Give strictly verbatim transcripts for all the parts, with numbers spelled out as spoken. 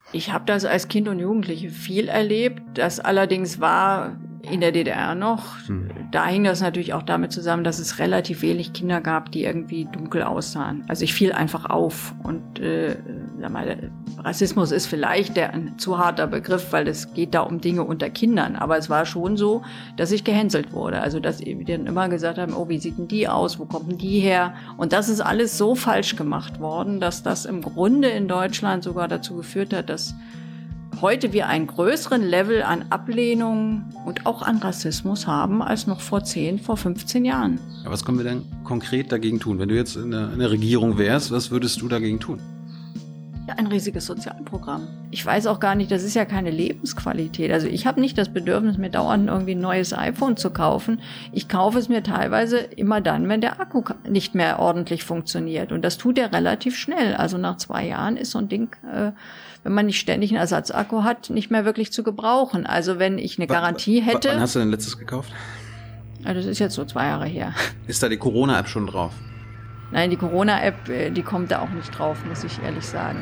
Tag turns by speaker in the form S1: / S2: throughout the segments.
S1: Ich habe das als Kind und Jugendliche viel erlebt. Das allerdings war in der D D R noch. Hm. Da hing das natürlich auch damit zusammen, dass es relativ wenig Kinder gab, die irgendwie dunkel aussahen. Also ich fiel einfach auf. Und äh, sag mal, Rassismus ist vielleicht der, ein zu harter Begriff, weil es geht da um Dinge unter Kindern. Aber es war schon so, dass ich gehänselt wurde. Also dass wir dann immer gesagt haben, oh, wie sieht denn die aus? Wo kommt denn die her? Und das ist alles so falsch gemacht worden, dass das im Grunde in Deutschland sogar dazu geführt hat, dass heute wir einen größeren Level an Ablehnung und auch an Rassismus haben als noch vor zehn, vor fünfzehn Jahren.
S2: Ja, was können wir denn konkret dagegen tun? Wenn du jetzt in der, in der Regierung wärst, was würdest du dagegen tun?
S1: Ja, ein riesiges Sozialprogramm. Ich weiß auch gar nicht, das ist ja keine Lebensqualität. Also ich habe nicht das Bedürfnis, mir dauernd irgendwie ein neues iPhone zu kaufen. Ich kaufe es mir teilweise immer dann, wenn der Akku nicht mehr ordentlich funktioniert. Und das tut er relativ schnell. Also nach zwei Jahren ist so ein Ding, äh, wenn man nicht ständig einen Ersatzakku hat, nicht mehr wirklich zu gebrauchen. Also wenn ich eine Garantie hätte...
S2: Wann hast du denn letztes gekauft?
S1: Ja, das ist jetzt so zwei Jahre her.
S2: Ist da die Corona-App schon drauf?
S1: Nein, die Corona-App, die kommt da auch nicht drauf, muss ich ehrlich sagen.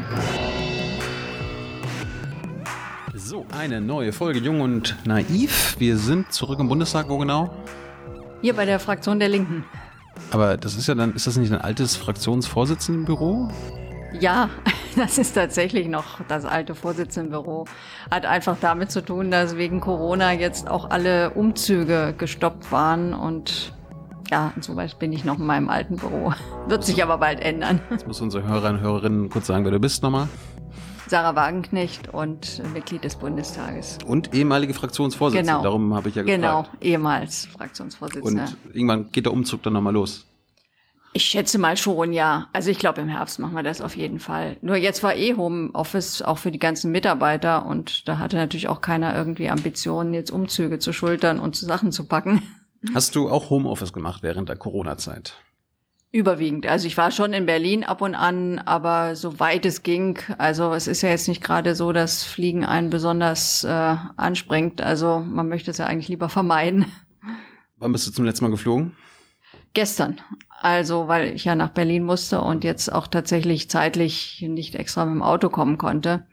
S2: So, eine neue Folge Jung und Naiv. Wir sind zurück im Bundestag, wo genau?
S1: Hier bei der Fraktion der Linken.
S2: Aber das ist ja dann, ist das nicht ein altes Fraktionsvorsitzendenbüro?
S1: Ja, das ist tatsächlich noch das alte Vorsitzendenbüro. Hat einfach damit zu tun, dass wegen Corona jetzt auch alle Umzüge gestoppt waren und ja, insoweit bin ich noch in meinem alten Büro. Wird sich aber bald ändern.
S2: Jetzt muss unsere Hörer und Hörerinnen kurz sagen, wer du bist nochmal.
S1: Sarah Wagenknecht und Mitglied des Bundestages.
S2: Und ehemalige Fraktionsvorsitzende,
S1: genau.
S2: Darum habe ich ja gefragt.
S1: Genau, ehemals Fraktionsvorsitzende.
S2: Und irgendwann geht der Umzug dann nochmal los?
S1: Ich schätze mal schon, ja. Also ich glaube, im Herbst machen wir das auf jeden Fall. Nur jetzt war eh Homeoffice auch für die ganzen Mitarbeiter und da hatte natürlich auch keiner irgendwie Ambitionen, jetzt Umzüge zu schultern und Sachen zu packen.
S2: Hast du auch Homeoffice gemacht während der Corona-Zeit?
S1: Überwiegend. Also ich war schon in Berlin ab und an, aber soweit es ging. Also es ist ja jetzt nicht gerade so, dass Fliegen einen besonders äh, anspringt. Also man möchte es ja eigentlich lieber vermeiden.
S2: Wann bist du zum letzten Mal geflogen?
S1: Gestern. Also weil ich ja nach Berlin musste und jetzt auch tatsächlich zeitlich nicht extra mit dem Auto kommen konnte.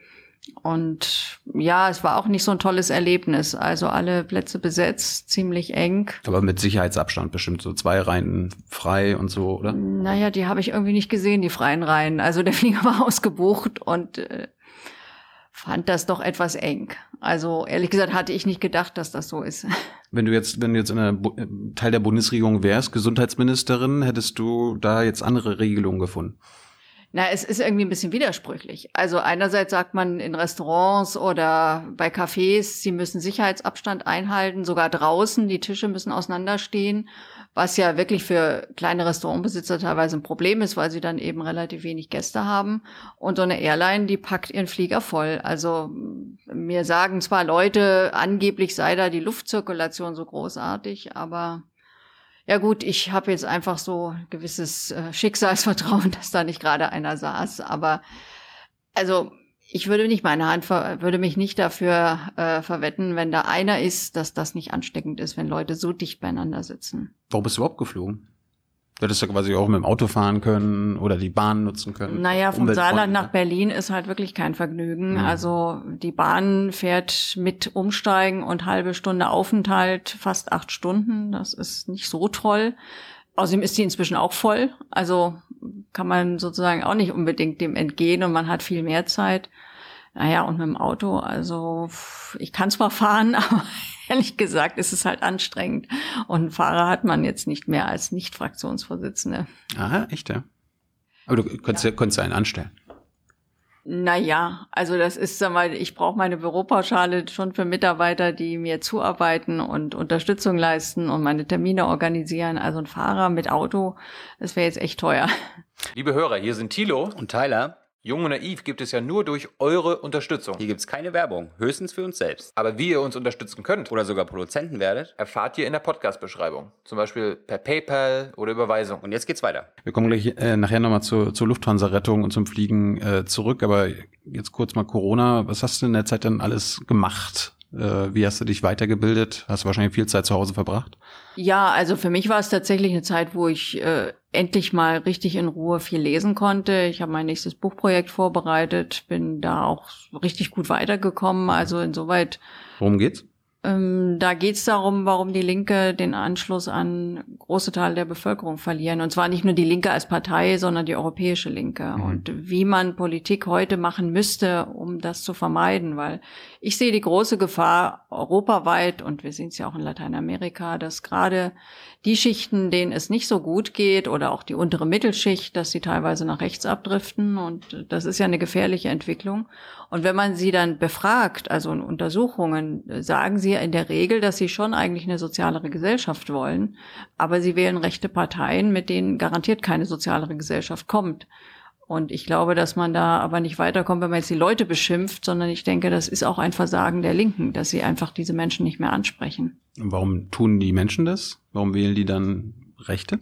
S1: Und ja, es war auch nicht so ein tolles Erlebnis. Also alle Plätze besetzt, ziemlich eng.
S2: Aber mit Sicherheitsabstand bestimmt, so zwei Reihen frei und so, oder?
S1: Naja, die habe ich irgendwie nicht gesehen, die freien Reihen. Also der Flieger war ausgebucht und äh, fand das doch etwas eng. Also ehrlich gesagt hatte ich nicht gedacht, dass das so ist.
S2: Wenn du jetzt, wenn du jetzt in einer Bu- Teil der Bundesregierung wärst, Gesundheitsministerin, hättest du da jetzt andere Regelungen gefunden?
S1: Na, es ist irgendwie ein bisschen widersprüchlich. Also einerseits sagt man in Restaurants oder bei Cafés, sie müssen Sicherheitsabstand einhalten, sogar draußen, die Tische müssen auseinanderstehen, was ja wirklich für kleine Restaurantbesitzer teilweise ein Problem ist, weil sie dann eben relativ wenig Gäste haben. Und so eine Airline, die packt ihren Flieger voll. Also mir sagen zwar Leute, angeblich sei da die Luftzirkulation so großartig, aber ja gut, ich habe jetzt einfach so ein gewisses äh, Schicksalsvertrauen, dass da nicht gerade einer saß. Aber also ich würde nicht meine Hand, ver- würde mich nicht dafür äh, verwetten, wenn da einer ist, dass das nicht ansteckend ist, wenn Leute so dicht beieinander sitzen.
S2: Warum bist du überhaupt geflogen? Du hättest ja quasi auch mit dem Auto fahren können oder die Bahn nutzen können.
S1: Naja, vom Saarland nach Berlin ist halt wirklich kein Vergnügen. Mhm. Also die Bahn fährt mit Umsteigen und halbe Stunde Aufenthalt fast acht Stunden. Das ist nicht so toll. Außerdem ist die inzwischen auch voll. Also kann man sozusagen auch nicht unbedingt dem entgehen und man hat viel mehr Zeit. Naja, und mit dem Auto, also ich kann zwar fahren, aber ehrlich gesagt ist es halt anstrengend. Und einen Fahrer hat man jetzt nicht mehr als Nicht-Fraktionsvorsitzende.
S2: Aha, echt, ja? Aber du könntest ja, ja, könntest einen anstellen.
S1: Naja, also das ist, sag mal, ich brauche meine Büropauschale schon für Mitarbeiter, die mir zuarbeiten und Unterstützung leisten und meine Termine organisieren. Also ein Fahrer mit Auto, das wäre jetzt echt teuer.
S3: Liebe Hörer, hier sind Thilo
S4: und Tyler.
S3: Jung und Naiv gibt es ja nur durch eure Unterstützung.
S4: Hier gibt es keine Werbung, höchstens für uns selbst.
S3: Aber wie ihr uns unterstützen könnt
S4: oder sogar Produzenten werdet,
S3: erfahrt ihr in der Podcast-Beschreibung. Zum Beispiel per PayPal oder Überweisung.
S4: Und jetzt geht's weiter.
S2: Wir kommen gleich äh, nachher nochmal zur, zur Lufthansa-Rettung und zum Fliegen äh, zurück. Aber jetzt kurz mal Corona. Was hast du in der Zeit dann alles gemacht? Äh, wie hast du dich weitergebildet? Hast du wahrscheinlich viel Zeit zu Hause verbracht?
S1: Ja, also für mich war es tatsächlich eine Zeit, wo ich äh, endlich mal richtig in Ruhe viel lesen konnte. Ich habe mein nächstes Buchprojekt vorbereitet, bin da auch richtig gut weitergekommen. Also insoweit.
S2: Worum geht's?
S1: Ähm, da geht's darum, warum die Linke den Anschluss an große Teile der Bevölkerung verlieren. Und zwar nicht nur die Linke als Partei, sondern die europäische Linke. Mhm. Und wie man Politik heute machen müsste, um das zu vermeiden. Weil ich sehe die große Gefahr europaweit, und wir sehen es ja auch in Lateinamerika, dass gerade die Schichten, denen es nicht so gut geht, oder auch die untere Mittelschicht, dass sie teilweise nach rechts abdriften. Und das ist ja eine gefährliche Entwicklung. Und wenn man sie dann befragt, also in Untersuchungen, sagen sie in der Regel, dass sie schon eigentlich eine sozialere Gesellschaft wollen, aber sie wählen rechte Parteien, mit denen garantiert keine sozialere Gesellschaft kommt. Und ich glaube, dass man da aber nicht weiterkommt, wenn man jetzt die Leute beschimpft, sondern ich denke, das ist auch ein Versagen der Linken, dass sie einfach diese Menschen nicht mehr ansprechen.
S2: Und warum tun die Menschen das? Warum wählen die dann Rechte?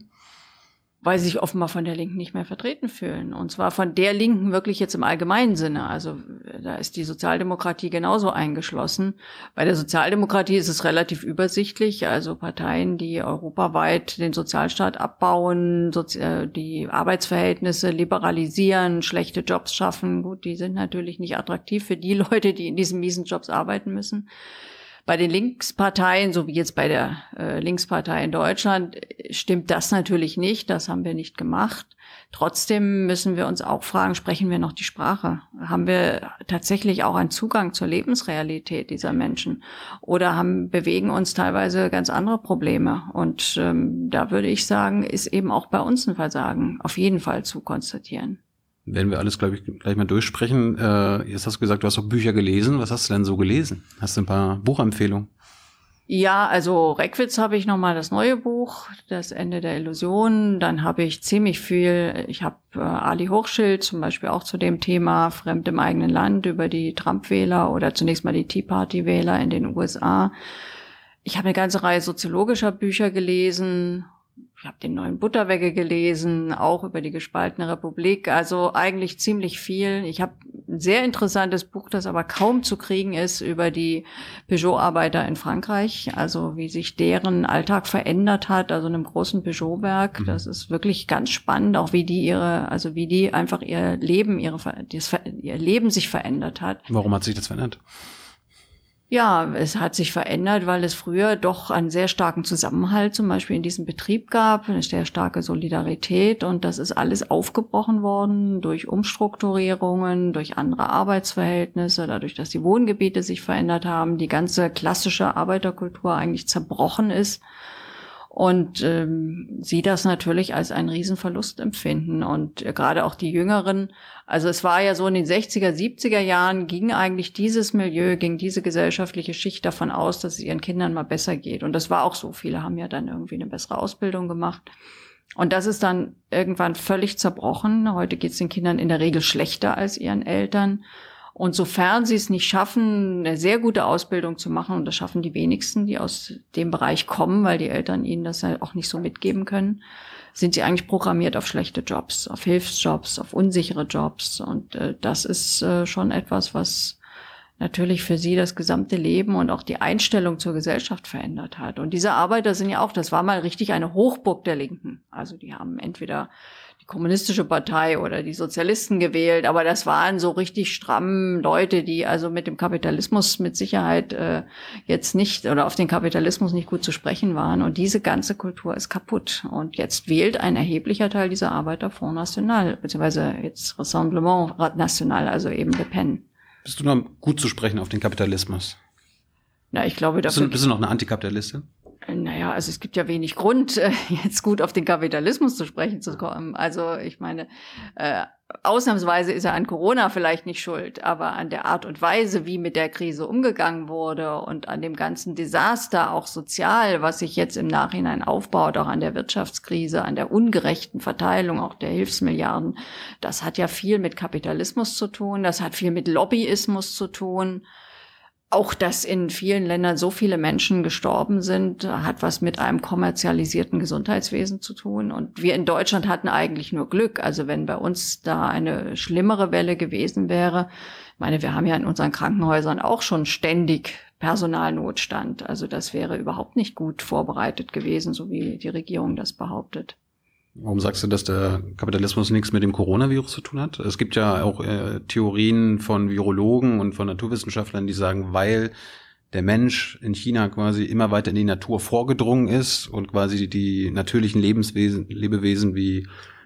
S1: Weil sie sich offenbar von der Linken nicht mehr vertreten fühlen. Und zwar von der Linken wirklich jetzt im allgemeinen Sinne. Also da ist die Sozialdemokratie genauso eingeschlossen. Bei der Sozialdemokratie ist es relativ übersichtlich. Also Parteien, die europaweit den Sozialstaat abbauen, die Arbeitsverhältnisse liberalisieren, schlechte Jobs schaffen. Gut, die sind natürlich nicht attraktiv für die Leute, die in diesen miesen Jobs arbeiten müssen. Bei den Linksparteien, so wie jetzt bei der äh, Linkspartei in Deutschland, stimmt das natürlich nicht. Das haben wir nicht gemacht. Trotzdem müssen wir uns auch fragen, sprechen wir noch die Sprache? Haben wir tatsächlich auch einen Zugang zur Lebensrealität dieser Menschen? Oder haben, bewegen uns teilweise ganz andere Probleme? Und ähm, da würde ich sagen, ist eben auch bei uns ein Versagen auf jeden Fall zu konstatieren.
S2: Werden wir alles, glaube ich, gleich mal durchsprechen. Äh, jetzt hast du gesagt, du hast auch Bücher gelesen. Was hast du denn so gelesen? Hast du ein paar Buchempfehlungen?
S1: Ja, also Reckwitz habe ich nochmal das neue Buch, Das Ende der Illusionen. Dann habe ich ziemlich viel, ich habe äh, Ali Hochschild zum Beispiel auch zu dem Thema Fremd im eigenen Land über die Trump-Wähler oder zunächst mal die Tea-Party-Wähler in den U S A. Ich habe eine ganze Reihe soziologischer Bücher gelesen. Ich habe den neuen Butterwegge gelesen, auch über die gespaltene Republik, also eigentlich ziemlich viel. Ich habe ein sehr interessantes Buch, das aber kaum zu kriegen ist, über die Peugeot-Arbeiter in Frankreich, also wie sich deren Alltag verändert hat, also in einem großen Peugeot-Werk. Das ist wirklich ganz spannend, auch wie die ihre, also wie die einfach ihr Leben, ihre, das, ihr Leben sich verändert hat.
S2: Warum hat sich das verändert?
S1: Ja, es hat sich verändert, weil es früher doch einen sehr starken Zusammenhalt zum Beispiel in diesem Betrieb gab, eine sehr starke Solidarität, und das ist alles aufgebrochen worden durch Umstrukturierungen, durch andere Arbeitsverhältnisse, dadurch, dass die Wohngebiete sich verändert haben, die ganze klassische Arbeiterkultur eigentlich zerbrochen ist. Und ähm, sie das natürlich als einen Riesenverlust empfinden. Und äh, gerade auch die Jüngeren, also es war ja so in den sechziger, siebziger Jahren, ging eigentlich dieses Milieu, ging diese gesellschaftliche Schicht davon aus, dass es ihren Kindern mal besser geht. Und das war auch so. Viele haben ja dann irgendwie eine bessere Ausbildung gemacht. Und das ist dann irgendwann völlig zerbrochen. Heute geht es den Kindern in der Regel schlechter als ihren Eltern. Und sofern sie es nicht schaffen, eine sehr gute Ausbildung zu machen, und das schaffen die wenigsten, die aus dem Bereich kommen, weil die Eltern ihnen das ja auch nicht so mitgeben können, sind sie eigentlich programmiert auf schlechte Jobs, auf Hilfsjobs, auf unsichere Jobs. Und äh, das ist äh, schon etwas, was natürlich für sie das gesamte Leben und auch die Einstellung zur Gesellschaft verändert hat. Und diese Arbeiter sind ja auch, das war mal richtig eine Hochburg der Linken. Also die haben entweder die Kommunistische Partei oder die Sozialisten gewählt, aber das waren so richtig stramm Leute, die also mit dem Kapitalismus mit Sicherheit äh, jetzt nicht oder auf den Kapitalismus nicht gut zu sprechen waren. Und diese ganze Kultur ist kaputt. Und jetzt wählt ein erheblicher Teil dieser Arbeiter Front National, beziehungsweise jetzt Rassemblement National, also eben Le Pen.
S2: Bist du noch gut zu sprechen auf den Kapitalismus?
S1: Na, ich glaube,
S2: bist du, bist du noch eine Antikapitalistin?
S1: Naja, also es gibt ja wenig Grund, jetzt gut auf den Kapitalismus zu sprechen zu kommen. Also ich meine, äh, ausnahmsweise ist er an Corona vielleicht nicht schuld, aber an der Art und Weise, wie mit der Krise umgegangen wurde und an dem ganzen Desaster, auch sozial, was sich jetzt im Nachhinein aufbaut, auch an der Wirtschaftskrise, an der ungerechten Verteilung auch der Hilfsmilliarden, das hat ja viel mit Kapitalismus zu tun, das hat viel mit Lobbyismus zu tun. Auch, dass in vielen Ländern so viele Menschen gestorben sind, hat was mit einem kommerzialisierten Gesundheitswesen zu tun. Und wir in Deutschland hatten eigentlich nur Glück. Also wenn bei uns da eine schlimmere Welle gewesen wäre, Ich meine, wir haben ja in unseren Krankenhäusern auch schon ständig Personalnotstand. Also das wäre überhaupt nicht gut vorbereitet gewesen, so wie die Regierung das behauptet.
S2: Warum sagst du, dass der Kapitalismus nichts mit dem Coronavirus zu tun hat? Es gibt ja auch äh, Theorien von Virologen und von Naturwissenschaftlern, die sagen, weil der Mensch in China quasi immer weiter in die Natur vorgedrungen ist und quasi die natürlichen Lebenswesen, Lebewesen wie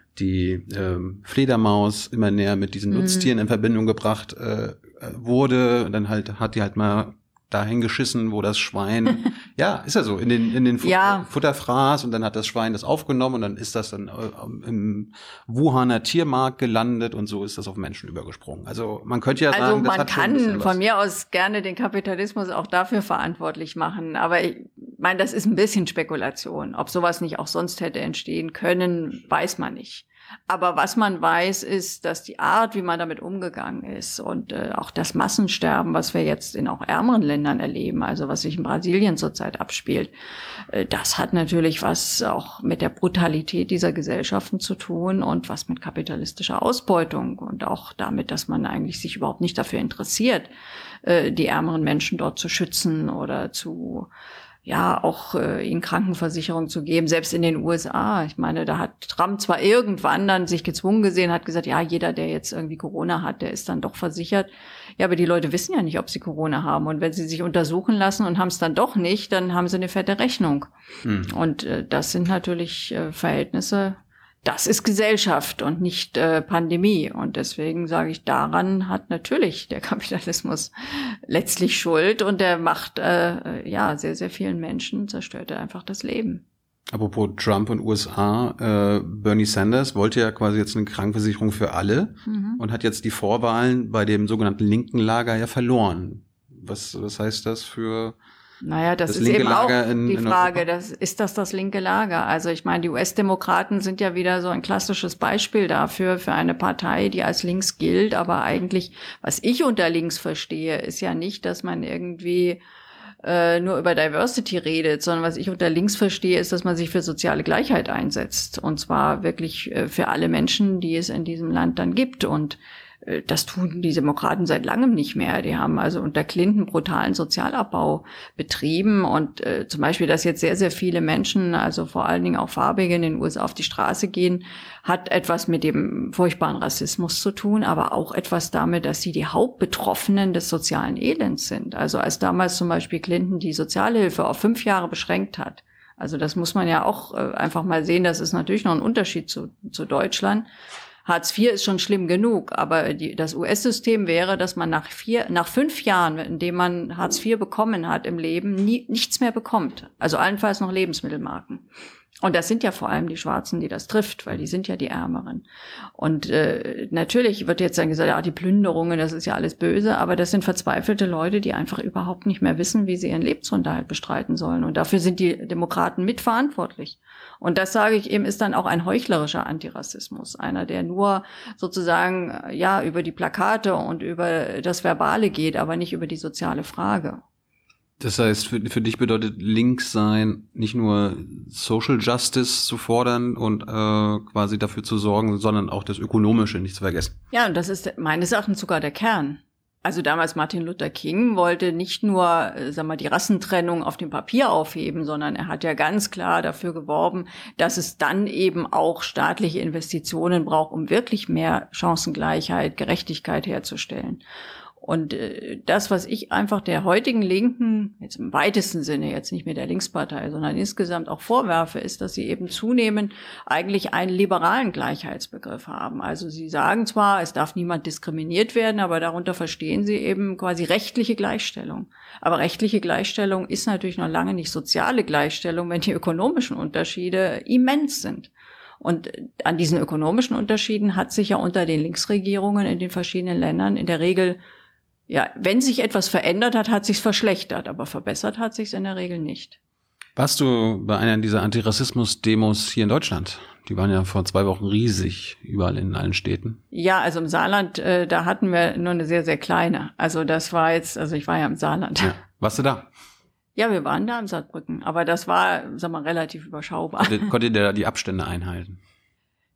S2: die ähm, Fledermaus immer näher mit diesen mhm. Nutztieren in Verbindung gebracht äh, wurde. Und dann halt hat die halt mal dahin geschissen, wo das Schwein, ja, ist ja so, in den, in den Fut-
S1: ja.
S2: Futter fraß und dann hat das Schwein das aufgenommen und dann ist das dann äh, im Wuhaner Tiermarkt gelandet und so ist das auf Menschen übergesprungen. Also man könnte ja
S1: also
S2: sagen, das
S1: man
S2: hat schon ein
S1: kann
S2: bisschen
S1: von
S2: was.
S1: mir aus gerne den Kapitalismus auch dafür verantwortlich machen, aber ich meine, das ist ein bisschen Spekulation. Ob sowas nicht auch sonst hätte entstehen können, weiß man nicht. Aber was man weiß, ist, dass die Art, wie man damit umgegangen ist und äh, auch das Massensterben, was wir jetzt in auch ärmeren Ländern erleben, also was sich in Brasilien zurzeit abspielt, äh, das hat natürlich was auch mit der Brutalität dieser Gesellschaften zu tun und was mit kapitalistischer Ausbeutung und auch damit, dass man eigentlich sich überhaupt nicht dafür interessiert, äh, die ärmeren Menschen dort zu schützen oder zu ja, auch äh, ihnen Krankenversicherung zu geben, selbst in den U S A. Ich meine, da hat Trump zwar irgendwann dann sich gezwungen gesehen, hat gesagt, ja, jeder, der jetzt irgendwie Corona hat, der ist dann doch versichert. Ja, aber die Leute wissen ja nicht, ob sie Corona haben. Und wenn sie sich untersuchen lassen und haben es dann doch nicht, dann haben sie eine fette Rechnung. Hm. Und äh, das sind natürlich äh, Verhältnisse, das ist Gesellschaft und nicht äh, Pandemie. Und deswegen sage ich, daran hat natürlich der Kapitalismus letztlich Schuld und der macht äh, ja sehr, sehr vielen Menschen, zerstört er einfach das Leben.
S2: Apropos Trump und U S A, äh, Bernie Sanders wollte ja quasi jetzt eine Krankenversicherung für alle mhm. und hat jetzt die Vorwahlen bei dem sogenannten linken Lager ja verloren. Was, was heißt das für...
S1: Naja, das, das ist eben auch in, die Frage, das, ist das das linke Lager? Also ich meine, die U S-Demokraten sind ja wieder so ein klassisches Beispiel dafür, für eine Partei, die als links gilt. Aber eigentlich, was ich unter links verstehe, ist ja nicht, dass man irgendwie äh, nur über Diversity redet, sondern was ich unter links verstehe, ist, dass man sich für soziale Gleichheit einsetzt. Und zwar wirklich äh, für alle Menschen, die es in diesem Land dann gibt. Und das tun die Demokraten seit langem nicht mehr. Die haben also unter Clinton brutalen Sozialabbau betrieben und äh, zum Beispiel, dass jetzt sehr, sehr viele Menschen, also vor allen Dingen auch Farbige in den U S A auf die Straße gehen, hat etwas mit dem furchtbaren Rassismus zu tun, aber auch etwas damit, dass sie die Hauptbetroffenen des sozialen Elends sind. Also als damals zum Beispiel Clinton die Sozialhilfe auf fünf Jahre beschränkt hat. Also das muss man ja auch äh, einfach mal sehen. Das ist natürlich noch ein Unterschied zu, zu Deutschland. Hartz vier ist schon schlimm genug, aber die, das U S-System wäre, dass man nach vier, nach fünf Jahren, in dem man Hartz vier bekommen hat im Leben, nie, nichts mehr bekommt. Also allenfalls noch Lebensmittelmarken. Und das sind ja vor allem die Schwarzen, die das trifft, weil die sind ja die Ärmeren. Und äh, natürlich wird jetzt dann gesagt, ja, die Plünderungen, das ist ja alles böse, aber das sind verzweifelte Leute, die einfach überhaupt nicht mehr wissen, wie sie ihren Lebensunterhalt bestreiten sollen. Und dafür sind die Demokraten mitverantwortlich. Und das, sage ich eben, ist dann auch ein heuchlerischer Antirassismus. Einer, der nur sozusagen ja über die Plakate und über das Verbale geht, aber nicht über die soziale Frage.
S2: Das heißt, für, für dich bedeutet links sein, nicht nur Social Justice zu fordern und äh, quasi dafür zu sorgen, sondern auch das Ökonomische nicht zu vergessen.
S1: Ja, und das ist meines Erachtens sogar der Kern. Also damals Martin Luther King wollte nicht nur, sag mal, die Rassentrennung auf dem Papier aufheben, sondern er hat ja ganz klar dafür geworben, dass es dann eben auch staatliche Investitionen braucht, um wirklich mehr Chancengleichheit, Gerechtigkeit herzustellen. Und äh, das, was ich einfach der heutigen Linken, jetzt im weitesten Sinne, jetzt nicht mehr der Linkspartei, sondern insgesamt auch vorwerfe, ist, dass sie eben zunehmend eigentlich einen liberalen Gleichheitsbegriff haben. Also sie sagen zwar, es darf niemand diskriminiert werden, aber darunter verstehen sie eben quasi rechtliche Gleichstellung. Aber rechtliche Gleichstellung ist natürlich noch lange nicht soziale Gleichstellung, wenn die ökonomischen Unterschiede immens sind. Und an diesen ökonomischen Unterschieden hat sich ja unter den Linksregierungen in den verschiedenen Ländern in der Regel, ja, wenn sich etwas verändert hat, hat sich's verschlechtert, aber verbessert hat sich's in der Regel nicht.
S2: Warst du bei einer dieser Antirassismus-Demos hier in Deutschland? Die waren ja vor zwei Wochen riesig, überall in allen Städten.
S1: Ja, also im Saarland, äh, da hatten wir nur eine sehr, sehr kleine. Also das war jetzt, also ich war ja im Saarland.
S2: Ja. Warst du da?
S1: Ja, wir waren da im Saarbrücken, aber das war, sag mal, relativ überschaubar.
S2: Konntet, konntet ihr da die Abstände einhalten?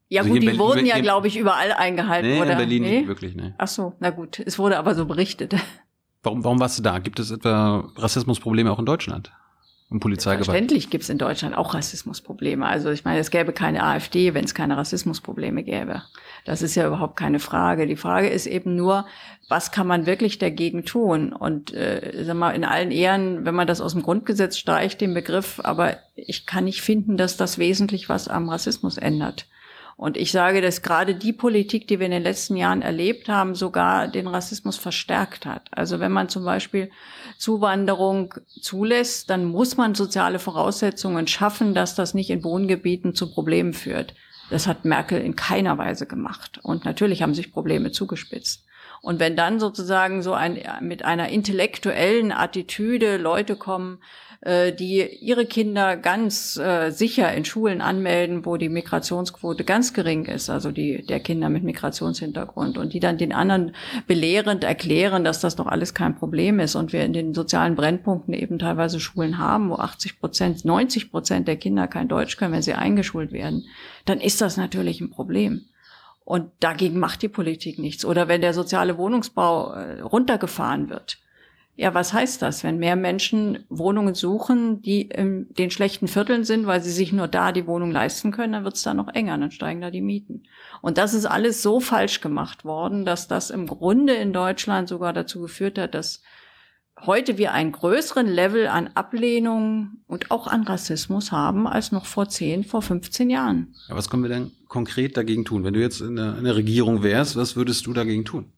S1: Ja
S2: Also
S1: gut,
S2: hier
S1: die
S2: in
S1: wurden
S2: Berlin-
S1: ja,
S2: hier-
S1: glaube ich, überall eingehalten,
S2: Nee,
S1: oder?
S2: in Berlin
S1: nee?
S2: nicht wirklich, nee.
S1: Ach so, na gut. Es wurde aber so berichtet.
S2: Warum, warum warst du da? Gibt es etwa Rassismusprobleme auch in Deutschland? Und Polizeigewalt?
S1: Selbstverständlich gibt es in Deutschland auch Rassismusprobleme. Also ich meine, es gäbe keine AfD, wenn es keine Rassismusprobleme gäbe. Das ist ja überhaupt keine Frage. Die Frage ist eben nur, was kann man wirklich dagegen tun? Und äh, sag mal, in allen Ehren, wenn man das aus dem Grundgesetz streicht, den Begriff, aber ich kann nicht finden, dass das wesentlich was am Rassismus ändert. Und ich sage, dass gerade die Politik, die wir in den letzten Jahren erlebt haben, sogar den Rassismus verstärkt hat. Also wenn man zum Beispiel Zuwanderung zulässt, dann muss man soziale Voraussetzungen schaffen, dass das nicht in Wohngebieten zu Problemen führt. Das hat Merkel in keiner Weise gemacht. Und natürlich haben sich Probleme zugespitzt. Und wenn dann sozusagen so ein, mit einer intellektuellen Attitüde Leute kommen, die ihre Kinder ganz äh, sicher in Schulen anmelden, wo die Migrationsquote ganz gering ist, also die der Kinder mit Migrationshintergrund, und die dann den anderen belehrend erklären, dass das doch alles kein Problem ist und wir in den sozialen Brennpunkten eben teilweise Schulen haben, wo achtzig Prozent, neunzig Prozent der Kinder kein Deutsch können, wenn sie eingeschult werden, dann ist das natürlich ein Problem. Und dagegen macht die Politik nichts. Oder wenn der soziale Wohnungsbau äh, runtergefahren wird. Ja, was heißt das, wenn mehr Menschen Wohnungen suchen, die in den schlechten Vierteln sind, weil sie sich nur da die Wohnung leisten können, dann wird es da noch enger, dann steigen da die Mieten. Und das ist alles so falsch gemacht worden, dass das im Grunde in Deutschland sogar dazu geführt hat, dass heute wir einen größeren Level an Ablehnung und auch an Rassismus haben als noch vor zehn, vor fünfzehn Jahren.
S2: Ja, was können wir denn konkret dagegen tun? Wenn du jetzt in der, in der Regierung wärst, was würdest du dagegen tun?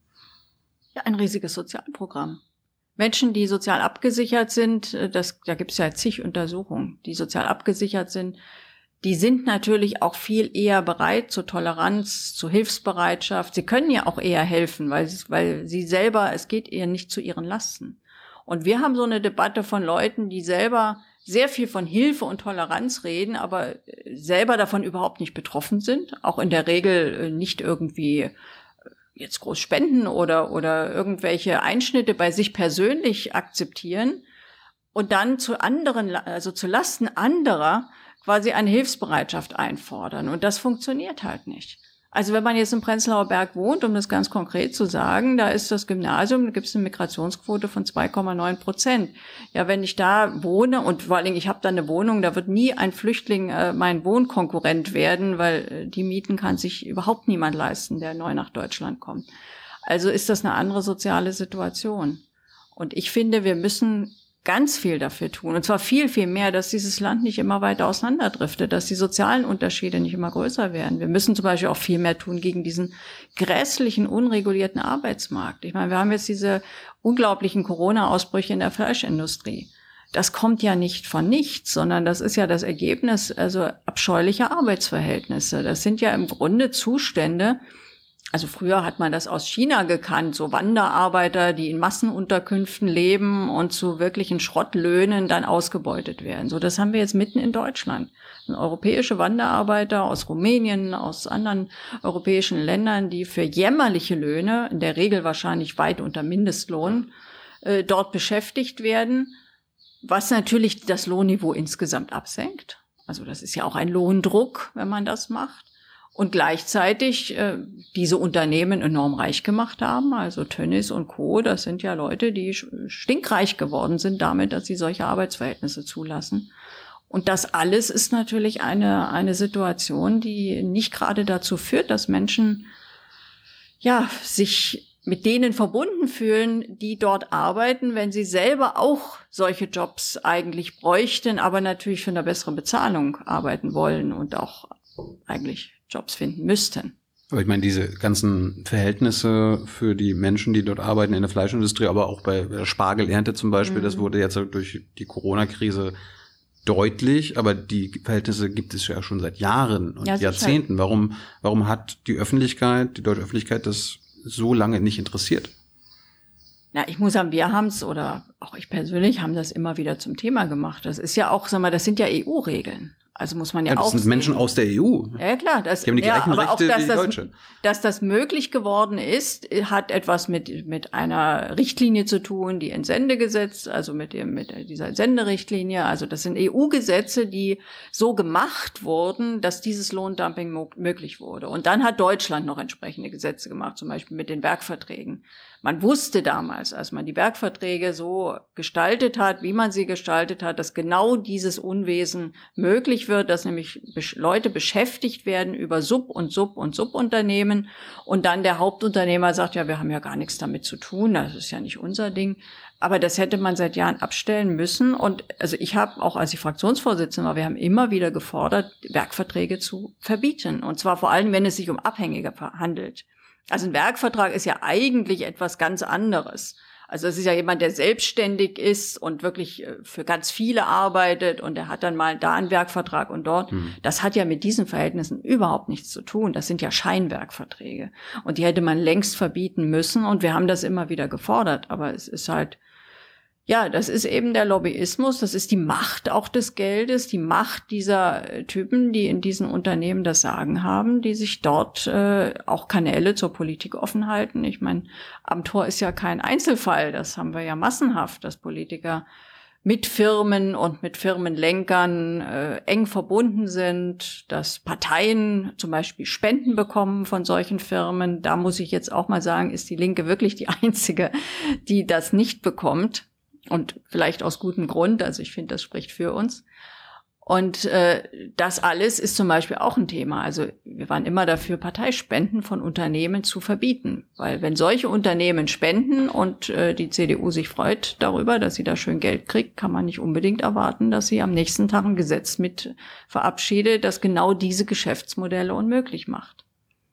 S1: Ja, ein riesiges Sozialprogramm. Menschen, die sozial abgesichert sind, das, da gibt es ja zig Untersuchungen, die sozial abgesichert sind, die sind natürlich auch viel eher bereit zur Toleranz, zur Hilfsbereitschaft. Sie können ja auch eher helfen, weil, weil sie selber, es geht eher nicht zu ihren Lasten. Und wir haben so eine Debatte von Leuten, die selber sehr viel von Hilfe und Toleranz reden, aber selber davon überhaupt nicht betroffen sind, auch in der Regel nicht irgendwie jetzt groß spenden oder oder irgendwelche Einschnitte bei sich persönlich akzeptieren und dann zu anderen, also zu Lasten anderer quasi eine Hilfsbereitschaft einfordern. Und das funktioniert halt nicht. Also wenn man jetzt im Prenzlauer Berg wohnt, um das ganz konkret zu sagen, da ist das Gymnasium, da gibt es eine Migrationsquote von zwei Komma neun Prozent. Ja, wenn ich da wohne und vor allen Dingen, ich habe da eine Wohnung, da wird nie ein Flüchtling äh, mein Wohnkonkurrent werden, weil äh, die Mieten kann sich überhaupt niemand leisten, der neu nach Deutschland kommt. Also ist das eine andere soziale Situation. Und ich finde, wir müssen ganz viel dafür tun. Und zwar viel, viel mehr, dass dieses Land nicht immer weiter auseinanderdriftet, dass die sozialen Unterschiede nicht immer größer werden. Wir müssen zum Beispiel auch viel mehr tun gegen diesen grässlichen, unregulierten Arbeitsmarkt. Ich meine, wir haben jetzt diese unglaublichen Corona-Ausbrüche in der Fleischindustrie. Das kommt ja nicht von nichts, sondern das ist ja das Ergebnis also abscheulicher Arbeitsverhältnisse. Das sind ja im Grunde Zustände. Also früher hat man das aus China gekannt, so Wanderarbeiter, die in Massenunterkünften leben und zu wirklichen Schrottlöhnen dann ausgebeutet werden. So, das haben wir jetzt mitten in Deutschland. Europäische Wanderarbeiter aus Rumänien, aus anderen europäischen Ländern, die für jämmerliche Löhne, in der Regel wahrscheinlich weit unter Mindestlohn, äh, dort beschäftigt werden, was natürlich das Lohnniveau insgesamt absenkt. Also das ist ja auch ein Lohndruck, wenn man das macht. Und gleichzeitig äh, diese Unternehmen enorm reich gemacht haben, also Tönnies und Co., das sind ja Leute, die stinkreich geworden sind damit, dass sie solche Arbeitsverhältnisse zulassen. Und das alles ist natürlich eine eine Situation, die nicht gerade dazu führt, dass Menschen ja sich mit denen verbunden fühlen, die dort arbeiten, wenn sie selber auch solche Jobs eigentlich bräuchten, aber natürlich für eine bessere Bezahlung arbeiten wollen und auch eigentlich Jobs finden müssten.
S2: Aber ich meine, diese ganzen Verhältnisse für die Menschen, die dort arbeiten in der Fleischindustrie, aber auch bei der Spargelernte zum Beispiel, mhm. das wurde jetzt durch die Corona-Krise deutlich, aber die Verhältnisse gibt es ja schon seit Jahren und ja, Jahrzehnten. Warum, warum hat die Öffentlichkeit, die deutsche Öffentlichkeit das so lange nicht interessiert?
S1: Na, ich muss sagen, wir haben es, oder auch ich persönlich, haben das immer wieder zum Thema gemacht. Das ist ja auch, sag mal, das sind ja E U-Regeln. Also muss man ja,
S2: ja das
S1: auch
S2: sind
S1: sehen.
S2: Menschen aus der E U.
S1: Ja, klar. Das,
S2: die haben die
S1: ja,
S2: gleichen
S1: aber
S2: Rechte
S1: auch, dass
S2: wie die
S1: das,
S2: Deutsche.
S1: Dass das möglich geworden ist, hat etwas mit mit einer Richtlinie zu tun, die Entsendegesetz, also mit dem mit dieser Entsenderichtlinie. Also das sind E U-Gesetze, die so gemacht wurden, dass dieses Lohndumping mo- möglich wurde. Und dann hat Deutschland noch entsprechende Gesetze gemacht, zum Beispiel mit den Werkverträgen. Man wusste damals, als man die Werkverträge so gestaltet hat, wie man sie gestaltet hat, dass genau dieses Unwesen möglich wird, dass nämlich Leute beschäftigt werden über Sub- und Sub- und Subunternehmen und dann der Hauptunternehmer sagt, ja, wir haben ja gar nichts damit zu tun, das ist ja nicht unser Ding. Aber das hätte man seit Jahren abstellen müssen. Und also ich habe auch, als ich Fraktionsvorsitzende war, wir haben immer wieder gefordert, Werkverträge zu verbieten. Und zwar vor allem, wenn es sich um Abhängige handelt. Also ein Werkvertrag ist ja eigentlich etwas ganz anderes. Also es ist ja jemand, der selbstständig ist und wirklich für ganz viele arbeitet und der hat dann mal da einen Werkvertrag und dort. Hm. Das hat ja mit diesen Verhältnissen überhaupt nichts zu tun. Das sind ja Scheinwerkverträge. Und die hätte man längst verbieten müssen und wir haben das immer wieder gefordert. Aber es ist halt, ja, das ist eben der Lobbyismus, das ist die Macht auch des Geldes, die Macht dieser Typen, die in diesen Unternehmen das Sagen haben, die sich dort äh, auch Kanäle zur Politik offen halten. Ich meine, Amtor ist ja kein Einzelfall, das haben wir ja massenhaft, dass Politiker mit Firmen und mit Firmenlenkern äh, eng verbunden sind, dass Parteien zum Beispiel Spenden bekommen von solchen Firmen. Da muss ich jetzt auch mal sagen, ist die Linke wirklich die einzige, die das nicht bekommt. Und vielleicht aus gutem Grund, also ich finde, das spricht für uns. Und äh, das alles ist zum Beispiel auch ein Thema. Also wir waren immer dafür, Parteispenden von Unternehmen zu verbieten. Weil wenn solche Unternehmen spenden und äh, die C D U sich freut darüber, dass sie da schön Geld kriegt, kann man nicht unbedingt erwarten, dass sie am nächsten Tag ein Gesetz mit verabschiedet, das genau diese Geschäftsmodelle unmöglich macht.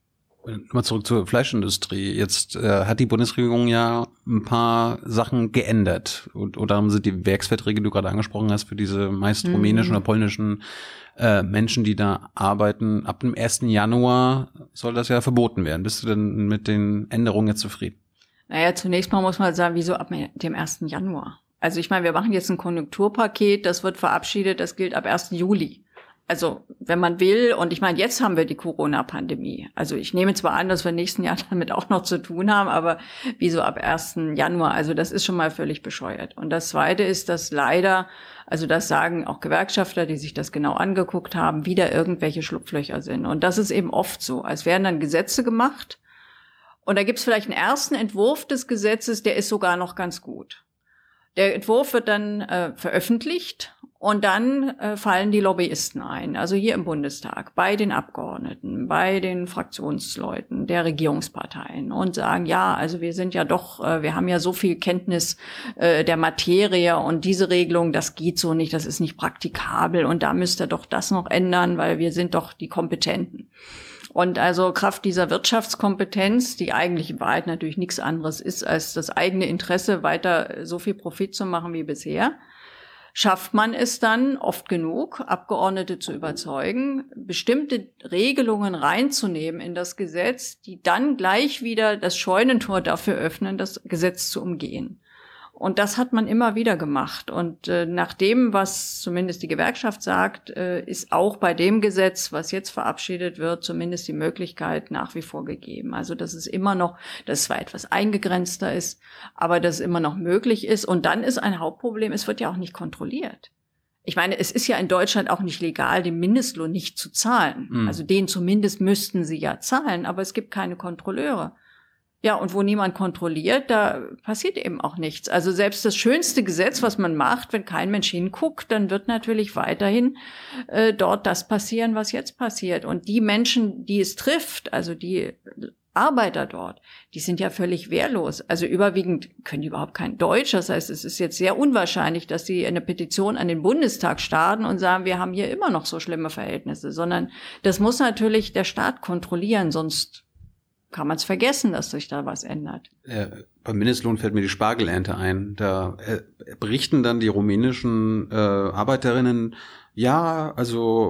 S2: Mal zurück zur Fleischindustrie. Jetzt äh, hat die Bundesregierung ja ein paar Sachen geändert. Und, oder haben sie die Werksverträge, die du gerade angesprochen hast, für diese meist
S1: Mhm.
S2: rumänischen oder polnischen äh, Menschen, die da arbeiten. Ab dem ersten Januar soll das ja verboten werden. Bist du denn mit den Änderungen jetzt zufrieden?
S1: Naja, zunächst mal muss man sagen, wieso ab dem ersten Januar? Also ich meine, wir machen jetzt ein Konjunkturpaket, das wird verabschiedet, das gilt ab ersten Juli. Also wenn man will, und ich meine, jetzt haben wir die Corona-Pandemie. Also ich nehme zwar an, dass wir nächsten Jahr damit auch noch zu tun haben, aber wieso ab ersten Januar? Also das ist schon mal völlig bescheuert. Und das Zweite ist, dass leider, also das sagen auch Gewerkschafter, die sich das genau angeguckt haben, wieder irgendwelche Schlupflöcher sind. Und das ist eben oft so. Es werden dann Gesetze gemacht und da gibt es vielleicht einen ersten Entwurf des Gesetzes, der ist sogar noch ganz gut. Der Entwurf wird dann äh, veröffentlicht und dann äh, fallen die Lobbyisten ein, also hier im Bundestag, bei den Abgeordneten, bei den Fraktionsleuten der Regierungsparteien und sagen, ja, also wir sind ja doch, äh, wir haben ja so viel Kenntnis äh, der Materie und diese Regelung, das geht so nicht, das ist nicht praktikabel und da müsst ihr doch das noch ändern, weil wir sind doch die Kompetenten. Und also Kraft dieser Wirtschaftskompetenz, die eigentlich in Wahrheit natürlich nichts anderes ist, als das eigene Interesse, weiter so viel Profit zu machen wie bisher, schafft man es dann oft genug, Abgeordnete zu überzeugen, bestimmte Regelungen reinzunehmen in das Gesetz, die dann gleich wieder das Scheunentor dafür öffnen, das Gesetz zu umgehen. Und das hat man immer wieder gemacht. Und äh, nach dem, was zumindest die Gewerkschaft sagt, äh, ist auch bei dem Gesetz, was jetzt verabschiedet wird, zumindest die Möglichkeit nach wie vor gegeben. Also dass es immer noch, dass es zwar etwas eingegrenzter ist, aber dass es immer noch möglich ist. Und dann ist ein Hauptproblem, es wird ja auch nicht kontrolliert. Ich meine, es ist ja in Deutschland auch nicht legal, den Mindestlohn nicht zu zahlen. Mhm. Also den zumindest müssten sie ja zahlen, aber es gibt keine Kontrolleure. Ja, und wo niemand kontrolliert, da passiert eben auch nichts. Also selbst das schönste Gesetz, was man macht, wenn kein Mensch hinguckt, dann wird natürlich weiterhin äh, dort das passieren, was jetzt passiert. Und die Menschen, die es trifft, also die Arbeiter dort, die sind ja völlig wehrlos. Also überwiegend können die überhaupt kein Deutsch. Das heißt, es ist jetzt sehr unwahrscheinlich, dass sie eine Petition an den Bundestag starten und sagen, wir haben hier immer noch so schlimme Verhältnisse. Sondern das muss natürlich der Staat kontrollieren, sonst kann man es vergessen, dass sich da was ändert.
S2: Ja, beim Mindestlohn fällt mir die Spargelernte ein. Da äh, berichten dann die rumänischen äh, Arbeiterinnen, ja, also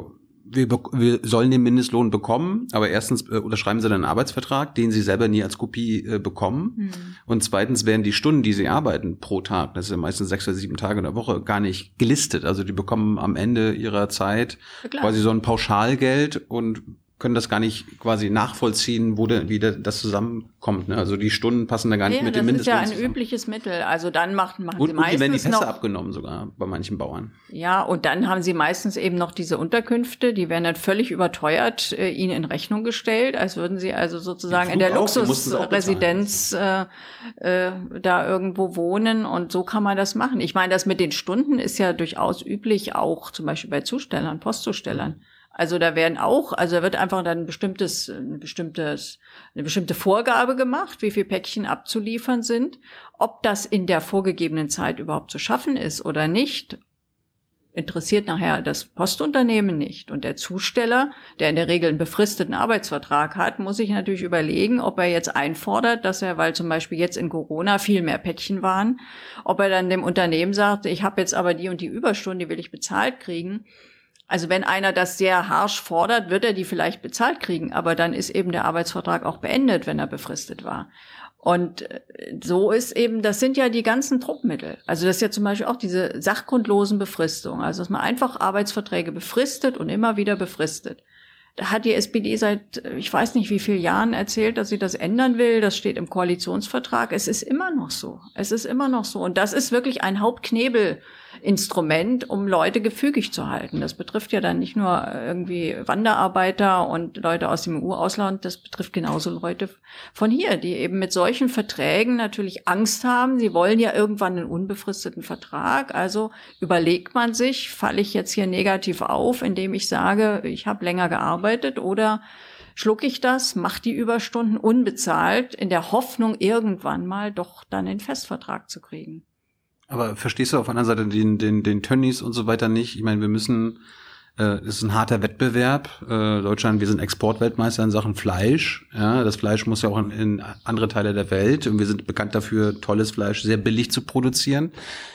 S2: wir, wir sollen den Mindestlohn bekommen, aber erstens äh, unterschreiben sie dann einen Arbeitsvertrag, den sie selber nie als Kopie äh, bekommen. Mhm. Und zweitens werden die Stunden, die sie arbeiten pro Tag, das sind meistens sechs oder sieben Tage in der Woche, gar nicht gelistet. Also die bekommen am Ende ihrer Zeit ja, quasi so ein Pauschalgeld und können das gar nicht quasi nachvollziehen, wo de, wie de, das zusammenkommt. Ne? Also die Stunden passen da gar nicht ja, mit dem Mindestlohn
S1: zusammen. Das ist ja ein
S2: zusammen.
S1: übliches Mittel. Also dann machen, machen
S2: und,
S1: sie meistens
S2: und die werden die Pässe
S1: noch
S2: abgenommen sogar bei manchen Bauern.
S1: Ja, und dann haben sie meistens eben noch diese Unterkünfte, die werden dann völlig überteuert äh, ihnen in Rechnung gestellt, als würden sie also sozusagen in der Luxusresidenz äh, äh, da irgendwo wohnen. Und so kann man das machen. Ich meine, das mit den Stunden ist ja durchaus üblich, auch zum Beispiel bei Zustellern, Postzustellern. Mhm. Also da werden auch, also da wird einfach dann ein bestimmtes, ein bestimmtes, eine bestimmte Vorgabe gemacht, wie viel Päckchen abzuliefern sind. Ob das in der vorgegebenen Zeit überhaupt zu schaffen ist oder nicht, interessiert nachher das Postunternehmen nicht. Und der Zusteller, der in der Regel einen befristeten Arbeitsvertrag hat, muss sich natürlich überlegen, ob er jetzt einfordert, dass er, weil zum Beispiel jetzt in Corona viel mehr Päckchen waren, ob er dann dem Unternehmen sagt, ich habe jetzt aber die und die Überstunden, die will ich bezahlt kriegen. Also wenn einer das sehr harsch fordert, wird er die vielleicht bezahlt kriegen, aber dann ist eben der Arbeitsvertrag auch beendet, wenn er befristet war. Und so ist eben, das sind ja die ganzen Druckmittel. Also das ist ja zum Beispiel auch diese sachgrundlosen Befristungen, also dass man einfach Arbeitsverträge befristet und immer wieder befristet. Da hat die S P D seit, ich weiß nicht wie vielen Jahren erzählt, dass sie das ändern will. Das steht im Koalitionsvertrag. Es ist immer noch so. Es ist immer noch so. Und das ist wirklich ein Hauptknebelinstrument, um Leute gefügig zu halten. Das betrifft ja dann nicht nur irgendwie Wanderarbeiter und Leute aus dem E U-Ausland. Das betrifft genauso Leute von hier, die eben mit solchen Verträgen natürlich Angst haben. Sie wollen ja irgendwann einen unbefristeten Vertrag. Also überlegt man sich, falle ich jetzt hier negativ auf, indem ich sage, ich habe länger gearbeitet, oder schlucke ich das, mache die Überstunden unbezahlt, in der Hoffnung, irgendwann mal doch dann den Festvertrag zu kriegen.
S2: Aber verstehst du auf der anderen Seite den, den, den Tönnies und so weiter nicht? Ich meine, wir müssen, äh, es ist ein harter Wettbewerb. Äh, Deutschland, wir sind Exportweltmeister in Sachen Fleisch. Ja, das Fleisch muss ja auch in, in andere Teile der Welt. Und wir sind bekannt dafür, tolles Fleisch sehr billig zu produzieren.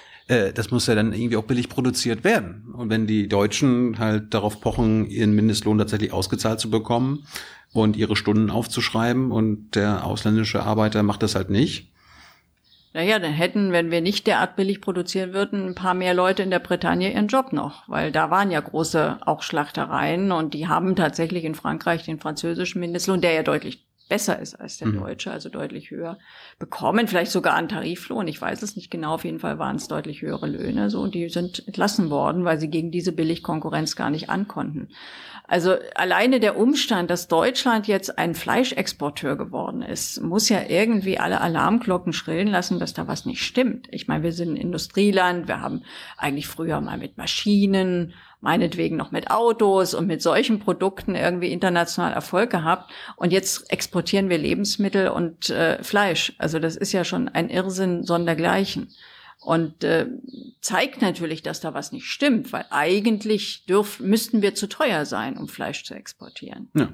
S2: Das muss ja dann irgendwie auch billig produziert werden. Und wenn die Deutschen halt darauf pochen, ihren Mindestlohn tatsächlich ausgezahlt zu bekommen und ihre Stunden aufzuschreiben und der ausländische Arbeiter macht das halt nicht.
S1: Naja, dann hätten, wenn wir nicht derart billig produzieren würden, ein paar mehr Leute in der Bretagne ihren Job noch. Weil da waren ja große auch Schlachtereien und die haben tatsächlich in Frankreich den französischen Mindestlohn, der ja deutlich besser ist als der deutsche, also deutlich höher, bekommen, vielleicht sogar einen Tariflohn, ich weiß es nicht genau, auf jeden Fall waren es deutlich höhere Löhne, so, und die sind entlassen worden, weil sie gegen diese Billigkonkurrenz gar nicht ankonnten. Also alleine der Umstand, dass Deutschland jetzt ein Fleischexporteur geworden ist, muss ja irgendwie alle Alarmglocken schrillen lassen, dass da was nicht stimmt. Ich meine, wir sind ein Industrieland, wir haben eigentlich früher mal mit Maschinen, meinetwegen noch mit Autos und mit solchen Produkten irgendwie international Erfolg gehabt. Und jetzt exportieren wir Lebensmittel und äh, Fleisch. Also das ist ja schon ein Irrsinn sondergleichen. Und äh, zeigt natürlich, dass da was nicht stimmt, weil eigentlich dürf, müssten wir zu teuer sein, um Fleisch zu exportieren.
S2: Ja.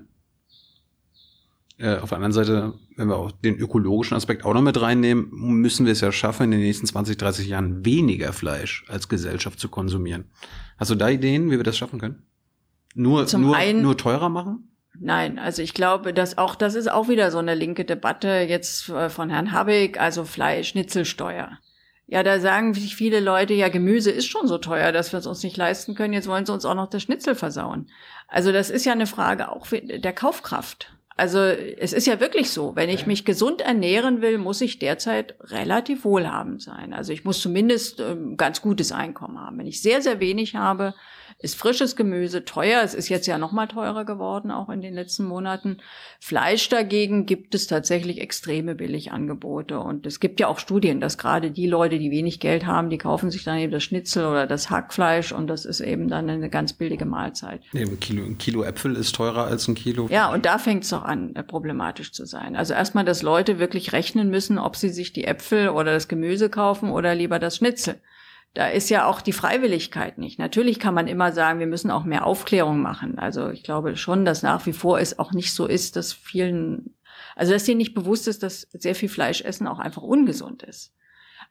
S2: Äh, auf der anderen Seite, wenn wir auch den ökologischen Aspekt auch noch mit reinnehmen, müssen wir es ja schaffen, in den nächsten zwanzig, dreißig Jahren weniger Fleisch als Gesellschaft zu konsumieren. Hast du da Ideen, wie wir das schaffen können? Nur,
S1: Zum
S2: nur,
S1: einen,
S2: nur teurer machen?
S1: Nein, also ich glaube, dass auch, das ist auch wieder so eine linke Debatte jetzt von Herrn Habeck, also Fleisch-Schnitzelsteuer. Ja, da sagen sich viele Leute, ja, Gemüse ist schon so teuer, dass wir es uns nicht leisten können, jetzt wollen sie uns auch noch das Schnitzel versauen. Also das ist ja eine Frage auch der Kaufkraft. Also es ist ja wirklich so, wenn ich mich gesund ernähren will, muss ich derzeit relativ wohlhabend sein. Also ich muss zumindest ein ganz gutes Einkommen haben. Wenn ich sehr, sehr wenig habe, ist frisches Gemüse teuer. Es ist jetzt ja noch mal teurer geworden, auch in den letzten Monaten. Fleisch dagegen gibt es tatsächlich extreme Billigangebote. Und es gibt ja auch Studien, dass gerade die Leute, die wenig Geld haben, die kaufen sich dann eben das Schnitzel oder das Hackfleisch und das ist eben dann eine ganz billige Mahlzeit.
S2: Nee, ein Kilo, ein Kilo Äpfel ist teurer als ein Kilo Fleisch.
S1: Ja, und da fängt es doch an, problematisch zu sein. Also erstmal, dass Leute wirklich rechnen müssen, ob sie sich die Äpfel oder das Gemüse kaufen oder lieber das Schnitzel. Da ist ja auch die Freiwilligkeit nicht. Natürlich kann man immer sagen, wir müssen auch mehr Aufklärung machen. Also ich glaube schon, dass nach wie vor es auch nicht so ist, dass vielen, also dass denen nicht bewusst ist, dass sehr viel Fleischessen auch einfach ungesund ist.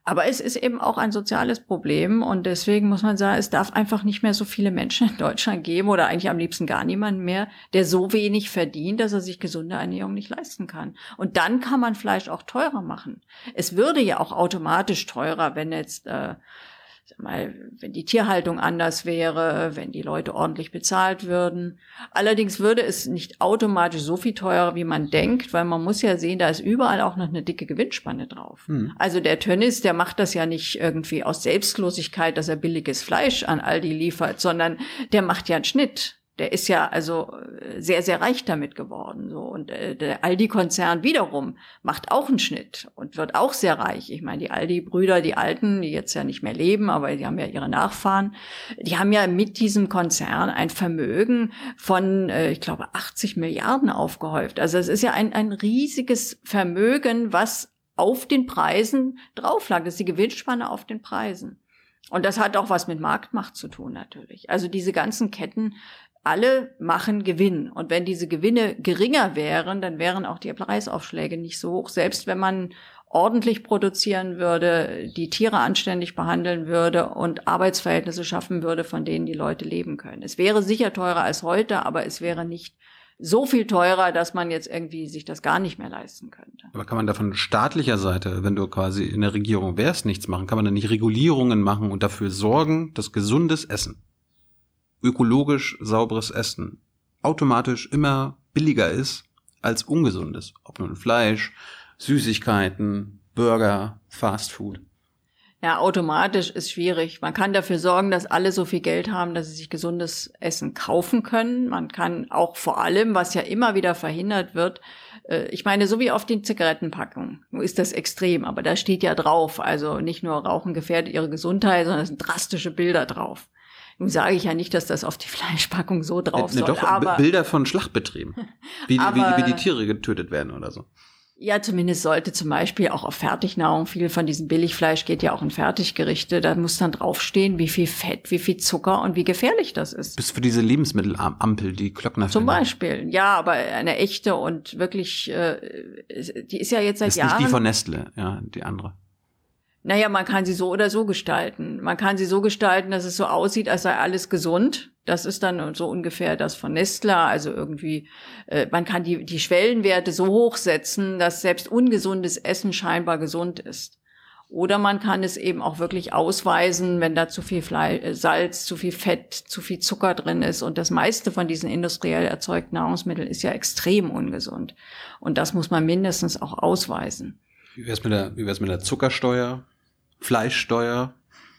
S1: Aber es ist eben auch ein soziales Problem und deswegen muss man sagen, es darf einfach nicht mehr so viele Menschen in Deutschland geben oder eigentlich am liebsten gar niemanden mehr, der so wenig verdient, dass er sich gesunde Ernährung nicht leisten kann. Und dann kann man Fleisch auch teurer machen. Es würde ja auch automatisch teurer, wenn jetzt äh, sag mal, wenn die Tierhaltung anders wäre, wenn die Leute ordentlich bezahlt würden. Allerdings würde es nicht automatisch so viel teurer, wie man denkt, weil man muss ja sehen, da ist überall auch noch eine dicke Gewinnspanne drauf. Hm. Also der Tönnies, der macht das ja nicht irgendwie aus Selbstlosigkeit, dass er billiges Fleisch an Aldi liefert, sondern der macht ja einen Schnitt. Der ist ja also sehr, sehr reich damit geworden. So. Und äh, der Aldi-Konzern wiederum macht auch einen Schnitt und wird auch sehr reich. Ich meine, die Aldi-Brüder, die Alten, die jetzt ja nicht mehr leben, aber die haben ja ihre Nachfahren, die haben ja mit diesem Konzern ein Vermögen von, äh, ich glaube, achtzig Milliarden aufgehäuft. Also es ist ja ein, ein riesiges Vermögen, was auf den Preisen drauf lag. Das ist die Gewinnspanne auf den Preisen. Und das hat auch was mit Marktmacht zu tun natürlich. Also diese ganzen Ketten, alle machen Gewinn. Und wenn diese Gewinne geringer wären, dann wären auch die Preisaufschläge nicht so hoch. Selbst wenn man ordentlich produzieren würde, die Tiere anständig behandeln würde und Arbeitsverhältnisse schaffen würde, von denen die Leute leben können. Es wäre sicher teurer als heute, aber es wäre nicht so viel teurer, dass man jetzt irgendwie sich das gar nicht mehr leisten könnte.
S2: Aber kann man da von staatlicher Seite, wenn du quasi in der Regierung wärst, nichts machen? Kann man da nicht Regulierungen machen und dafür sorgen, dass gesundes Essen, ökologisch sauberes Essen automatisch immer billiger ist als ungesundes? Ob nun Fleisch, Süßigkeiten, Burger, Fastfood.
S1: Ja, automatisch ist schwierig. Man kann dafür sorgen, dass alle so viel Geld haben, dass sie sich gesundes Essen kaufen können. Man kann auch vor allem, was ja immer wieder verhindert wird, äh, ich meine, so wie auf den Zigarettenpackungen. Nun ist das extrem, aber da steht ja drauf, also nicht nur Rauchen gefährdet ihre Gesundheit, sondern es sind drastische Bilder drauf. Nun sage ich ja nicht, dass das auf die Fleischpackung so drauf
S2: ne,
S1: soll.
S2: Doch,
S1: aber
S2: Bilder von Schlachtbetrieben, wie, die,
S1: aber,
S2: wie, wie die Tiere getötet werden oder so.
S1: Ja, zumindest sollte zum Beispiel auch auf Fertignahrung, viel von diesem Billigfleisch geht ja auch in Fertiggerichte, da muss dann draufstehen, wie viel Fett, wie viel Zucker und wie gefährlich das ist.
S2: Bis für diese Lebensmittelampel, die Klöckner.
S1: Zum Beispiel, ja, aber eine echte und wirklich, äh, die ist ja jetzt seit
S2: ist
S1: Jahren.
S2: Nicht die von Nestle, ja, die andere.
S1: Naja, man kann sie so oder so gestalten. Man kann sie so gestalten, dass es so aussieht, als sei alles gesund. Das ist dann so ungefähr das von Nestle. Also irgendwie, äh, man kann die, die Schwellenwerte so hochsetzen, dass selbst ungesundes Essen scheinbar gesund ist. Oder man kann es eben auch wirklich ausweisen, wenn da zu viel Fleisch, Salz, zu viel Fett, zu viel Zucker drin ist. Und das meiste von diesen industriell erzeugten Nahrungsmitteln ist ja extrem ungesund. Und das muss man mindestens auch ausweisen.
S2: Wie wär's mit der, wie wär's mit der Zuckersteuer? Fleischsteuer?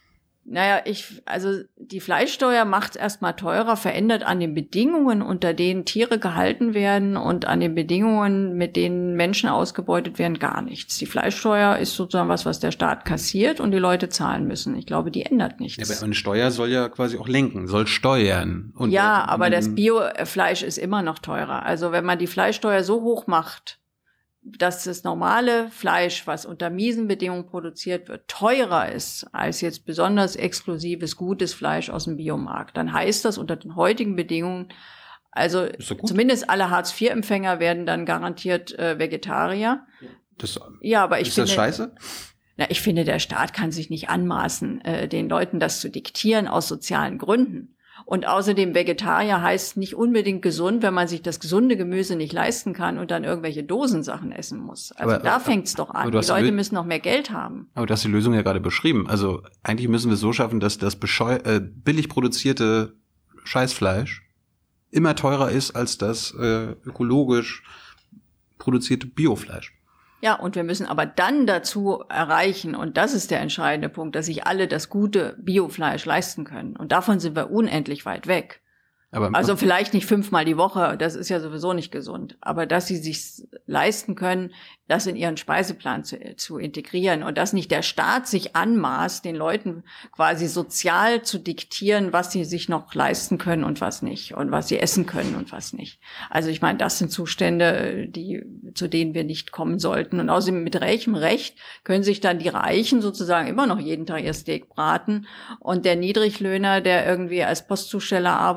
S1: Naja, ich, also die Fleischsteuer macht es erstmal teurer, verändert an den Bedingungen, unter denen Tiere gehalten werden und an den Bedingungen, mit denen Menschen ausgebeutet werden, gar nichts. Die Fleischsteuer ist sozusagen was, was der Staat kassiert und die Leute zahlen müssen. Ich glaube, die ändert nichts.
S2: Ja, aber eine Steuer soll ja quasi auch lenken, soll steuern. Und
S1: ja, aber das Biofleisch ist immer noch teurer. Also wenn man die Fleischsteuer so hoch macht, dass das normale Fleisch, was unter miesen Bedingungen produziert wird, teurer ist als jetzt besonders exklusives, gutes Fleisch aus dem Biomarkt, dann heißt das unter den heutigen Bedingungen, also zumindest alle Hartz vier Empfänger werden dann garantiert äh, Vegetarier.
S2: Das,
S1: ja, aber ich
S2: ist
S1: finde,
S2: das scheiße?
S1: Na, ich finde, der Staat kann sich nicht anmaßen, äh, den Leuten das zu diktieren aus sozialen Gründen. Und außerdem Vegetarier heißt nicht unbedingt gesund, wenn man sich das gesunde Gemüse nicht leisten kann und dann irgendwelche Dosensachen essen muss. Also
S2: aber,
S1: da fängt's doch an. Die Leute müssen noch mehr Geld haben.
S2: Aber du hast die Lösung ja gerade beschrieben. Also eigentlich müssen wir es so schaffen, dass das bescheu- äh, billig produzierte Scheißfleisch immer teurer ist als das äh, ökologisch produzierte Biofleisch.
S1: Ja, und wir müssen aber dann dazu erreichen, und das ist der entscheidende Punkt, dass sich alle das gute Biofleisch leisten können. Und davon sind wir unendlich weit weg. Aber also vielleicht nicht fünfmal die Woche, das ist ja sowieso nicht gesund. Aber dass sie sich leisten können, das in ihren Speiseplan zu, zu integrieren und dass nicht der Staat sich anmaßt, den Leuten quasi sozial zu diktieren, was sie sich noch leisten können und was nicht und was sie essen können und was nicht. Also ich meine, das sind Zustände, die, zu denen wir nicht kommen sollten. Und außerdem mit welchem Recht können sich dann die Reichen sozusagen immer noch jeden Tag ihr Steak braten und der Niedriglöhner, der irgendwie als Postzusteller arbeitet oder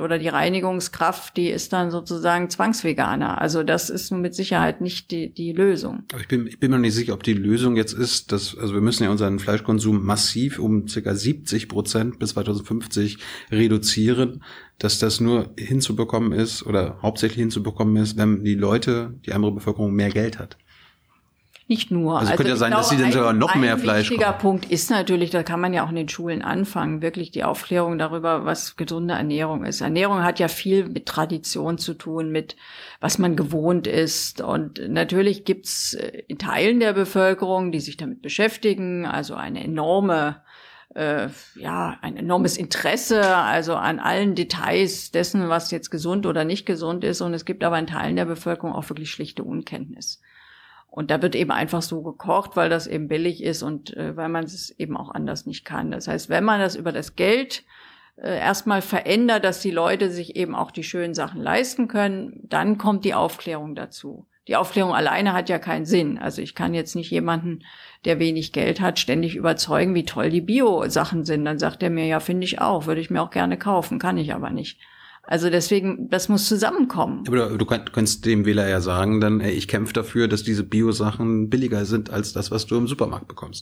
S1: oder die Reinigungskraft, die ist dann sozusagen Zwangsveganer. Also das ist nun mit Sicherheit nicht die, die Lösung.
S2: Aber ich bin, ich bin mir nicht sicher, ob die Lösung jetzt ist, dass, also wir müssen ja unseren Fleischkonsum massiv um ca. siebzig Prozent bis zweitausendfünfzig reduzieren, dass das nur hinzubekommen ist oder hauptsächlich hinzubekommen ist, wenn die Leute, die andere Bevölkerung mehr Geld hat.
S1: Nicht nur.
S2: Also, also könnte ja sein, dass sie dann sogar noch mehr Fleisch kaufen. Ein wichtiger
S1: Punkt ist natürlich, da kann man ja auch in den Schulen anfangen, wirklich die Aufklärung darüber, was gesunde Ernährung ist. Ernährung hat ja viel mit Tradition zu tun, mit was man gewohnt ist. Und natürlich gibt's in Teilen der Bevölkerung, die sich damit beschäftigen, also eine enorme Äh, ja, ein enormes Interesse, also an allen Details dessen, was jetzt gesund oder nicht gesund ist. Und es gibt aber in Teilen der Bevölkerung auch wirklich schlichte Unkenntnis. Und da wird eben einfach so gekocht, weil das eben billig ist und äh, weil man es eben auch anders nicht kann. Das heißt, wenn man das über das Geld äh, erstmal verändert, dass die Leute sich eben auch die schönen Sachen leisten können, dann kommt die Aufklärung dazu. Die Aufklärung alleine hat ja keinen Sinn. Also ich kann jetzt nicht jemanden, der wenig Geld hat, ständig überzeugen, wie toll die Bio-Sachen sind. Dann sagt er mir, ja, finde ich auch, würde ich mir auch gerne kaufen, kann ich aber nicht. Also deswegen, das muss zusammenkommen.
S2: Aber du kannst dem Wähler ja sagen, dann, ey, ich kämpfe dafür, dass diese Bio-Sachen billiger sind als das, was du im Supermarkt bekommst.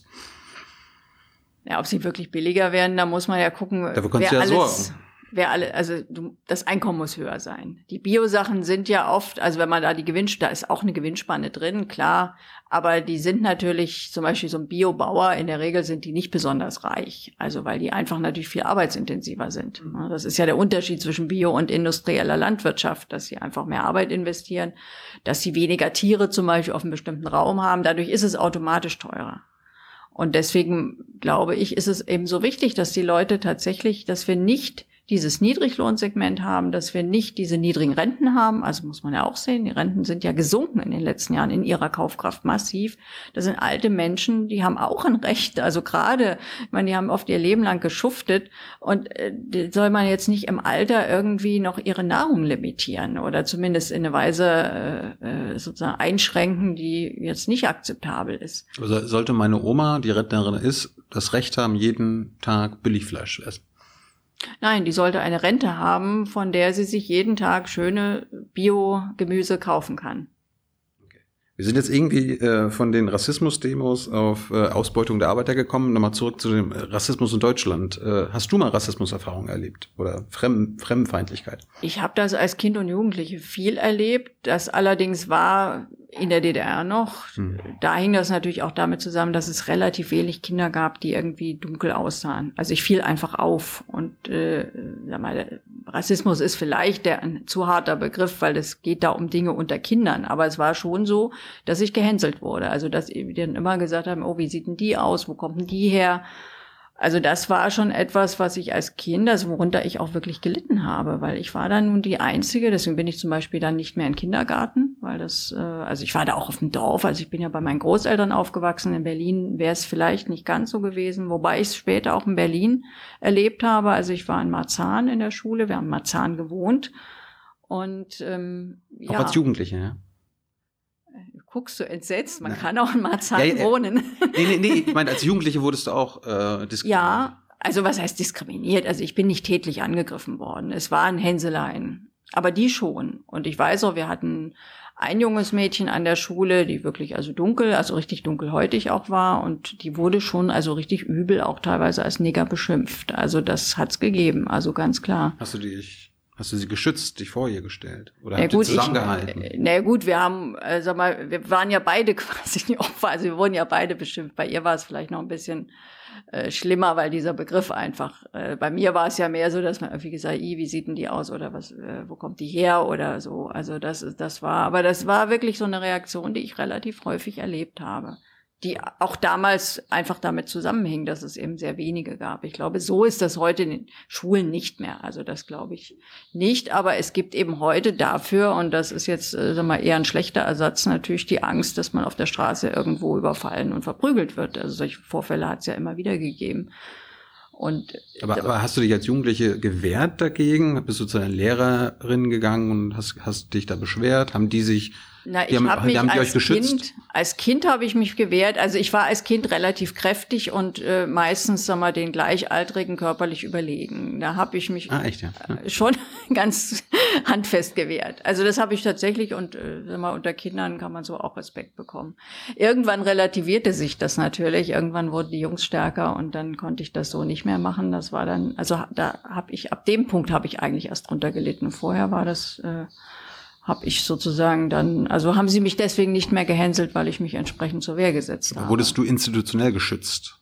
S1: Ja, ob sie wirklich billiger werden, da muss man ja gucken,
S2: dafür kannst
S1: wer
S2: du ja
S1: alles,
S2: sorgen.
S1: wer alle, also du, das Einkommen muss höher sein. Die Bio-Sachen sind ja oft, also wenn man da die Gewinn, da ist auch eine Gewinnspanne drin, klar, aber die sind natürlich, zum Beispiel so ein Biobauer, in der Regel sind die nicht besonders reich, also weil die einfach natürlich viel arbeitsintensiver sind. Das ist ja der Unterschied zwischen Bio- und industrieller Landwirtschaft, dass sie einfach mehr Arbeit investieren, dass sie weniger Tiere zum Beispiel auf einem bestimmten Raum haben, dadurch ist es automatisch teurer. Und deswegen glaube ich, ist es eben so wichtig, dass die Leute tatsächlich, dass wir nicht dieses Niedriglohnsegment haben, dass wir nicht diese niedrigen Renten haben. Also muss man ja auch sehen, die Renten sind ja gesunken in den letzten Jahren in ihrer Kaufkraft massiv. Das sind alte Menschen, die haben auch ein Recht. Also gerade, ich meine, die haben oft ihr Leben lang geschuftet und äh, soll man jetzt nicht im Alter irgendwie noch ihre Nahrung limitieren oder zumindest in eine Weise äh, sozusagen einschränken, die jetzt nicht akzeptabel ist.
S2: Also sollte meine Oma, die Rentnerin ist, das Recht haben, jeden Tag Billigfleisch zu essen?
S1: Nein, die sollte eine Rente haben, von der sie sich jeden Tag schöne Bio-Gemüse kaufen kann.
S2: Okay. Wir sind jetzt irgendwie äh, von den Rassismus-Demos auf äh, Ausbeutung der Arbeiter gekommen. Nochmal zurück zu dem Rassismus in Deutschland. Äh, hast du mal Rassismuserfahrungen erlebt oder Fremd- Fremdenfeindlichkeit?
S1: Ich habe das als Kind und Jugendliche viel erlebt. Das allerdings war in der D D R noch. Hm. Da hing das natürlich auch damit zusammen, dass es relativ wenig Kinder gab, die irgendwie dunkel aussahen. Also ich fiel einfach auf. Und äh, sag mal, Rassismus ist vielleicht der, ein zu harter Begriff, weil es geht da um Dinge unter Kindern. Aber es war schon so, dass ich gehänselt wurde. Also dass die dann immer gesagt haben, oh, wie sieht denn die aus? Wo kommt denn die her? Also das war schon etwas, was ich als Kind, also worunter ich auch wirklich gelitten habe, weil ich war dann nun die Einzige, deswegen bin ich zum Beispiel dann nicht mehr in den Kindergarten, weil das, äh, also ich war da auch auf dem Dorf, also ich bin ja bei meinen Großeltern aufgewachsen, in Berlin wäre es vielleicht nicht ganz so gewesen, wobei ich es später auch in Berlin erlebt habe, also ich war in Marzahn in der Schule, wir haben in Marzahn gewohnt und ähm, ja.
S2: Auch als Jugendliche, ja?
S1: Guckst du entsetzt? Man kann auch in Marzahn ja, ja, wohnen.
S2: Nee, nee, nee, ich meine, als Jugendliche wurdest du auch äh, diskriminiert.
S1: Ja, also was heißt diskriminiert? Also ich bin nicht tätlich angegriffen worden. Es waren Hänseleien, aber die schon. Und ich weiß auch, wir hatten ein junges Mädchen an der Schule, die wirklich also dunkel, also richtig dunkelhäutig auch war. Und die wurde schon also richtig übel, auch teilweise als Nigger beschimpft. Also das hat's gegeben, also ganz klar.
S2: Hast du dich... Hast du sie geschützt, dich vor ihr gestellt? Oder
S1: na
S2: habt
S1: gut,
S2: ihr zusammengehalten?
S1: Ich, na gut, wir haben, äh, sag mal, wir waren ja beide quasi die Opfer, also wir wurden ja beide beschimpft. Bei ihr war es vielleicht noch ein bisschen äh, schlimmer, weil dieser Begriff einfach, äh, bei mir war es ja mehr so, dass man irgendwie gesagt hat, wie sieht denn die aus oder was, äh, wo kommt die her oder so. Also das ist, das war, aber das war wirklich so eine Reaktion, die ich relativ häufig erlebt habe, die auch damals einfach damit zusammenhing, dass es eben sehr wenige gab. Ich glaube, so ist das heute in den Schulen nicht mehr. Also das glaube ich nicht. Aber es gibt eben heute dafür, und das ist jetzt äh, sag mal, eher ein schlechter Ersatz, natürlich die Angst, dass man auf der Straße irgendwo überfallen und verprügelt wird. Also solche Vorfälle hat es ja immer wieder gegeben. Und
S2: aber, aber hast du dich als Jugendliche gewehrt dagegen? Bist du zu einer Lehrerin gegangen und hast, hast dich da beschwert? Haben die sich
S1: Na, ich
S2: Die haben,
S1: hab
S2: die
S1: mich
S2: haben die
S1: als
S2: euch geschützt?
S1: Kind, als Kind habe ich mich gewehrt. Also ich war als Kind relativ kräftig und äh, meistens, sagen wir, den Gleichaltrigen körperlich überlegen. Da habe ich mich
S2: Ah, echt, ja. ja.
S1: äh, schon ganz handfest gewehrt. Also das habe ich tatsächlich und äh, sagen wir, unter Kindern kann man so auch Respekt bekommen. Irgendwann relativierte sich das natürlich. Irgendwann wurden die Jungs stärker und dann konnte ich das so nicht mehr machen. Das war dann, also da habe ich, ab dem Punkt habe ich eigentlich erst drunter gelitten. Vorher war das... Äh, habe ich sozusagen dann, also haben sie mich deswegen nicht mehr gehänselt, weil ich mich entsprechend zur Wehr gesetzt habe.
S2: Wurdest du institutionell geschützt?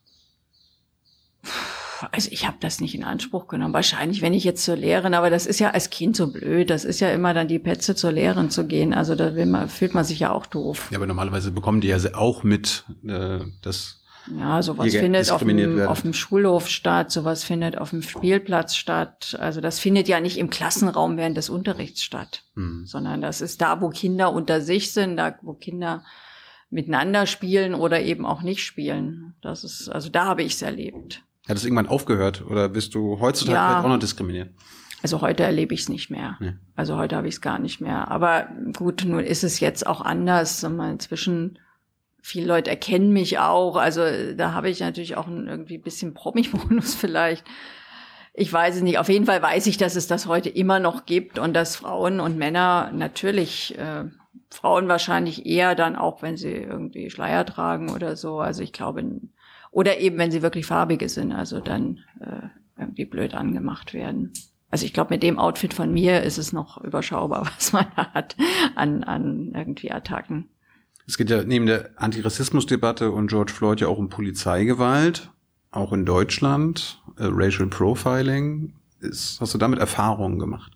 S1: Also ich habe das nicht in Anspruch genommen. Wahrscheinlich, wenn ich jetzt zur Lehrerin, aber das ist ja als Kind so blöd. Das ist ja immer dann die Petze zur Lehrerin zu gehen. Also da will man, fühlt man sich ja auch doof.
S2: Ja, aber normalerweise bekommen die ja auch mit, äh, dass
S1: Ja, sowas
S2: hier
S1: findet auf
S2: diskriminiert
S1: dem,
S2: werden.
S1: auf dem Schulhof statt, sowas findet auf dem Spielplatz statt. Also das findet ja nicht im Klassenraum während des Unterrichts statt,
S2: Hm.
S1: sondern das ist da, wo Kinder unter sich sind, da, wo Kinder miteinander spielen oder eben auch nicht spielen. Das ist, also da habe ich es erlebt.
S2: Hat es irgendwann aufgehört oder bist du heutzutage
S1: Ja.
S2: vielleicht auch noch diskriminiert?
S1: Also heute erlebe ich es nicht mehr.
S2: Nee.
S1: Also heute habe ich es gar nicht mehr. Aber gut, nun ist es jetzt auch anders. Sagen wir, inzwischen, viele Leute erkennen mich auch. Also da habe ich natürlich auch ein irgendwie bisschen Promi-Bonus vielleicht. Ich weiß es nicht. Auf jeden Fall weiß ich, dass es das heute immer noch gibt und dass Frauen und Männer natürlich, äh, Frauen wahrscheinlich eher dann auch, wenn sie irgendwie Schleier tragen oder so. Also ich glaube, oder eben, wenn sie wirklich farbige sind, also dann äh, irgendwie blöd angemacht werden. Also ich glaube, mit dem Outfit von mir ist es noch überschaubar, was man da hat an, an irgendwie Attacken.
S2: Es geht ja neben der Antirassismusdebatte und George Floyd ja auch um Polizeigewalt, auch in Deutschland, äh, Racial Profiling. Ist, hast du damit Erfahrungen gemacht?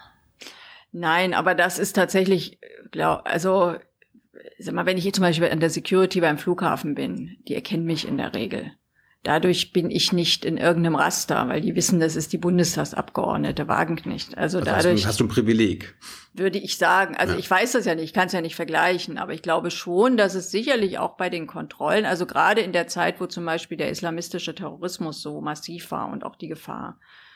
S1: Nein, aber das ist tatsächlich, glaub, also sag mal, wenn ich jetzt zum Beispiel an der Security beim Flughafen bin, die erkennen mich in der Regel. Dadurch bin ich nicht in irgendeinem Raster, weil die wissen, das ist die Bundestagsabgeordnete Wagenknecht. Also,
S2: Also
S1: dadurch
S2: hast du, hast du ein Privileg?
S1: würde ich sagen, also
S2: Ja.
S1: ich weiß das ja nicht, ich kann es ja nicht vergleichen, aber ich glaube schon, dass es sicherlich auch bei den Kontrollen, also gerade in der Zeit, wo zum Beispiel der islamistische Terrorismus so massiv war und auch die Gefahr,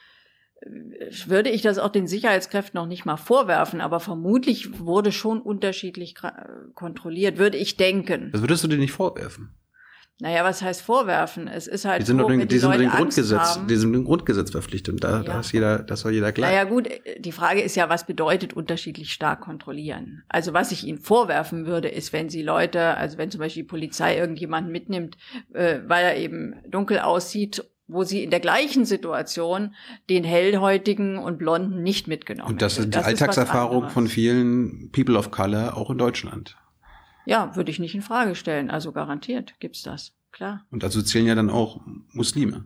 S1: würde ich das auch den Sicherheitskräften noch nicht mal vorwerfen, aber vermutlich wurde schon unterschiedlich kontrolliert, würde ich denken.
S2: Das würdest du dir nicht vorwerfen?
S1: Naja, was heißt vorwerfen? Es ist halt
S2: Die sind
S1: so,
S2: doch
S1: wenn
S2: den,
S1: die
S2: die sind
S1: Leute
S2: dem
S1: Angst
S2: Grundgesetz,
S1: haben.
S2: die sind dem Grundgesetz verpflichtet. Da,
S1: Ja.
S2: da ist jeder, das soll jeder gleich.
S1: Naja gut, die Frage ist ja, was bedeutet unterschiedlich stark kontrollieren? Also was ich Ihnen vorwerfen würde, ist, wenn Sie Leute, also wenn zum Beispiel die Polizei irgendjemanden mitnimmt, äh, weil er eben dunkel aussieht, wo sie in der gleichen Situation den hellhäutigen und blonden nicht mitgenommen
S2: Und das
S1: hätte.
S2: ist die
S1: was
S2: Alltagserfahrung
S1: anderes.
S2: von vielen People of Color, auch in Deutschland.
S1: Ja, würde ich nicht in Frage stellen. Also garantiert gibt's das, klar.
S2: Und dazu zählen ja dann auch Muslime.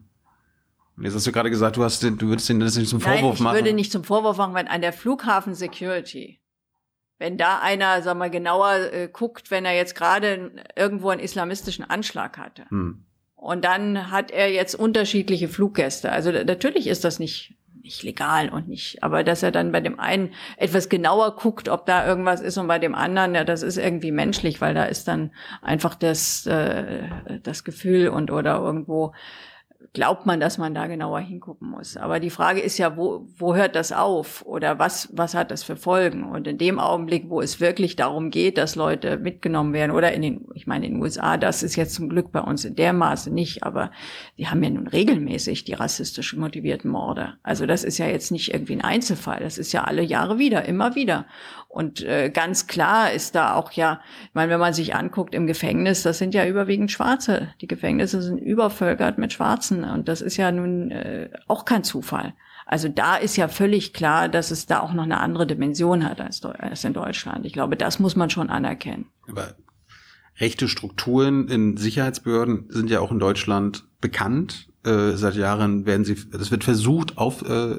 S2: Und jetzt hast du gerade gesagt, du hast, den, du würdest denen das nicht zum
S1: Nein,
S2: Vorwurf
S1: ich
S2: machen.
S1: würde nicht zum Vorwurf machen, wenn an der Flughafen Security, wenn da einer, sag mal, genauer äh, guckt, wenn er jetzt gerade irgendwo einen islamistischen Anschlag hatte.
S2: Hm.
S1: Und dann hat er jetzt unterschiedliche Fluggäste. Also natürlich ist das nicht, nicht legal und nicht, aber dass er dann bei dem einen etwas genauer guckt, ob da irgendwas ist und bei dem anderen, ja, das ist irgendwie menschlich, weil da ist dann einfach das, äh, das Gefühl und oder irgendwo glaubt man, dass man da genauer hingucken muss. Aber die Frage ist ja, wo, wo hört das auf? Oder was, was hat das für Folgen? Und in dem Augenblick, wo es wirklich darum geht, dass Leute mitgenommen werden, oder in den, ich meine, in den U S A, das ist jetzt zum Glück bei uns in der Maße nicht, aber die haben ja nun regelmäßig die rassistisch motivierten Morde. Also das ist ja jetzt nicht irgendwie ein Einzelfall. Das ist ja alle Jahre wieder, immer wieder. Und äh, ganz klar ist da auch ja, ich meine, wenn man sich anguckt im Gefängnis, das sind ja überwiegend Schwarze. Die Gefängnisse sind übervölkert mit Schwarzen. Und das ist ja nun äh, auch kein Zufall. Also da ist ja völlig klar, dass es da auch noch eine andere Dimension hat als, als in Deutschland. Ich glaube, das muss man schon anerkennen.
S2: Aber rechte Strukturen in Sicherheitsbehörden sind ja auch in Deutschland bekannt. Äh, seit Jahren werden sie, das wird versucht, auf äh,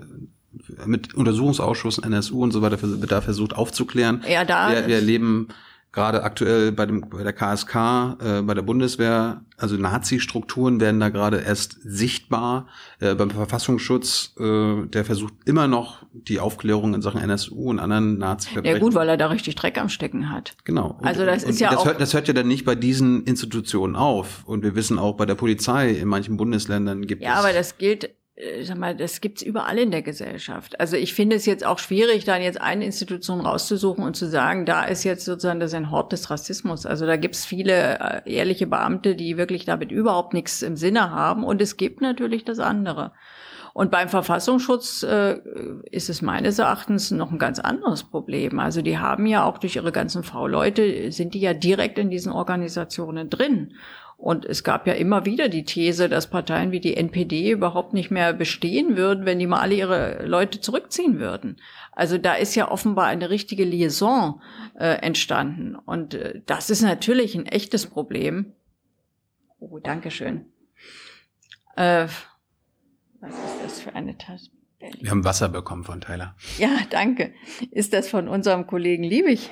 S2: mit Untersuchungsausschüssen, N S U und so weiter, wird da versucht aufzuklären.
S1: Ja, da
S2: Wir, wir erleben gerade aktuell bei dem bei der K S K, äh, bei der Bundeswehr, also Nazi-Strukturen werden da gerade erst sichtbar. Äh, beim Verfassungsschutz, äh, der versucht immer noch die Aufklärung in Sachen N S U und anderen Nazi-Verbrechen.
S1: Ja gut, weil er da richtig Dreck am Stecken hat.
S2: Genau. Und,
S1: Also das
S2: und
S1: ist ja
S2: das
S1: auch
S2: hört, das hört ja dann nicht bei diesen Institutionen auf. Und wir wissen auch, bei der Polizei in manchen Bundesländern gibt
S1: Ja,
S2: es...
S1: aber das gilt ich sag mal, das gibt's überall in der Gesellschaft. Also ich finde es jetzt auch schwierig, dann jetzt eine Institution rauszusuchen und zu sagen, da ist jetzt sozusagen das ein Hort des Rassismus. Also da gibt's viele ehrliche Beamte, die wirklich damit überhaupt nichts im Sinne haben. Und es gibt natürlich das andere. Und beim Verfassungsschutz äh, ist es meines Erachtens noch ein ganz anderes Problem. Also die haben ja auch durch ihre ganzen V-Leute, sind die ja direkt in diesen Organisationen drin. Und es gab ja immer wieder die These, dass Parteien wie die N P D überhaupt nicht mehr bestehen würden, wenn die mal alle ihre Leute zurückziehen würden. Also da ist ja offenbar eine richtige Liaison äh, entstanden. Und äh, das ist natürlich ein echtes Problem. Oh, Dankeschön. Äh, Was ist das für eine Tasse?
S2: Wir haben Wasser bekommen von Tyler.
S1: Ja, danke. Ist das von unserem Kollegen Liebig?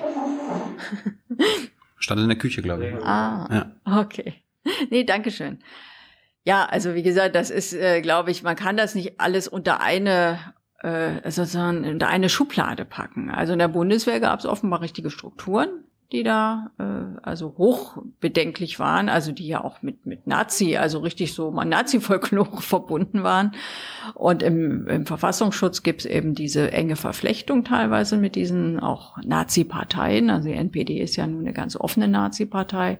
S2: Stand in der Küche, glaube ich.
S1: Ah,
S2: ja.
S1: Okay. Nee, danke schön. Ja, also wie gesagt, das ist, äh, glaube ich, man kann das nicht alles unter eine, äh, sozusagen unter eine Schublade packen. Also in der Bundeswehr gab es offenbar richtige Strukturen, die da äh, also hochbedenklich waren, also die ja auch mit mit Nazi, also richtig so mal Nazi-Folklore verbunden waren. Und im, im Verfassungsschutz gibt's eben diese enge Verflechtung teilweise mit diesen auch Nazi-Parteien. Also die N P D ist ja nun eine ganz offene Nazi-Partei.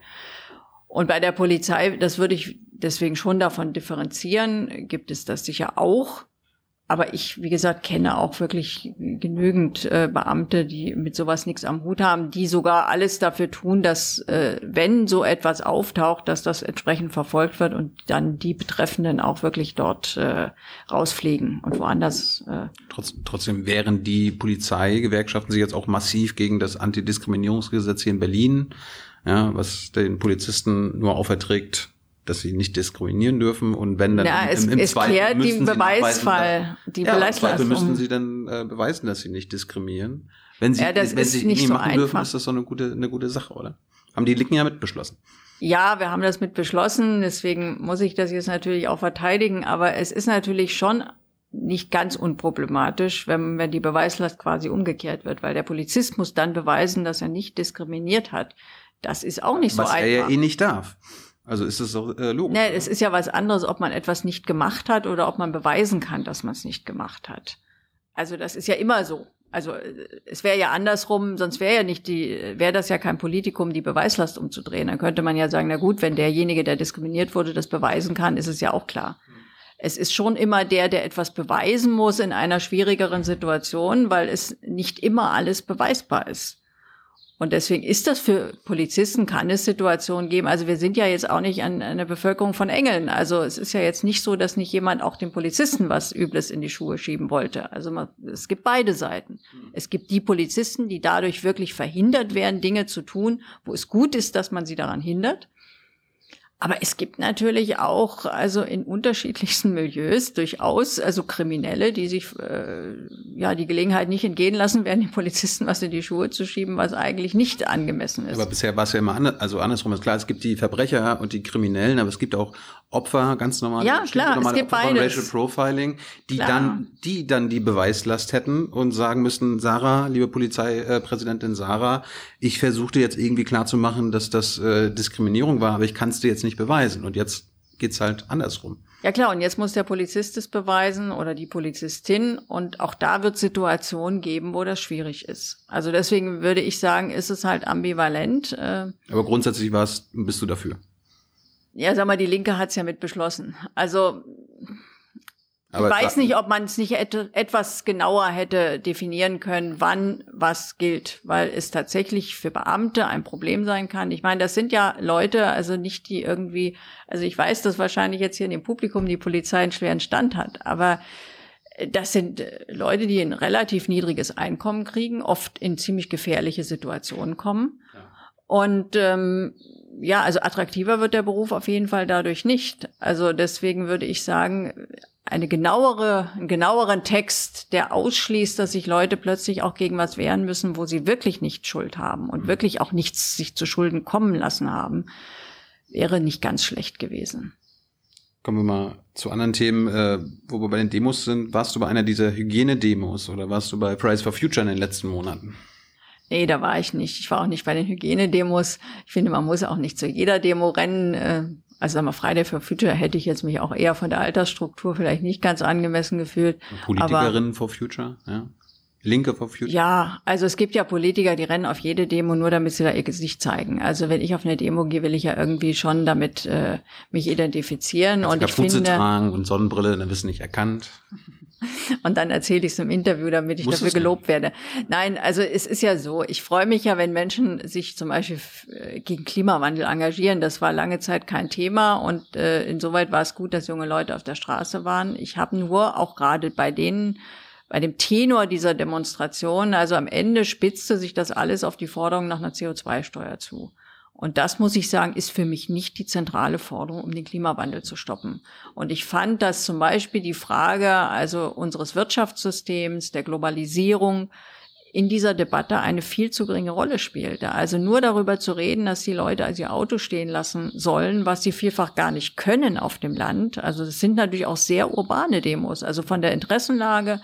S1: Und bei der Polizei, das würde ich deswegen schon davon differenzieren, gibt es das sicher auch. Aber ich, wie gesagt, kenne auch wirklich genügend äh, Beamte, die mit sowas nichts am Hut haben, die sogar alles dafür tun, dass, äh, wenn so etwas auftaucht, dass das entsprechend verfolgt wird und dann die Betreffenden auch wirklich dort äh, rausfliegen und woanders. Äh.
S2: Trotz, trotzdem wehren die Polizeigewerkschaften sich jetzt auch massiv gegen das Antidiskriminierungsgesetz hier in Berlin, ja, was den Polizisten nur auferträgt, dass sie nicht diskriminieren dürfen, und wenn dann
S1: ja,
S2: im,
S1: es,
S2: im, im
S1: es
S2: Zweifel müssen
S1: die
S2: sie
S1: Beweisfall, die
S2: ja, im Zweifel müssen
S1: um.
S2: sie dann äh, beweisen, dass sie nicht diskriminieren. Wenn sie,
S1: ja, das
S2: wenn
S1: ist
S2: sie
S1: nicht
S2: irgendwie
S1: so
S2: machen
S1: einfach.
S2: dürfen, ist das so eine gute, eine gute Sache, oder? Haben die Linken ja mit beschlossen.
S1: Ja, wir haben das mit beschlossen, deswegen muss ich das jetzt natürlich auch verteidigen, aber es ist natürlich schon nicht ganz unproblematisch, wenn, wenn die Beweislast quasi umgekehrt wird, weil der Polizist muss dann beweisen, dass er nicht diskriminiert hat. Das ist auch nicht
S2: Was
S1: so einfach.
S2: Was er ja eh nicht darf. Also ist es doch äh, logisch.
S1: Nee, es ist ja was anderes, ob man etwas nicht gemacht hat oder ob man beweisen kann, dass man es nicht gemacht hat. Also das ist ja immer so. Also es wäre ja andersrum, sonst wäre ja nicht die, wäre das ja kein Politikum, die Beweislast umzudrehen. Dann könnte man ja sagen, na gut, wenn derjenige, der diskriminiert wurde, das beweisen kann, ist es ja auch klar. Es ist schon immer der, der etwas beweisen muss in einer schwierigeren Situation, weil es nicht immer alles beweisbar ist. Und deswegen ist das für Polizisten, kann es Situationen geben. Also wir sind ja jetzt auch nicht an einer Bevölkerung von Engeln. Also es ist ja jetzt nicht so, dass nicht jemand auch dem Polizisten was Übles in die Schuhe schieben wollte. Also man, es gibt beide Seiten. Es gibt die Polizisten, die dadurch wirklich verhindert werden, Dinge zu tun, wo es gut ist, dass man sie daran hindert. Aber es gibt natürlich auch, also in unterschiedlichsten Milieus durchaus, also Kriminelle, die sich äh, ja die Gelegenheit nicht entgehen lassen werden, den Polizisten was in die Schuhe zu schieben, was eigentlich nicht angemessen ist.
S2: Aber bisher war es ja immer anders, also andersrum. Ist klar, es gibt die Verbrecher und die Kriminellen, aber es gibt auch Opfer, ganz normal.
S1: Ja, klar, es gibt
S2: Opfer von
S1: beides.
S2: Racial Profiling, die
S1: Klar.
S2: dann, die dann die Beweislast hätten und sagen müssten, Sarah, liebe Polizeipräsidentin Sarah, ich versuchte jetzt irgendwie klarzumachen, dass das äh, Diskriminierung war, aber ich kann es dir jetzt nicht beweisen. Und jetzt geht's halt andersrum.
S1: Ja klar, und jetzt muss der Polizist es beweisen oder die Polizistin, und auch da wird Situationen geben, wo das schwierig ist. Also deswegen würde ich sagen, ist es halt ambivalent. Äh,
S2: aber grundsätzlich war's, bist du dafür?
S1: Ja, sag mal, die Linke hat's ja mit beschlossen. Also
S2: Aber
S1: ich weiß nicht, ob man es nicht et- etwas genauer hätte definieren können, wann was gilt, weil es tatsächlich für Beamte ein Problem sein kann. Ich meine, das sind ja Leute, also nicht die irgendwie, also ich weiß, dass wahrscheinlich jetzt hier in dem Publikum die Polizei einen schweren Stand hat, aber das sind Leute, die ein relativ niedriges Einkommen kriegen, oft in ziemlich gefährliche Situationen kommen. Ja. Und ähm, ja, also attraktiver wird der Beruf auf jeden Fall dadurch nicht. Also deswegen würde ich sagen, eine genauere, einen genaueren Text, der ausschließt, dass sich Leute plötzlich auch gegen was wehren müssen, wo sie wirklich nicht Schuld haben und wirklich auch nichts sich zu Schulden kommen lassen haben, wäre nicht ganz schlecht gewesen.
S2: Kommen wir mal zu anderen Themen, äh, wo wir bei den Demos sind. Warst du bei einer dieser Hygienedemos oder warst du bei Fridays for Future in den letzten Monaten?
S1: Nee, da war ich nicht. Ich war auch nicht bei den Hygienedemos. Ich finde, man muss auch nicht zu jeder Demo rennen. Also sagen wir, Friday for Future hätte ich jetzt mich auch eher von der Altersstruktur vielleicht nicht ganz angemessen gefühlt.
S2: Politikerinnen for Future, ja. Linke for Future?
S1: Ja, also es gibt ja Politiker, die rennen auf jede Demo nur, damit sie da ihr Gesicht zeigen. Also wenn ich auf eine Demo gehe, will ich ja irgendwie schon damit äh, mich identifizieren.
S2: Also
S1: und ich finde
S2: tragen und Sonnenbrille, dann wirst du nicht erkannt.
S1: Und dann erzähle ich es im Interview, damit ich Muss dafür gelobt werde. Nein, also es ist ja so, ich freue mich ja, wenn Menschen sich zum Beispiel gegen Klimawandel engagieren. Das war lange Zeit kein Thema und äh, insoweit war es gut, dass junge Leute auf der Straße waren. Ich habe nur auch gerade bei denen, bei dem Tenor dieser Demonstration, also am Ende spitzte sich das alles auf die Forderung nach einer C O zwei Steuer zu. Und das, muss ich sagen, ist für mich nicht die zentrale Forderung, um den Klimawandel zu stoppen. Und ich fand, dass zum Beispiel die Frage also unseres Wirtschaftssystems, der Globalisierung in dieser Debatte eine viel zu geringe Rolle spielte. Also nur darüber zu reden, dass die Leute also ihr Auto stehen lassen sollen, was sie vielfach gar nicht können auf dem Land. Also es sind natürlich auch sehr urbane Demos, also von der Interessenlage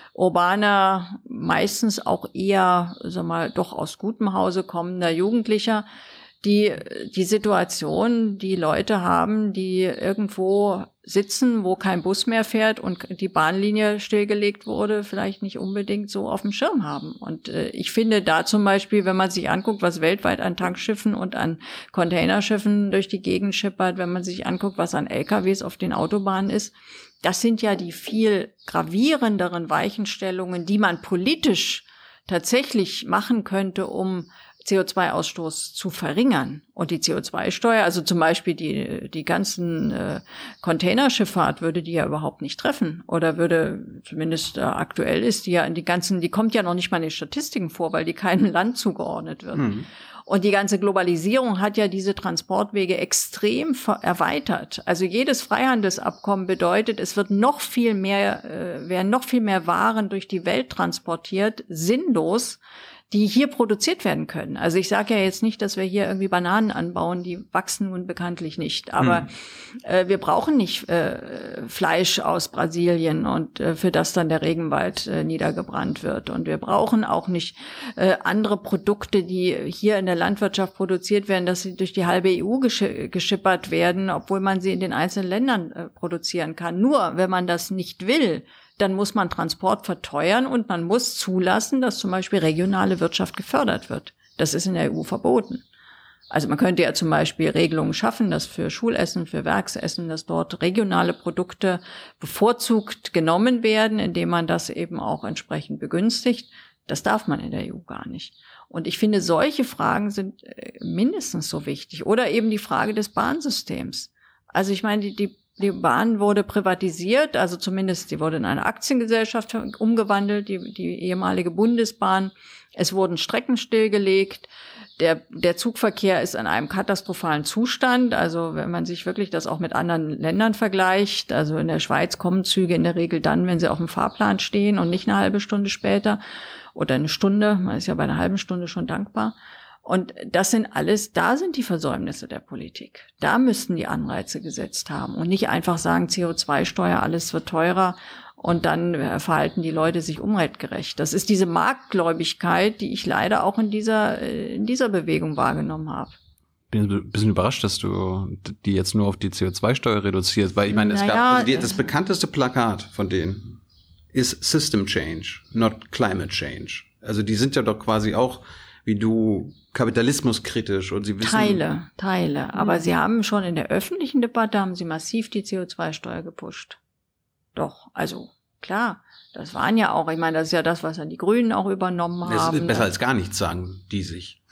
S1: urbaner, meistens auch eher, sag mal, doch aus gutem Hause kommender Jugendlicher, die die Situation, die Leute haben, die irgendwo sitzen, wo kein Bus mehr fährt und die Bahnlinie stillgelegt wurde, vielleicht nicht unbedingt so auf dem Schirm haben. Und äh, ich finde da zum Beispiel, wenn man sich anguckt, was weltweit an Tankschiffen und an Containerschiffen durch die Gegend schippert, wenn man sich anguckt, was an L K Ws auf den Autobahnen ist, das sind ja die viel gravierenderen Weichenstellungen, die man politisch tatsächlich machen könnte, um C O zwei Ausstoß zu verringern. Und die C O zwei Steuer, also zum Beispiel die die ganzen äh, Containerschifffahrt, würde die ja überhaupt nicht treffen. Oder würde, zumindest äh, aktuell ist die ja, die ganzen, die kommt ja noch nicht mal in den Statistiken vor, weil die keinem Land zugeordnet wird. Hm. Und die ganze Globalisierung hat ja diese Transportwege extrem erweitert. Also jedes Freihandelsabkommen bedeutet, es wird noch viel mehr, äh, werden noch viel mehr Waren durch die Welt transportiert, sinnlos, die hier produziert werden können. Also ich sage ja jetzt nicht, dass wir hier irgendwie Bananen anbauen, die wachsen nun bekanntlich nicht. Aber hm. äh, wir brauchen nicht äh, Fleisch aus Brasilien und äh, für das dann der Regenwald äh, niedergebrannt wird. Und wir brauchen auch nicht äh, andere Produkte, die hier in der Landwirtschaft produziert werden, dass sie durch die halbe E U gesch- geschippert werden, obwohl man sie in den einzelnen Ländern äh, produzieren kann. Nur wenn man das nicht will, dann muss man Transport verteuern und man muss zulassen, dass zum Beispiel regionale Wirtschaft gefördert wird. Das ist in der E U verboten. Also man könnte ja zum Beispiel Regelungen schaffen, dass für Schulessen, für Werksessen, dass dort regionale Produkte bevorzugt genommen werden, indem man das eben auch entsprechend begünstigt. Das darf man in der E U gar nicht. Und ich finde, solche Fragen sind mindestens so wichtig. Oder eben die Frage des Bahnsystems. Also ich meine, die, die Die Bahn wurde privatisiert, also zumindest die wurde in eine Aktiengesellschaft umgewandelt, die, die ehemalige Bundesbahn. Es wurden Strecken stillgelegt. Der, der Zugverkehr ist in einem katastrophalen Zustand. Also wenn man sich wirklich das auch mit anderen Ländern vergleicht, also in der Schweiz kommen Züge in der Regel dann, wenn sie auf dem Fahrplan stehen und nicht eine halbe Stunde später oder eine Stunde. Man ist ja bei einer halben Stunde schon dankbar. Und das sind alles, da sind die Versäumnisse der Politik. Da müssten die Anreize gesetzt haben und nicht einfach sagen, C O zwei Steuer, alles wird teurer und dann verhalten die Leute sich umweltgerecht. Das ist diese Marktgläubigkeit, die ich leider auch in dieser, in dieser Bewegung wahrgenommen habe.
S2: Bin ein bisschen überrascht, dass du die jetzt nur auf die C O zwei Steuer reduzierst, weil ich meine, es naja, gab also die, das bekannteste Plakat von denen ist System Change, not Climate Change. Also die sind ja doch quasi auch wie du kapitalismuskritisch und sie wissen...
S1: Teile, Teile. Aber mhm. sie haben schon in der öffentlichen Debatte, haben sie massiv die C O zwei Steuer gepusht. Doch, also klar, das waren ja auch, ich meine, das ist ja das, was dann die Grünen auch übernommen haben.
S2: Das ist besser als gar nichts, sagen die sich.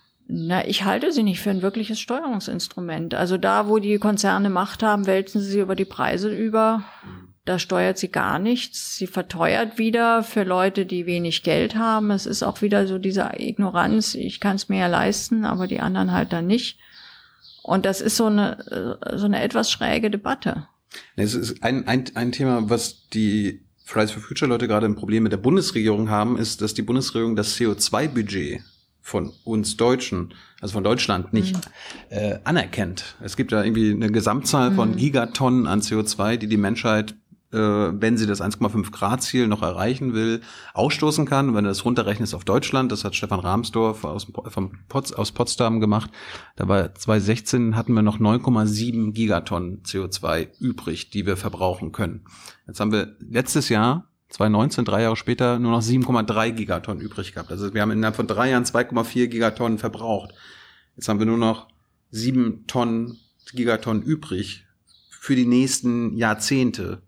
S1: Na, ich halte sie nicht für ein wirkliches Steuerungsinstrument. Also da, wo die Konzerne Macht haben, wälzen sie über die Preise über. Da steuert sie gar nichts. Sie verteuert wieder für Leute, die wenig Geld haben. Es ist auch wieder so diese Ignoranz. Ich kann es mir ja leisten, aber die anderen halt dann nicht. Und das ist so eine so eine etwas schräge Debatte.
S2: Es ist ein, ein, ein Thema, was die Fridays for Future Leute gerade ein Problem mit der Bundesregierung haben, ist, dass die Bundesregierung das C O zwei Budget von uns Deutschen, also von Deutschland, nicht mhm. äh, anerkennt. Es gibt ja irgendwie eine Gesamtzahl von mhm. Gigatonnen an C O zwei, die die Menschheit äh, wenn sie das eins Komma fünf Grad Ziel noch erreichen will, ausstoßen kann. Wenn du das runterrechnest auf Deutschland, das hat Stefan Rahmsdorf aus, vom Pots, aus Potsdam gemacht, da war zwanzig sechzehn hatten wir noch neun Komma sieben Gigatonnen C O zwei übrig, die wir verbrauchen können. Jetzt haben wir letztes Jahr, zwanzig neunzehn, drei Jahre später, nur noch sieben Komma drei Gigatonnen übrig gehabt. Also wir haben innerhalb von drei Jahren zwei Komma vier Gigatonnen verbraucht. Jetzt haben wir nur noch sieben Tonnen, Gigatonnen übrig für die nächsten Jahrzehnte.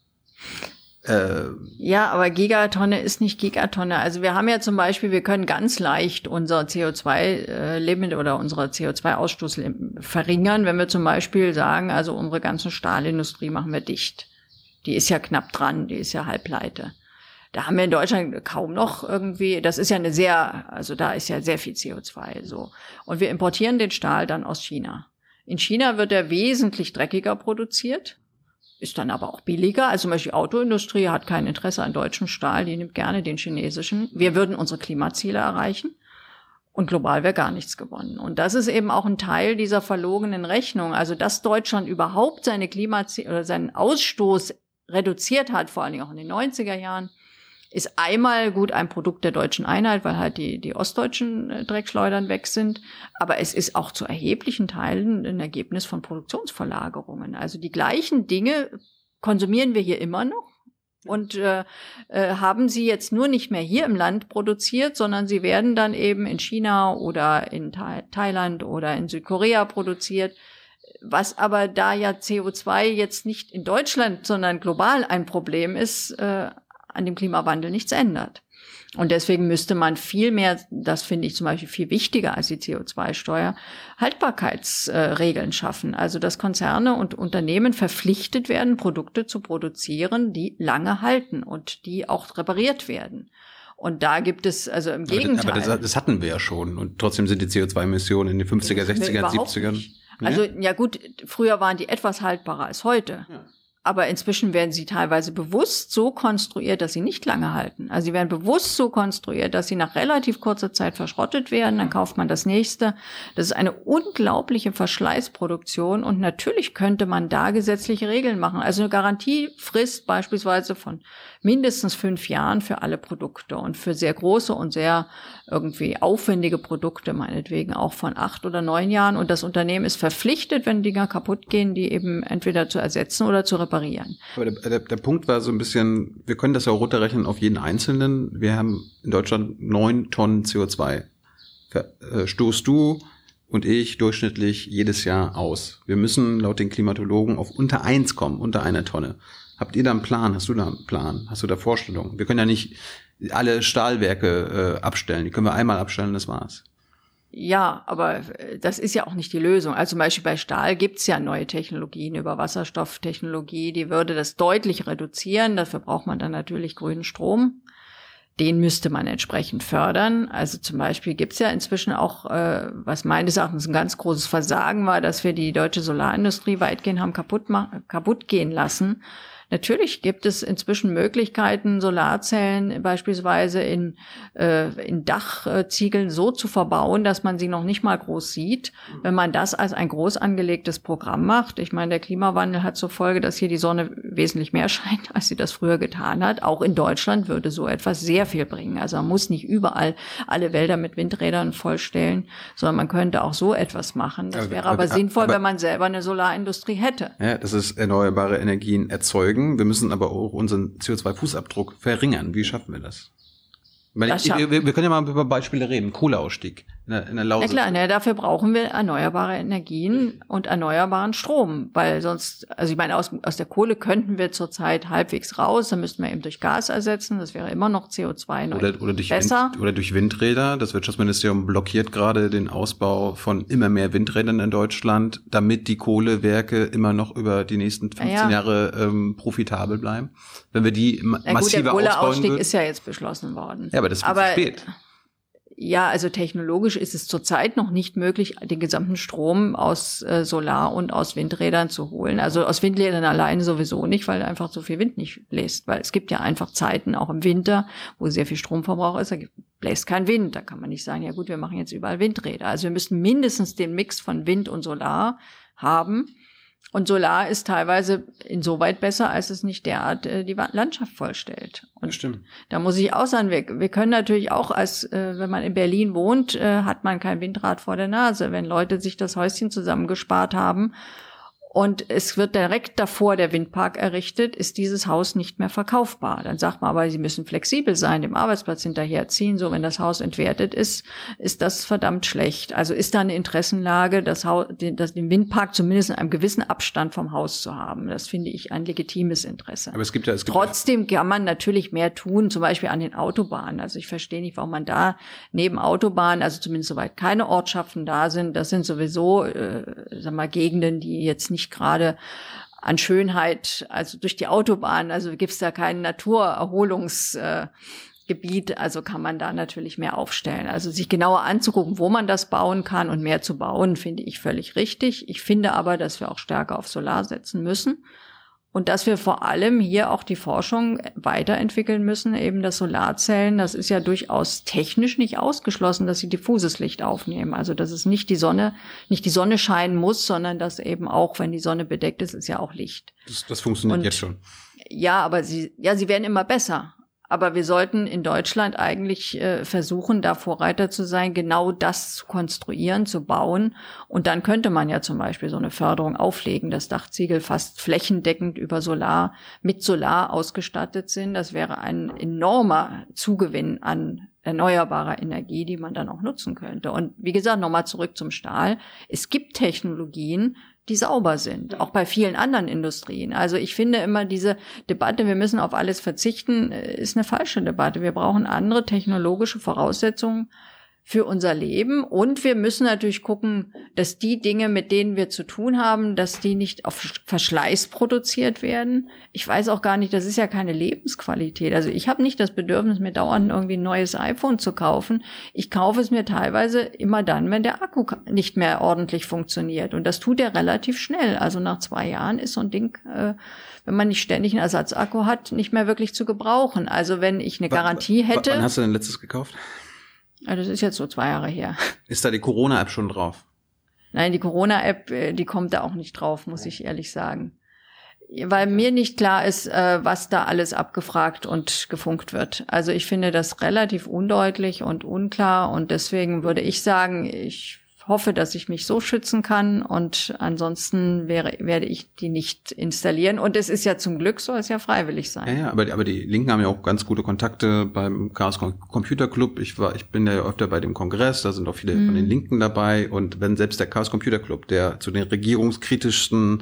S2: Äh,
S1: ja, aber Gigatonne ist nicht Gigatonne. Also wir haben ja zum Beispiel, wir können ganz leicht unser C O zwei Limit oder unsere C O zwei Ausstoß verringern, wenn wir zum Beispiel sagen, also unsere ganze Stahlindustrie machen wir dicht. Die ist ja knapp dran, die ist ja halbpleite. Da haben wir in Deutschland kaum noch irgendwie, das ist ja eine sehr, also da ist ja sehr viel C O zwei so. Und wir importieren den Stahl dann aus China. In China wird er wesentlich dreckiger produziert, ist dann aber auch billiger. Also zum Beispiel die Autoindustrie hat kein Interesse an deutschem Stahl, die nimmt gerne den chinesischen. Wir würden unsere Klimaziele erreichen und global wäre gar nichts gewonnen. Und das ist eben auch ein Teil dieser verlogenen Rechnung. Also dass Deutschland überhaupt seine Klimaziele oder seinen Ausstoß reduziert hat, vor allen Dingen auch in den neunziger Jahren, ist einmal gut ein Produkt der deutschen Einheit, weil halt die, die ostdeutschen äh, Dreckschleudern weg sind. Aber es ist auch zu erheblichen Teilen ein Ergebnis von Produktionsverlagerungen. Also die gleichen Dinge konsumieren wir hier immer noch und äh, äh, haben sie jetzt nur nicht mehr hier im Land produziert, sondern sie werden dann eben in China oder in Tha- Thailand oder in Südkorea produziert. Was aber da ja C O zwei jetzt nicht in Deutschland, sondern global ein Problem ist, äh, an dem Klimawandel nichts ändert. Und deswegen müsste man viel mehr, das finde ich zum Beispiel viel wichtiger als die C O zwei Steuer, Haltbarkeitsregeln äh, schaffen. Also dass Konzerne und Unternehmen verpflichtet werden, Produkte zu produzieren, die lange halten und die auch repariert werden. Und da gibt es, also im Gegenteil.
S2: Aber das, das hatten wir ja schon. Und trotzdem sind die C O zwei Emissionen in den fünfziger, sechziger, siebzigern. Ja?
S1: Also ja gut, früher waren die etwas haltbarer als heute. Ja. Aber inzwischen werden sie teilweise bewusst so konstruiert, dass sie nicht lange halten. Also sie werden bewusst so konstruiert, dass sie nach relativ kurzer Zeit verschrottet werden. Dann kauft man das nächste. Das ist eine unglaubliche Verschleißproduktion. Und natürlich könnte man da gesetzliche Regeln machen. Also eine Garantiefrist beispielsweise von mindestens fünf Jahren für alle Produkte und für sehr große und sehr irgendwie aufwendige Produkte, meinetwegen auch von acht oder neun Jahren. Und das Unternehmen ist verpflichtet, wenn Dinger kaputt gehen, die eben entweder zu ersetzen oder zu reparieren.
S2: Aber der, der, der Punkt war so ein bisschen, wir können das ja auch runterrechnen auf jeden Einzelnen. Wir haben in Deutschland neun Tonnen C O zwei. Stoßt du und ich durchschnittlich jedes Jahr aus. Wir müssen laut den Klimatologen auf unter eins kommen, unter einer Tonne. Habt ihr da einen Plan? Hast du da einen Plan? Hast du da Vorstellungen? Wir können ja nicht alle Stahlwerke äh, abstellen. Die können wir einmal abstellen, das war's.
S1: Ja, aber das ist ja auch nicht die Lösung. Also zum Beispiel bei Stahl gibt's ja neue Technologien über Wasserstofftechnologie, die würde das deutlich reduzieren. Dafür braucht man dann natürlich grünen Strom. Den müsste man entsprechend fördern. Also zum Beispiel gibt's ja inzwischen auch, äh, was meines Erachtens ein ganz großes Versagen war, dass wir die deutsche Solarindustrie weitgehend haben kaputt, ma- kaputt gehen lassen. Natürlich gibt es inzwischen Möglichkeiten, Solarzellen beispielsweise in, äh, in Dachziegeln so zu verbauen, dass man sie noch nicht mal groß sieht. Wenn man das als ein groß angelegtes Programm macht, ich meine, der Klimawandel hat zur Folge, dass hier die Sonne wesentlich mehr scheint, als sie das früher getan hat. Auch in Deutschland würde so etwas sehr viel bringen. Also man muss nicht überall alle Wälder mit Windrädern vollstellen, sondern man könnte auch so etwas machen. Das wäre aber, aber sinnvoll, aber, wenn man selber eine Solarindustrie hätte.
S2: Ja, das ist erneuerbare Energien erzeugen. Wir müssen aber auch unseren C O zwei Fußabdruck verringern. Wie schaffen wir das? Weil ich, wir, wir können ja mal über Beispiele reden. Kohleausstieg in der, in der Lausitz.
S1: Ja klar, ne, dafür brauchen wir erneuerbare Energien und erneuerbaren Strom, weil sonst, also ich meine, aus, aus der Kohle könnten wir zurzeit halbwegs raus, dann müssten wir eben durch Gas ersetzen, das wäre immer noch C O zwei
S2: oder, oder durch
S1: besser.
S2: Wind, oder durch Windräder. Das Wirtschaftsministerium blockiert gerade den Ausbau von immer mehr Windrädern in Deutschland, damit die Kohlewerke immer noch über die nächsten fünfzehn ja. Jahre ähm, profitabel bleiben. Wenn wir die ma-
S1: ja,
S2: massiver
S1: gut, der
S2: ausbauen
S1: Kohleausstieg
S2: würden,
S1: ist ja jetzt beschlossen worden.
S2: Ja, aber das ist
S1: aber,
S2: zu spät.
S1: Ja, also technologisch ist es zurzeit noch nicht möglich, den gesamten Strom aus äh, Solar- und aus Windrädern zu holen. Also aus Windrädern alleine sowieso nicht, weil einfach so viel Wind nicht bläst. Weil es gibt ja einfach Zeiten, auch im Winter, wo sehr viel Stromverbrauch ist, da bläst kein Wind. Da kann man nicht sagen, ja gut, wir machen jetzt überall Windräder. Also wir müssen mindestens den Mix von Wind und Solar haben. Und Solar ist teilweise insoweit besser, als es nicht derart äh, die Landschaft vollstellt. Und
S2: Stimmt.
S1: Da muss ich auch sagen, wir, wir können natürlich auch, als äh, wenn man in Berlin wohnt, äh, hat man kein Windrad vor der Nase. Wenn Leute sich das Häuschen zusammengespart haben und es wird direkt davor der Windpark errichtet, ist dieses Haus nicht mehr verkaufbar. Dann sagt man aber, sie müssen flexibel sein, dem Arbeitsplatz hinterherziehen. So, wenn das Haus entwertet ist, ist das verdammt schlecht. Also ist da eine Interessenlage, das Haus, den, das, den Windpark zumindest in einem gewissen Abstand vom Haus zu haben. Das finde ich ein legitimes Interesse.
S2: Aber es gibt ja, es gibt
S1: Trotzdem kann man natürlich mehr tun, zum Beispiel an den Autobahnen. Also ich verstehe nicht, warum man da neben Autobahnen, also zumindest soweit keine Ortschaften da sind, das sind sowieso, äh, sag mal, Gegenden, die jetzt nicht gerade an Schönheit, also durch die Autobahn, also gibt's da kein Naturerholungsgebiet, äh, also kann man da natürlich mehr aufstellen. Also sich genauer anzugucken, wo man das bauen kann und mehr zu bauen, finde ich völlig richtig. Ich finde aber, dass wir auch stärker auf Solar setzen müssen. Und dass wir vor allem hier auch die Forschung weiterentwickeln müssen, eben das Solarzellen, das ist ja durchaus technisch nicht ausgeschlossen, dass sie diffuses Licht aufnehmen. Also dass es nicht die Sonne, nicht die Sonne scheinen muss, sondern dass eben auch, wenn die Sonne bedeckt ist, ist ja auch Licht.
S2: Das, das funktioniert
S1: Und,
S2: jetzt schon.
S1: Ja, aber sie, ja, sie werden immer besser. Aber wir sollten in Deutschland eigentlich äh, versuchen, da Vorreiter zu sein, genau das zu konstruieren, zu bauen. Und dann könnte man ja zum Beispiel so eine Förderung auflegen, dass Dachziegel fast flächendeckend über Solar, mit Solar ausgestattet sind. Das wäre ein enormer Zugewinn an erneuerbarer Energie, die man dann auch nutzen könnte. Und wie gesagt, nochmal zurück zum Stahl. Es gibt Technologien, die sauber sind, auch bei vielen anderen Industrien. Also ich finde immer diese Debatte, wir müssen auf alles verzichten, ist eine falsche Debatte. Wir brauchen andere technologische Voraussetzungen für unser Leben und wir müssen natürlich gucken, dass die Dinge, mit denen wir zu tun haben, dass die nicht auf Verschleiß produziert werden. Ich weiß auch gar nicht, das ist ja keine Lebensqualität. Also ich habe nicht das Bedürfnis, mir dauernd irgendwie ein neues iPhone zu kaufen. Ich kaufe es mir teilweise immer dann, wenn der Akku nicht mehr ordentlich funktioniert. Und das tut er relativ schnell. Also nach zwei Jahren ist so ein Ding, äh, wenn man nicht ständig einen Ersatzakku hat, nicht mehr wirklich zu gebrauchen. Also wenn ich eine Garantie hätte.
S2: Wann hast du denn letztes gekauft?
S1: Ja, das ist jetzt so zwei Jahre her.
S2: Ist da die Corona-App schon drauf?
S1: Nein, die Corona-App, die kommt da auch nicht drauf, muss ich ehrlich sagen. Weil mir nicht klar ist, was da alles abgefragt und gefunkt wird. Also ich finde das relativ undeutlich und unklar und deswegen würde ich sagen, ich hoffe, dass ich mich so schützen kann und ansonsten wäre, werde ich die nicht installieren. Und es ist ja zum Glück, soll es ja freiwillig sein.
S2: Ja, ja, aber, aber die Linken haben ja auch ganz gute Kontakte beim Chaos Computer Club. Ich war, ich bin ja öfter bei dem Kongress, da sind auch viele mhm. von den Linken dabei. Und wenn selbst der Chaos Computer Club, der zu den regierungskritischsten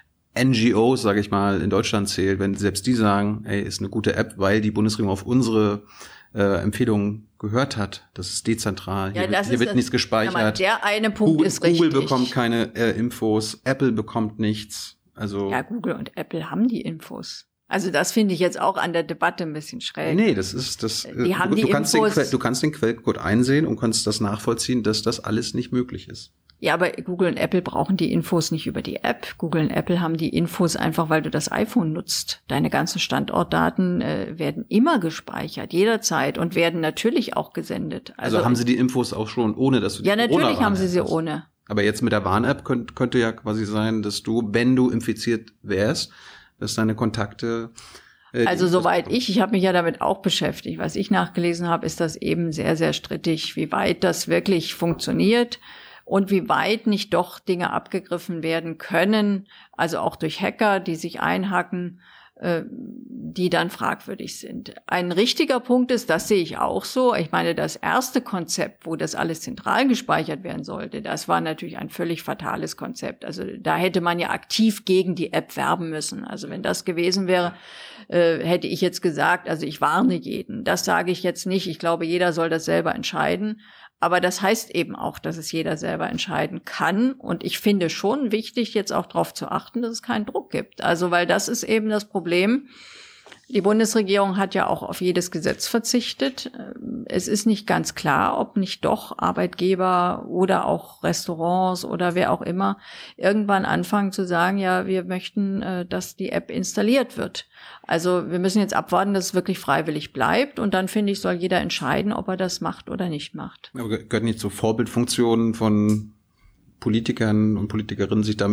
S2: N G Os, sage ich mal, in Deutschland zählt, wenn selbst die sagen, ey, ist eine gute App, weil die Bundesregierung auf unsere äh, Empfehlungen gehört hat. Das ist dezentral.
S1: Ja,
S2: hier
S1: das
S2: wird, hier
S1: ist
S2: wird
S1: das,
S2: nichts gespeichert.
S1: Ja, der eine Punkt
S2: Google,
S1: ist richtig.
S2: Google bekommt keine äh, Infos, Apple bekommt nichts. Also
S1: ja, Google und Apple haben die Infos. Also das finde ich jetzt auch an der Debatte ein bisschen schräg.
S2: Nee, das ist das.
S1: Die haben
S2: du,
S1: die
S2: du kannst
S1: Infos.
S2: Den, du kannst den Quellcode einsehen und kannst das nachvollziehen, dass das alles nicht möglich ist.
S1: Ja, aber Google und Apple brauchen die Infos nicht über die App. Google und Apple haben die Infos einfach, weil du das iPhone nutzt. Deine ganzen Standortdaten äh, werden immer gespeichert, jederzeit und werden natürlich auch gesendet.
S2: Also,
S1: Also
S2: haben sie die Infos auch schon, ohne dass du die
S1: Ja, natürlich
S2: Corona-Warn
S1: haben sie sie
S2: hast.
S1: ohne.
S2: Aber jetzt mit der Warn-App könnt, könnte ja quasi sein, dass du, wenn du infiziert wärst, dass deine Kontakte äh,
S1: Also
S2: die-
S1: soweit ich, ich habe mich ja damit auch beschäftigt. Was ich nachgelesen habe, ist das eben sehr, sehr strittig, wie weit das wirklich funktioniert und wie weit nicht doch Dinge abgegriffen werden können, also auch durch Hacker, die sich einhacken, äh, die dann fragwürdig sind. Ein richtiger Punkt ist, das sehe ich auch so, ich meine, das erste Konzept, wo das alles zentral gespeichert werden sollte, das war natürlich ein völlig fatales Konzept. Also da hätte man ja aktiv gegen die App werben müssen. Also wenn das gewesen wäre, äh, hätte ich jetzt gesagt, also ich warne jeden. Das sage ich jetzt nicht. Ich glaube, jeder soll das selber entscheiden. Aber das heißt eben auch, dass es jeder selber entscheiden kann. Und ich finde schon wichtig, jetzt auch darauf zu achten, dass es keinen Druck gibt. Also, weil das ist eben das Problem. Die Bundesregierung hat ja auch auf jedes Gesetz verzichtet. Es ist nicht ganz klar, ob nicht doch Arbeitgeber oder auch Restaurants oder wer auch immer irgendwann anfangen zu sagen, ja, wir möchten, dass die App installiert wird. Also wir müssen jetzt abwarten, dass es wirklich freiwillig bleibt. Und dann, finde ich, soll jeder entscheiden, ob er das macht oder nicht macht.
S2: Aber gehört nicht zur Vorbildfunktionen von Politikern und Politikerinnen, sich damit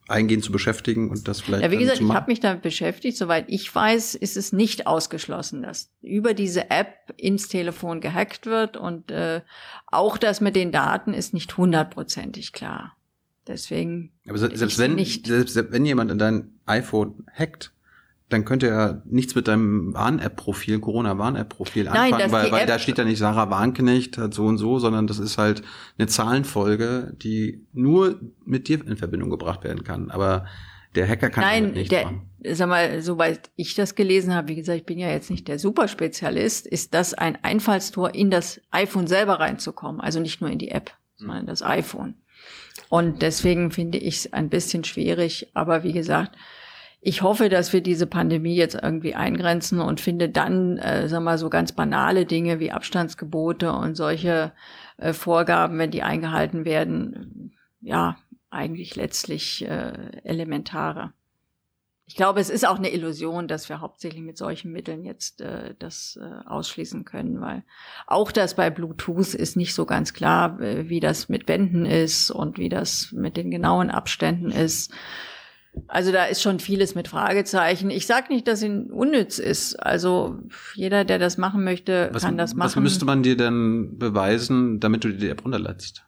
S2: eingehend zu beschäftigen und das vielleicht.
S1: Ja, wie gesagt,
S2: zu
S1: ich
S2: machen.
S1: habe mich damit beschäftigt. Soweit ich weiß, ist es nicht ausgeschlossen, dass über diese App ins Telefon gehackt wird und äh, auch das mit den Daten ist nicht hundertprozentig klar. Deswegen.
S2: Aber se- selbst wenn,
S1: nicht
S2: selbst, selbst wenn jemand in dein iPhone hackt, dann könnte er nichts mit deinem Warn-App-Profil, Corona-Warn-App-Profil
S1: Nein,
S2: anfangen,
S1: dass
S2: weil,
S1: die
S2: weil
S1: App-
S2: da steht ja nicht Sarah Warnknecht hat so und so, sondern das ist halt eine Zahlenfolge, die nur mit dir in Verbindung gebracht werden kann. Aber der Hacker kann damit
S1: Nein,
S2: nichts
S1: der,
S2: machen.
S1: sag mal, soweit ich das gelesen habe, wie gesagt, ich bin ja jetzt nicht der Superspezialist, ist das ein Einfallstor, in das iPhone selber reinzukommen. Also nicht nur in die App, sondern das iPhone. Und deswegen finde ich es ein bisschen schwierig. Aber wie gesagt, ich hoffe, dass wir diese Pandemie jetzt irgendwie eingrenzen und finde dann, äh, sag mal, so ganz banale Dinge wie Abstandsgebote und solche äh, Vorgaben, wenn die eingehalten werden, ja, eigentlich letztlich äh, elementare. Ich glaube, es ist auch eine Illusion, dass wir hauptsächlich mit solchen Mitteln jetzt äh, das äh, ausschließen können, weil auch das bei Bluetooth ist nicht so ganz klar, äh, wie das mit Wänden ist und wie das mit den genauen Abständen ist. Also da ist schon vieles mit Fragezeichen. Ich sage nicht, dass ihn unnütz ist. Also jeder, der das machen möchte,
S2: Was,
S1: kann das machen.
S2: was müsste man dir denn beweisen, damit du dir die App runterlädst?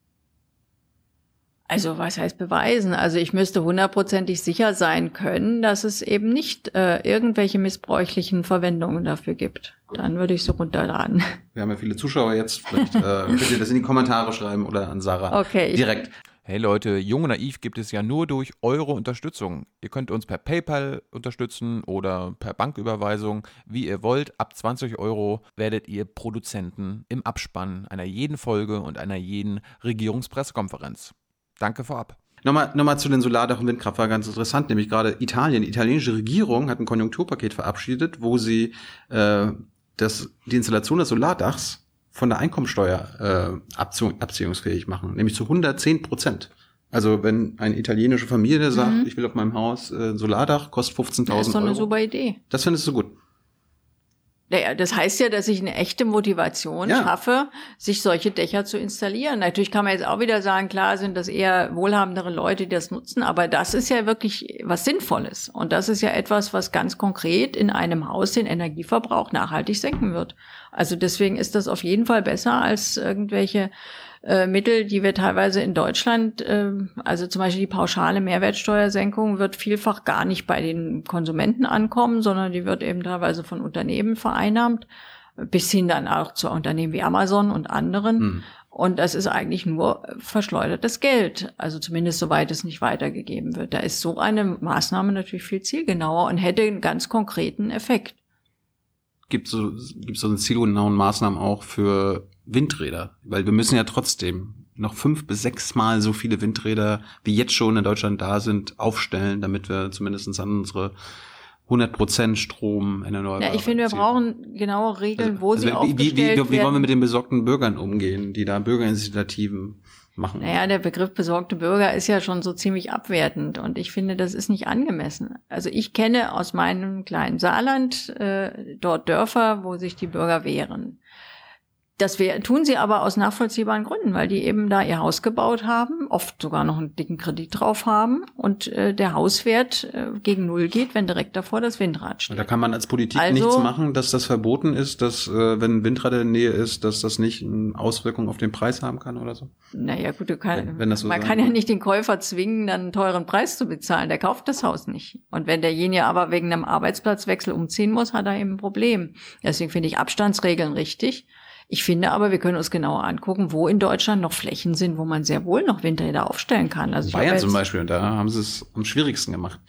S1: Also was heißt beweisen? Also ich müsste hundertprozentig sicher sein können, dass es eben nicht äh, irgendwelche missbräuchlichen Verwendungen dafür gibt. Dann würde ich so runterladen.
S2: Wir haben ja viele Zuschauer jetzt. Vielleicht äh, könnt ihr das in die Kommentare schreiben oder an Sarah
S1: Okay, ich-
S2: direkt.
S3: Hey Leute, Jung und Naiv gibt es ja nur durch eure Unterstützung. Ihr könnt uns per PayPal unterstützen oder per Banküberweisung, wie ihr wollt. Ab zwanzig Euro werdet ihr Produzenten im Abspann einer jeden Folge und einer jeden Regierungspressekonferenz. Danke vorab.
S2: Nochmal, nochmal zu den Solardach- und Windkraftwerken, ganz interessant, nämlich gerade Italien. Die italienische Regierung hat ein Konjunkturpaket verabschiedet, wo sie äh, das, die Installation des Solardachs von der Einkommensteuer äh, abzieh- abziehungsfähig machen, nämlich zu hundertzehn Prozent. Also wenn eine italienische Familie sagt,
S1: Mhm.
S2: ich will auf meinem Haus äh, ein Solardach, kostet
S1: Das ist
S2: fünfzehntausend
S1: doch eine
S2: Euro.
S1: super Idee.
S2: Das findest du gut.
S1: Naja, das heißt ja, dass ich eine echte Motivation
S2: Ja.
S1: schaffe, sich solche Dächer zu installieren. Natürlich kann man jetzt auch wieder sagen, klar sind das eher wohlhabendere Leute, die das nutzen, aber das ist ja wirklich was Sinnvolles. Und das ist ja etwas, was ganz konkret in einem Haus den Energieverbrauch nachhaltig senken wird. Also deswegen ist das auf jeden Fall besser als irgendwelche äh, Mittel, die wir teilweise in Deutschland, äh, also zum Beispiel die pauschale Mehrwertsteuersenkung wird vielfach gar nicht bei den Konsumenten ankommen, sondern die wird eben teilweise von Unternehmen vereinnahmt, bis hin dann auch zu Unternehmen wie Amazon und anderen.
S2: Hm.
S1: Und das ist eigentlich nur verschleudertes Geld, also zumindest soweit es nicht weitergegeben wird. Da ist so eine Maßnahme natürlich viel zielgenauer und hätte einen ganz konkreten Effekt.
S2: Gibt so, gibt so eine zielgenauen Maßnahmen auch für Windräder? Weil wir müssen ja trotzdem noch fünf bis sechs Mal so viele Windräder, wie jetzt schon in Deutschland da sind, aufstellen, damit wir zumindest an unsere hundert Prozent Strom in erneuerbare
S1: Ja, ich finde, wir
S2: Ziel-
S1: brauchen genaue Regeln,
S2: Also-
S1: wo
S2: also
S1: sie
S2: wie,
S1: aufgestellt
S2: wie, wie, wie wollen wir
S1: werden.
S2: mit den besorgten Bürgern umgehen, die da Bürgerinitiativen machen?
S1: Naja, der Begriff besorgte Bürger ist ja schon so ziemlich abwertend und ich finde, das ist nicht angemessen. Also ich kenne aus meinem kleinen Saarland äh, dort Dörfer, wo sich die Bürger wehren. Das wär, tun sie aber aus nachvollziehbaren Gründen, weil die eben da ihr Haus gebaut haben, oft sogar noch einen dicken Kredit drauf haben und äh, der Hauswert äh, gegen Null geht, wenn direkt davor das Windrad steht.
S2: Und da kann man als Politik
S1: Also-
S2: nichts machen, dass das verboten ist, dass äh, wenn ein Windrad in der Nähe ist, dass das nicht eine Auswirkung auf den Preis haben kann oder so?
S1: Naja, gut, du kann,
S2: Wenn- wenn das so
S1: man
S2: sein
S1: kann ja
S2: soll.
S1: nicht den Käufer zwingen, dann einen teuren Preis zu bezahlen. Der kauft das Haus nicht. Und wenn derjenige aber wegen einem Arbeitsplatzwechsel umziehen muss, hat er eben ein Problem. Deswegen finde ich Abstandsregeln richtig. Ich finde aber, wir können uns genauer angucken, wo in Deutschland noch Flächen sind, wo man sehr wohl noch Windräder aufstellen kann. Also ich habe
S2: Bayern
S1: jetzt,
S2: zum Beispiel, da haben sie es am schwierigsten gemacht.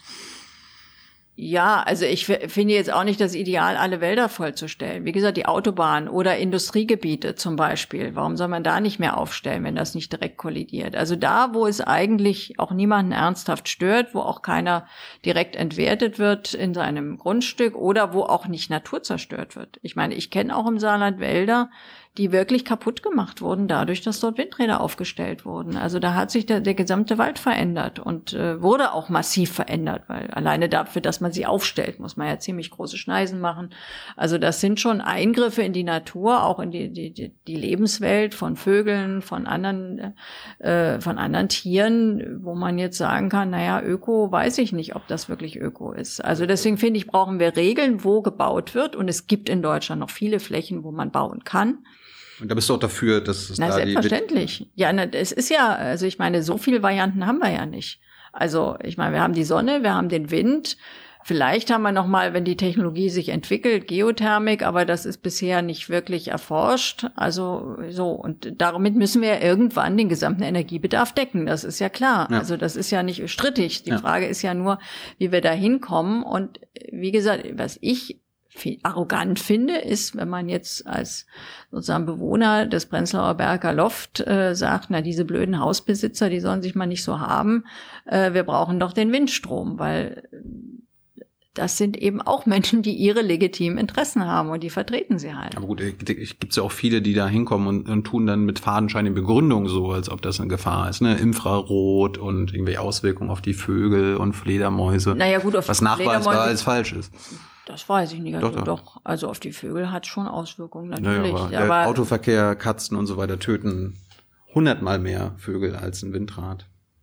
S1: Ja, also ich f- finde jetzt auch nicht das Ideal, alle Wälder vollzustellen. Wie gesagt, die Autobahn oder Industriegebiete zum Beispiel. Warum soll man da nicht mehr aufstellen, wenn das nicht direkt kollidiert? Also da, wo es eigentlich auch niemanden ernsthaft stört, wo auch keiner direkt entwertet wird in seinem Grundstück oder wo auch nicht Natur zerstört wird. Ich meine, ich kenne auch im Saarland Wälder, die wirklich kaputt gemacht wurden dadurch, dass dort Windräder aufgestellt wurden. Also da hat sich der, der gesamte Wald verändert und äh, wurde auch massiv verändert, weil alleine dafür, dass man sie aufstellt, muss man ja ziemlich große Schneisen machen. Also das sind schon Eingriffe in die Natur, auch in die, die, die Lebenswelt von Vögeln, von anderen, äh, von anderen Tieren, wo man jetzt sagen kann, naja, Öko, weiß ich nicht, ob das wirklich Öko ist. Also deswegen finde ich, brauchen wir Regeln, wo gebaut wird. Und es gibt in Deutschland noch viele Flächen, wo man bauen kann.
S2: Und da bist du auch dafür, dass es
S1: Na,
S2: da
S1: selbstverständlich. Die ja, na, es ist ja, also ich meine, so viele Varianten haben wir ja nicht. Also ich meine, wir haben die Sonne, wir haben den Wind. Vielleicht haben wir noch mal, wenn die Technologie sich entwickelt, Geothermik, aber das ist bisher nicht wirklich erforscht. Also so, und damit müssen wir irgendwann den gesamten Energiebedarf decken. Das ist ja klar. Ja. Also das ist ja nicht strittig. Die ja. Frage ist ja nur, wie wir da hinkommen. Und wie gesagt, was ich arrogant finde, ist, wenn man jetzt als sozusagen Bewohner des Prenzlauer Berger Loft äh, sagt, na, diese blöden Hausbesitzer, die sollen sich mal nicht so haben. Äh, wir brauchen doch den Windstrom, weil das sind eben auch Menschen, die ihre legitimen Interessen haben und die vertreten sie halt.
S2: Aber gut, es gibt ja auch viele, die da hinkommen und, und tun dann mit fadenscheinigen Begründungen so, als ob das eine Gefahr ist, ne? Infrarot und irgendwelche Auswirkungen auf die Vögel und Fledermäuse.
S1: Naja, gut, auf
S2: was nachweisbar als falsch ist.
S1: Das weiß ich nicht. Also
S2: doch, doch.
S1: doch, also auf die Vögel hat es schon Auswirkungen, natürlich.
S2: Naja, aber, aber Autoverkehr, Katzen und so weiter töten hundertmal mehr Vögel als ein Windrad.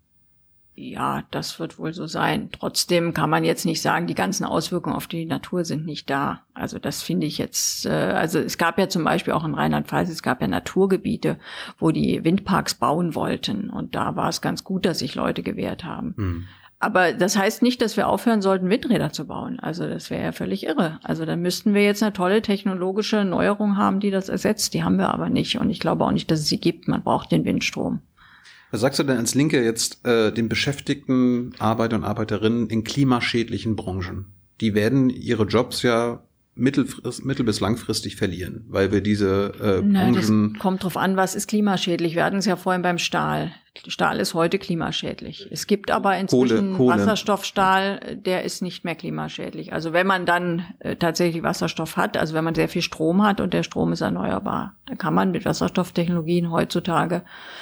S1: Ja, das wird wohl so sein. Trotzdem kann man jetzt nicht sagen, die ganzen Auswirkungen auf die Natur sind nicht da. Also das finde ich jetzt, äh, also es gab ja zum Beispiel auch in Rheinland-Pfalz, es gab ja Naturgebiete, wo die Windparks bauen wollten. Und da war es ganz gut, dass sich Leute gewehrt haben. Hm. Aber das heißt nicht, dass wir aufhören sollten, Windräder zu bauen. Also das wäre ja völlig irre. Also dann müssten wir jetzt eine tolle technologische Neuerung haben, die das ersetzt. Die haben wir aber nicht. Und ich glaube auch nicht, dass es sie gibt. Man braucht den Windstrom.
S2: Was sagst du denn als Linke jetzt äh, den beschäftigten Arbeiter und Arbeiterinnen in klimaschädlichen Branchen? Die werden ihre Jobs ja mittelfrist, mittel- bis langfristig verlieren, weil wir diese äh,
S1: Na,
S2: Branchen...
S1: Das kommt drauf an, was ist klimaschädlich. Wir hatten es ja vorhin beim Stahl. Stahl ist heute klimaschädlich. Es gibt aber inzwischen
S2: Kohle, Kohle.
S1: Wasserstoffstahl, der ist nicht mehr klimaschädlich. Also wenn man dann äh, tatsächlich Wasserstoff hat, also wenn man sehr viel Strom hat und der Strom ist erneuerbar, dann kann man mit Wasserstofftechnologien heutzutage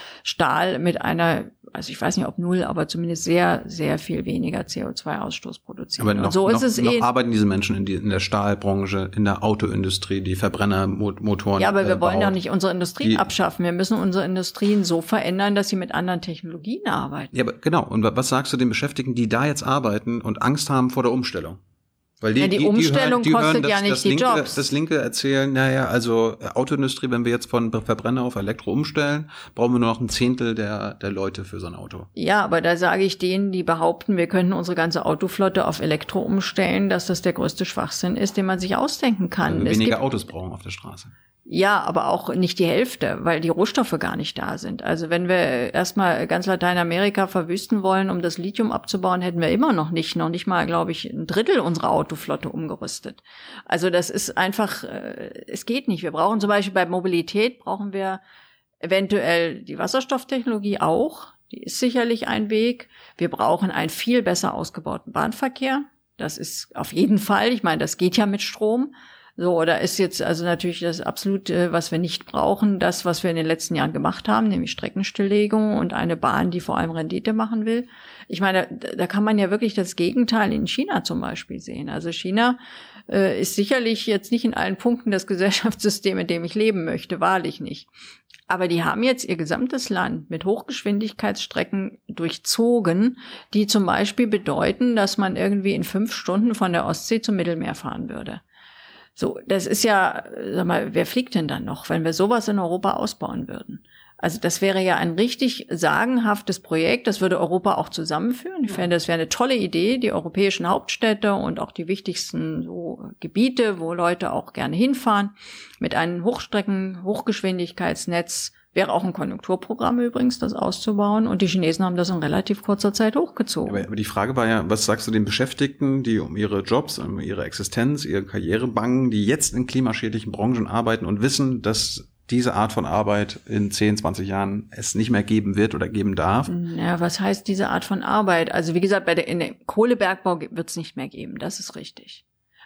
S1: Stahl mit einer, also ich weiß nicht ob null, aber zumindest sehr, sehr viel weniger C O zwei Ausstoß produzieren.
S2: Aber noch,
S1: und so
S2: noch,
S1: ist es
S2: noch
S1: eh.
S2: arbeiten diese Menschen in, die, in der Stahlbranche, in der Autoindustrie, die Verbrennermotoren.
S1: Ja, aber wir
S2: äh,
S1: wollen
S2: baut.
S1: doch nicht unsere Industrien die, abschaffen. Wir müssen unsere Industrien so verändern, dass sie mit anderen Technologien arbeiten.
S2: Ja, aber genau. Und was sagst du den Beschäftigten, die da jetzt arbeiten und Angst haben vor der Umstellung? Weil die,
S1: ja, die,
S2: die
S1: Umstellung
S2: die hören, die
S1: kostet
S2: hören,
S1: ja
S2: das,
S1: nicht
S2: das
S1: die
S2: Linke,
S1: Jobs.
S2: Das Linke erzählen, naja, also Autoindustrie, wenn wir jetzt von Verbrenner auf Elektro umstellen, brauchen wir nur noch ein Zehntel der, der Leute für so ein Auto.
S1: Ja, aber da sage ich denen, die behaupten, wir könnten unsere ganze Autoflotte auf Elektro umstellen, dass das der größte Schwachsinn ist, den man sich ausdenken kann.
S2: Also
S1: es
S2: weniger
S1: gibt,
S2: Autos brauchen auf der Straße.
S1: Ja, aber auch nicht die Hälfte, weil die Rohstoffe gar nicht da sind. Also wenn wir erstmal ganz Lateinamerika verwüsten wollen, um das Lithium abzubauen, hätten wir immer noch nicht, noch nicht mal, glaube ich, ein Drittel unserer Autoflotte umgerüstet. Also das ist einfach, es geht nicht. Wir brauchen zum Beispiel bei Mobilität, brauchen wir eventuell die Wasserstofftechnologie auch. Die ist sicherlich ein Weg. Wir brauchen einen viel besser ausgebauten Bahnverkehr. Das ist auf jeden Fall, ich meine, das geht ja mit Strom. So, oder ist jetzt also natürlich das absolut, was wir nicht brauchen, das, was wir in den letzten Jahren gemacht haben, nämlich Streckenstilllegung und eine Bahn, die vor allem Rendite machen will. Ich meine, da, da kann man ja wirklich das Gegenteil in China zum Beispiel sehen. Also China äh, ist sicherlich jetzt nicht in allen Punkten das Gesellschaftssystem, in dem ich leben möchte, wahrlich nicht. Aber die haben jetzt ihr gesamtes Land mit Hochgeschwindigkeitsstrecken durchzogen, die zum Beispiel bedeuten, dass man irgendwie in fünf Stunden von der Ostsee zum Mittelmeer fahren würde. So, das ist ja, sag mal, wer fliegt denn dann noch, wenn wir sowas in Europa ausbauen würden? Also das wäre ja ein richtig sagenhaftes Projekt, das würde Europa auch zusammenführen. Ich fände, das wäre eine tolle Idee, die europäischen Hauptstädte und auch die wichtigsten so Gebiete, wo Leute auch gerne hinfahren, mit einem Hochstrecken-, Hochgeschwindigkeitsnetz. Wäre auch ein Konjunkturprogramm übrigens, das auszubauen. Und die Chinesen haben das in relativ kurzer Zeit hochgezogen.
S2: Aber, aber die Frage war ja, was sagst du den Beschäftigten, die um ihre Jobs, um ihre Existenz, ihre Karriere bangen, die jetzt in klimaschädlichen Branchen arbeiten und wissen, dass diese Art von Arbeit in zehn, zwanzig Jahren es nicht mehr geben wird oder geben darf?
S1: Ja, was heißt diese Art von Arbeit? Also wie gesagt, bei der, in dem Kohlebergbau wird es nicht mehr geben, das ist richtig.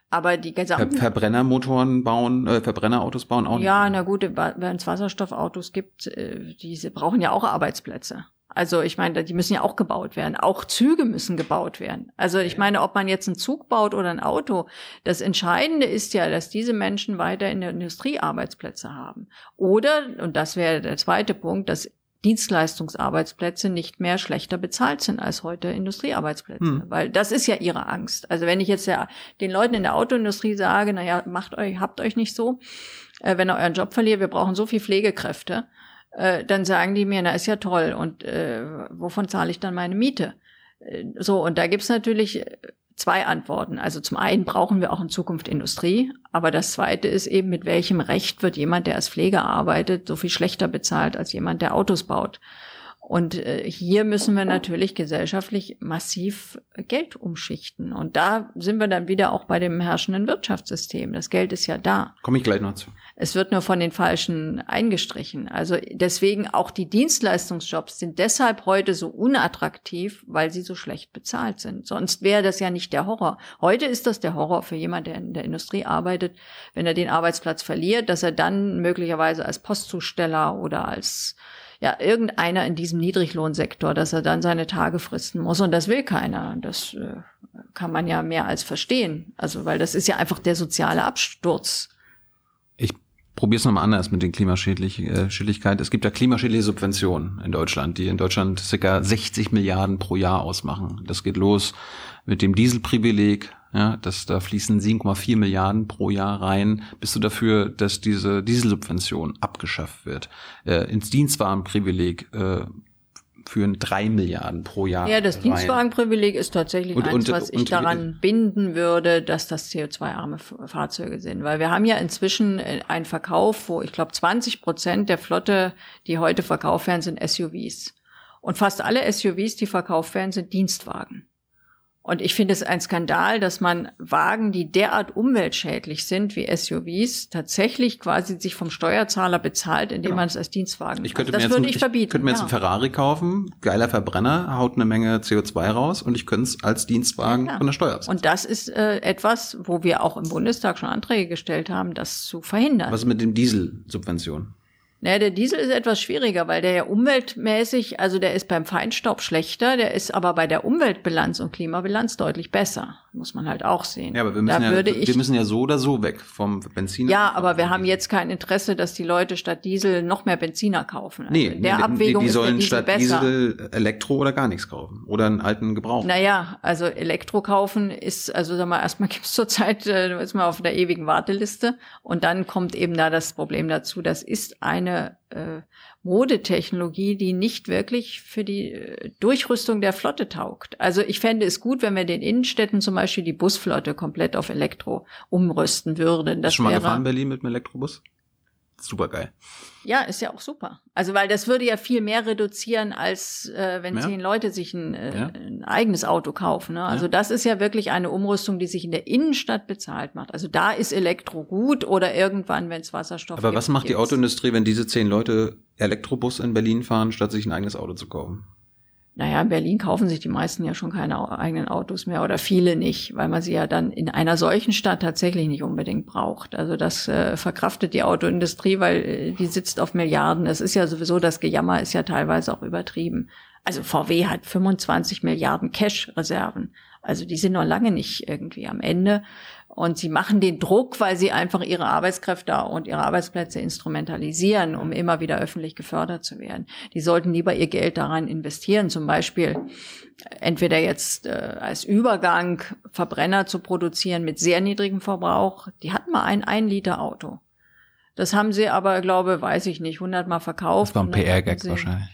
S1: Aber die gesamten...
S2: Ver- Verbrennermotoren bauen, äh, Verbrennerautos bauen auch nicht.
S1: Ja, na gut, wenn es Wasserstoffautos gibt, äh, diese brauchen ja auch Arbeitsplätze. Also ich meine, die müssen ja auch gebaut werden. Auch Züge müssen gebaut werden. Also ich meine, ob man jetzt einen Zug baut oder ein Auto, das Entscheidende ist ja, dass diese Menschen weiter in der Industrie Arbeitsplätze haben. Oder, und das wäre der zweite Punkt, dass Dienstleistungsarbeitsplätze nicht mehr schlechter bezahlt sind als heute Industriearbeitsplätze. Hm. Weil das ist ja ihre Angst. Also wenn ich jetzt ja den Leuten in der Autoindustrie sage, naja, macht euch, habt euch nicht so, äh, wenn ihr euren Job verliert, wir brauchen so viel Pflegekräfte, äh, dann sagen die mir, na ist ja toll, und äh, wovon zahle ich dann meine Miete? Äh, so, und da gibt's natürlich zwei Antworten. Also zum einen brauchen wir auch in Zukunft Industrie, aber das zweite ist eben, mit welchem Recht wird jemand, der als Pfleger arbeitet, so viel schlechter bezahlt als jemand, der Autos baut. Und äh, hier müssen wir natürlich gesellschaftlich massiv Geld umschichten. Und da sind wir dann wieder auch bei dem herrschenden Wirtschaftssystem. Das Geld ist ja da.
S2: Komme ich gleich noch zu.
S1: Es wird nur von den Falschen eingestrichen. Also deswegen auch die Dienstleistungsjobs sind deshalb heute so unattraktiv, weil sie so schlecht bezahlt sind. Sonst wäre das ja nicht der Horror. Heute ist das der Horror für jemanden, der in der Industrie arbeitet, wenn er den Arbeitsplatz verliert, dass er dann möglicherweise als Postzusteller oder als ja irgendeiner in diesem Niedriglohnsektor, dass er dann seine Tage fristen muss. Und das will keiner. Das äh, kann man ja mehr als verstehen. Also weil das ist ja einfach der soziale Absturz.
S2: Ich probiere es nochmal anders mit den Klimaschädlichkeit. Es gibt ja klimaschädliche Subventionen in Deutschland, die in Deutschland ca. sechzig Milliarden pro Jahr ausmachen. Das geht los mit dem Dieselprivileg. Ja, das, da fließen sieben Komma vier Milliarden pro Jahr rein. Bist du dafür, dass diese Dieselsubvention abgeschafft wird? Äh, ins Dienstwagenprivileg äh, führen drei Milliarden pro Jahr
S1: Ja, das
S2: rein.
S1: Dienstwagenprivileg ist tatsächlich
S2: und,
S1: eins,
S2: und,
S1: was ich
S2: und,
S1: daran binden würde, dass das C O zwei arme Fahrzeuge sind. Weil wir haben ja inzwischen einen Verkauf, wo ich glaube zwanzig Prozent der Flotte, die heute verkauft werden, sind S U Vs. Und fast alle S U Vs, die verkauft werden, sind Dienstwagen. Und ich finde es ein Skandal, dass man Wagen, die derart umweltschädlich sind wie S U Vs, tatsächlich quasi sich vom Steuerzahler bezahlt, indem genau. man es als Dienstwagen
S2: ich könnte
S1: Das
S2: mir
S1: würde
S2: jetzt,
S1: ich verbieten.
S2: Ich könnte mir ja. jetzt einen Ferrari kaufen, geiler Verbrenner, haut eine Menge C O zwei raus und ich könnte es als Dienstwagen ja, von der Steuer absetzen.
S1: Und das ist äh, etwas, wo wir auch im Bundestag schon Anträge gestellt haben, das zu verhindern.
S2: Was ist mit den Dieselsubventionen?
S1: Naja, der Diesel ist etwas schwieriger, weil der ja umweltmäßig, also der ist beim Feinstaub schlechter, der ist aber bei der Umweltbilanz und Klimabilanz deutlich besser. Muss man halt auch sehen.
S2: Ja, aber wir müssen,
S1: da
S2: ja,
S1: würde
S2: wir
S1: ich,
S2: müssen ja so oder so weg vom Benziner.
S1: Ja, aber wir haben jetzt kein Interesse, dass die Leute statt Diesel noch mehr Benziner kaufen. Also
S2: nee,
S1: in der
S2: nee,
S1: Abwägung
S2: die, die sollen
S1: ist der Diesel
S2: statt
S1: besser.
S2: Diesel Elektro oder gar nichts kaufen. Oder einen alten Gebrauch.
S1: Naja, also Elektro kaufen ist, also sag mal, erstmal gibt es zurzeit, äh, ist man auf der ewigen Warteliste. Und dann kommt eben da das Problem dazu, das ist eine äh, Modetechnologie, die nicht wirklich für die äh, Durchrüstung der Flotte taugt. Also ich fände es gut, wenn wir den Innenstädten zum Beispiel die Busflotte komplett auf Elektro umrüsten würden. Das
S2: Hast du schon mal
S1: wäre,
S2: gefahren in Berlin mit einem Elektrobus? Super geil.
S1: Ja, ist ja auch super. Also weil das würde ja viel mehr reduzieren, als äh, wenn
S2: ja.
S1: zehn Leute sich ein, äh,
S2: ja.
S1: ein eigenes Auto kaufen. Ne? Also ja. das ist ja wirklich eine Umrüstung, die sich in der Innenstadt bezahlt macht. Also da ist Elektro gut oder irgendwann, wenn es Wasserstoff
S2: Aber
S1: gibt.
S2: was macht die
S1: gibt's.
S2: Autoindustrie, wenn diese zehn Leute Elektrobus in Berlin fahren, statt sich ein eigenes Auto zu kaufen?
S1: Naja, in Berlin kaufen sich die meisten ja schon keine eigenen Autos mehr oder viele nicht, weil man sie ja dann in einer solchen Stadt tatsächlich nicht unbedingt braucht. Also das äh, verkraftet die Autoindustrie, weil äh, die sitzt auf Milliarden. Es ist ja sowieso, das Gejammer ist ja teilweise auch übertrieben. Also V W hat fünfundzwanzig Milliarden Cash-Reserven. Also die sind noch lange nicht irgendwie am Ende. Und sie machen den Druck, weil sie einfach ihre Arbeitskräfte und ihre Arbeitsplätze instrumentalisieren, um immer wieder öffentlich gefördert zu werden. Die sollten lieber ihr Geld daran investieren, zum Beispiel entweder jetzt äh, als Übergang Verbrenner zu produzieren mit sehr niedrigem Verbrauch. Die hatten mal ein Ein-Liter-Auto. Das haben sie aber, glaube, weiß ich nicht, hundertmal verkauft.
S3: Das war ein P R-Gag wahrscheinlich.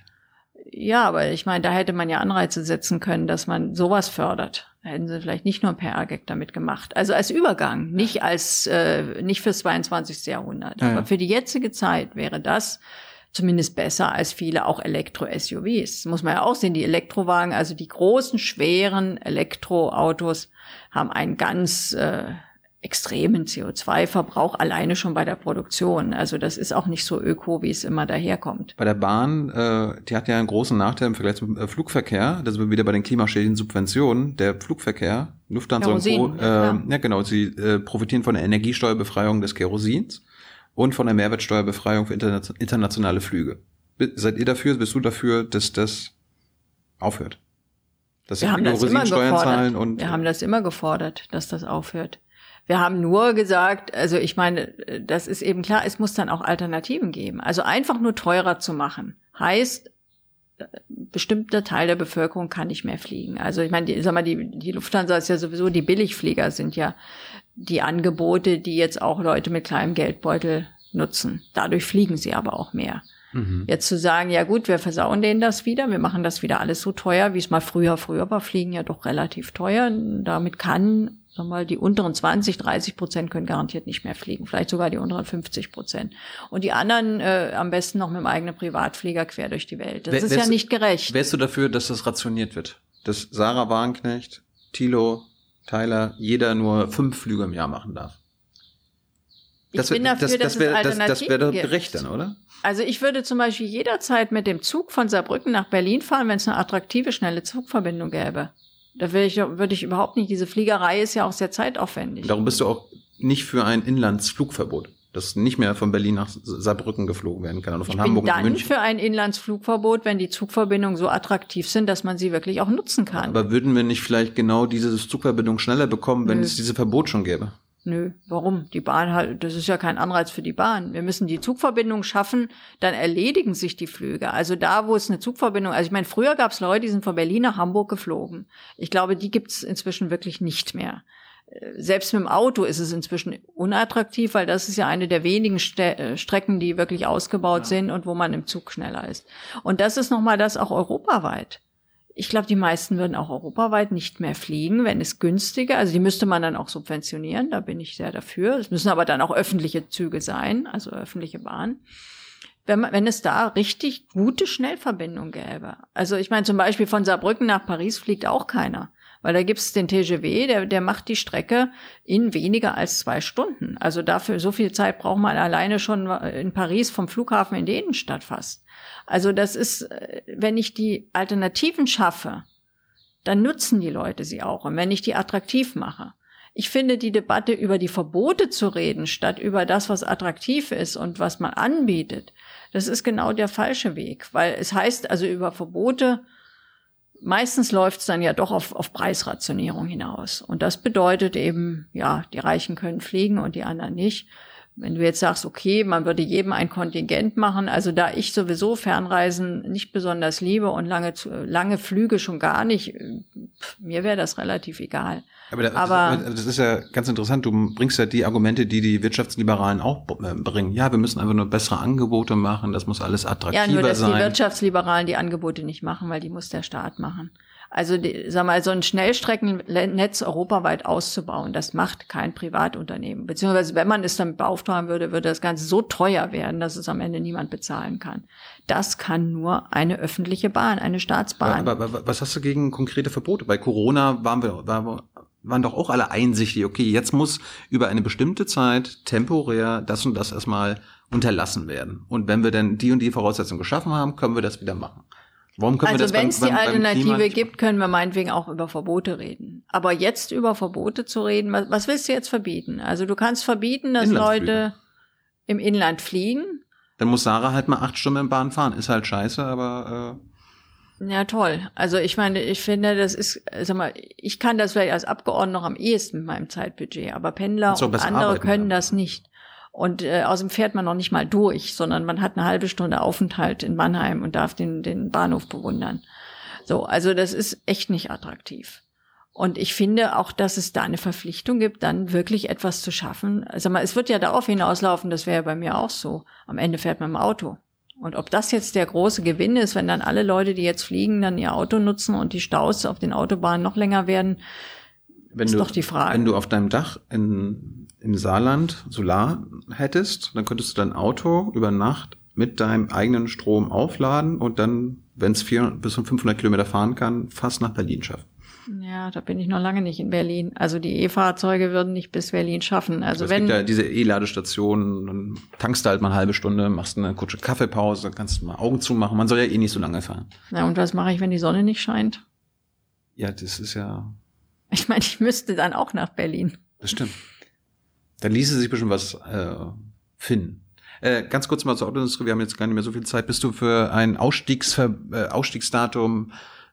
S1: Ja, aber ich meine, da hätte man ja Anreize setzen können, dass man sowas fördert. Da hätten sie vielleicht nicht nur ein P R-Gag damit gemacht. Also als Übergang, nicht als äh, nicht fürs zweiundzwanzigste Jahrhundert.
S2: Ja, ja.
S1: Aber für die jetzige Zeit wäre das zumindest besser als viele auch Elektro-S U Vs. Muss man ja auch sehen, die Elektrowagen, also die großen, schweren Elektroautos haben einen ganz äh, extremen C O zwei Verbrauch alleine schon bei der Produktion. Also das ist auch nicht so öko, wie es immer daherkommt.
S2: Bei der Bahn, äh, die hat ja einen großen Nachteil im Vergleich zum äh, Flugverkehr. Da sind wir wieder bei den klimaschädlichen Subventionen. Der Flugverkehr, Lufthansa und Co., äh, ja, ja genau, sie äh, profitieren von der Energiesteuerbefreiung des Kerosins und von der Mehrwertsteuerbefreiung für interna- internationale Flüge. B- seid ihr dafür, bist du dafür, dass das aufhört? Dass
S1: wir haben das immer gefordert.
S2: Und
S1: wir haben das immer gefordert, dass das aufhört. Wir haben nur gesagt, also ich meine, das ist eben klar, es muss dann auch Alternativen geben. Also einfach nur teurer zu machen, heißt, bestimmter Teil der Bevölkerung kann nicht mehr fliegen. Also ich meine, die, sag mal, die, die Lufthansa ist ja sowieso, die Billigflieger sind ja die Angebote, die jetzt auch Leute mit kleinem Geldbeutel nutzen. Dadurch fliegen sie aber auch mehr. Mhm. Jetzt zu sagen, ja gut, wir versauen denen das wieder, wir machen das wieder alles so teuer, wie es mal früher, früher war, fliegen ja doch relativ teuer. Damit kann, sag mal, die unteren zwanzig, dreißig Prozent können garantiert nicht mehr fliegen, vielleicht sogar die unteren fünfzig Prozent. Und die anderen äh, am besten noch mit dem eigenen Privatflieger quer durch die Welt. Das Wer, ist ja nicht gerecht.
S2: Wärst du dafür, dass das rationiert wird? Dass Sarah Wagenknecht, Thilo, Tyler, jeder nur fünf Flüge im Jahr machen darf?
S1: Ich das, bin dafür, das, dass das wär, es Alternativen
S2: Das, das wäre doch
S1: gibt.
S2: gerecht dann, oder?
S1: Also ich würde zum Beispiel jederzeit mit dem Zug von Saarbrücken nach Berlin fahren, wenn es eine attraktive, schnelle Zugverbindung gäbe. Da würde ich, würde ich überhaupt nicht, diese Fliegerei ist ja auch sehr zeitaufwendig.
S2: Darum bist du auch nicht für ein Inlandsflugverbot, dass nicht mehr von Berlin nach Saarbrücken geflogen werden kann oder von
S1: ich
S2: Hamburg
S1: nach
S2: München.
S1: Ich bin dann für ein Inlandsflugverbot, wenn die Zugverbindungen so attraktiv sind, dass man sie wirklich auch nutzen kann.
S2: Aber würden wir nicht vielleicht genau diese Zugverbindung schneller bekommen, wenn Nö. es diese Verbot schon gäbe?
S1: Nö, warum? Die Bahn halt, das ist ja kein Anreiz für die Bahn. Wir müssen die Zugverbindung schaffen, dann erledigen sich die Flüge. Also da, wo es eine Zugverbindung, also ich meine, früher gab es Leute, die sind von Berlin nach Hamburg geflogen. Ich glaube, die gibt's inzwischen wirklich nicht mehr. Selbst mit dem Auto ist es inzwischen unattraktiv, weil das ist ja eine der wenigen Ste- Strecken, die wirklich ausgebaut ja. sind und wo man im Zug schneller ist. Und das ist nochmal das auch europaweit. Ich glaube, die meisten würden auch europaweit nicht mehr fliegen, wenn es günstiger, also die müsste man dann auch subventionieren, da bin ich sehr dafür. Es müssen aber dann auch öffentliche Züge sein, also öffentliche Bahn. Wenn, man, wenn es da richtig gute Schnellverbindungen gäbe. Also ich meine zum Beispiel von Saarbrücken nach Paris fliegt auch keiner, weil da gibt's den T G V, der, der macht die Strecke in weniger als zwei Stunden. Also dafür, so viel Zeit braucht man alleine schon in Paris vom Flughafen in die Innenstadt fast. Also das ist, wenn ich die Alternativen schaffe, dann nutzen die Leute sie auch. Und wenn ich die attraktiv mache. Ich finde, die Debatte über die Verbote zu reden, statt über das, was attraktiv ist und was man anbietet, das ist genau der falsche Weg. Weil es heißt also über Verbote, meistens läuft es dann ja doch auf, auf Preisrationierung hinaus. Und das bedeutet eben, ja, die Reichen können fliegen und die anderen nicht. Wenn du jetzt sagst, okay, man würde jedem ein Kontingent machen, also da ich sowieso Fernreisen nicht besonders liebe und lange lange Flüge schon gar nicht, mir wäre das relativ egal.
S2: Aber, da,
S1: Aber
S2: das, das ist ja ganz interessant, du bringst ja die Argumente, die die Wirtschaftsliberalen auch bringen. Ja, wir müssen einfach nur bessere Angebote machen, das muss alles attraktiver sein.
S1: Ja, nur dass
S2: sein.
S1: die Wirtschaftsliberalen die Angebote nicht machen, weil die muss der Staat machen. Also, die, sag mal, so ein Schnellstreckennetz europaweit auszubauen, das macht kein Privatunternehmen. Beziehungsweise, wenn man es dann beauftragen würde, würde das Ganze so teuer werden, dass es am Ende niemand bezahlen kann. Das kann nur eine öffentliche Bahn, eine Staatsbahn.
S2: Aber, aber, aber was hast du gegen konkrete Verbote? Bei Corona waren wir, waren, waren doch auch alle einsichtig. Okay, jetzt muss über eine bestimmte Zeit temporär das und das erstmal unterlassen werden. Und wenn wir dann die und die Voraussetzungen geschaffen haben, können wir das wieder machen. Warum können
S1: also
S2: wir das
S1: wenn es die
S2: beim, beim
S1: Alternative
S2: Klima
S1: gibt, können wir meinetwegen auch über Verbote reden. Aber jetzt über Verbote zu reden, was, was willst du jetzt verbieten? Also du kannst verbieten, dass Leute im Inland fliegen.
S2: Dann muss Sarah halt mal acht Stunden in Bahn fahren. Ist halt scheiße, aber
S1: äh ja, toll. Also ich meine, ich finde, das ist, sag mal, ich kann das vielleicht als Abgeordneter noch am ehesten mit meinem Zeitbudget, aber Pendler und andere können das nicht. Und äh, außerdem fährt man noch nicht mal durch, sondern man hat eine halbe Stunde Aufenthalt in Mannheim und darf den, den Bahnhof bewundern. So, also das ist echt nicht attraktiv. Und ich finde auch, dass es da eine Verpflichtung gibt, dann wirklich etwas zu schaffen. Sag mal, es wird ja darauf hinauslaufen, das wäre ja bei mir auch so. Am Ende fährt man im Auto. Und ob das jetzt der große Gewinn ist, wenn dann alle Leute, die jetzt fliegen, dann ihr Auto nutzen und die Staus auf den Autobahnen noch länger werden,
S2: wenn
S1: ist
S2: du,
S1: doch die Frage.
S2: Wenn du auf deinem Dach in, im Saarland Solar hättest, dann könntest du dein Auto über Nacht mit deinem eigenen Strom aufladen und dann, wenn es vierhundert bis fünfhundert Kilometer fahren kann, fast nach Berlin schaffen.
S1: Ja, da bin ich noch lange nicht in Berlin. Also die E-Fahrzeuge würden nicht bis Berlin schaffen. Also
S2: es
S1: wenn
S2: gibt ja diese E-Ladestationen, dann tankst du halt mal eine halbe Stunde, machst eine kurze Kaffeepause, dann kannst du mal Augen zumachen. Man soll ja eh nicht so lange fahren.
S1: Na, und was mache ich, wenn die Sonne nicht scheint?
S2: Ja, das ist ja...
S1: Ich meine, ich müsste dann auch nach Berlin.
S2: Das stimmt. Dann ließe sich bestimmt was äh, finden. Äh, ganz kurz mal zur Autoindustrie, wir haben jetzt gar nicht mehr so viel Zeit. Bist du für ein Ausstiegsver äh, Ausstiegsdatum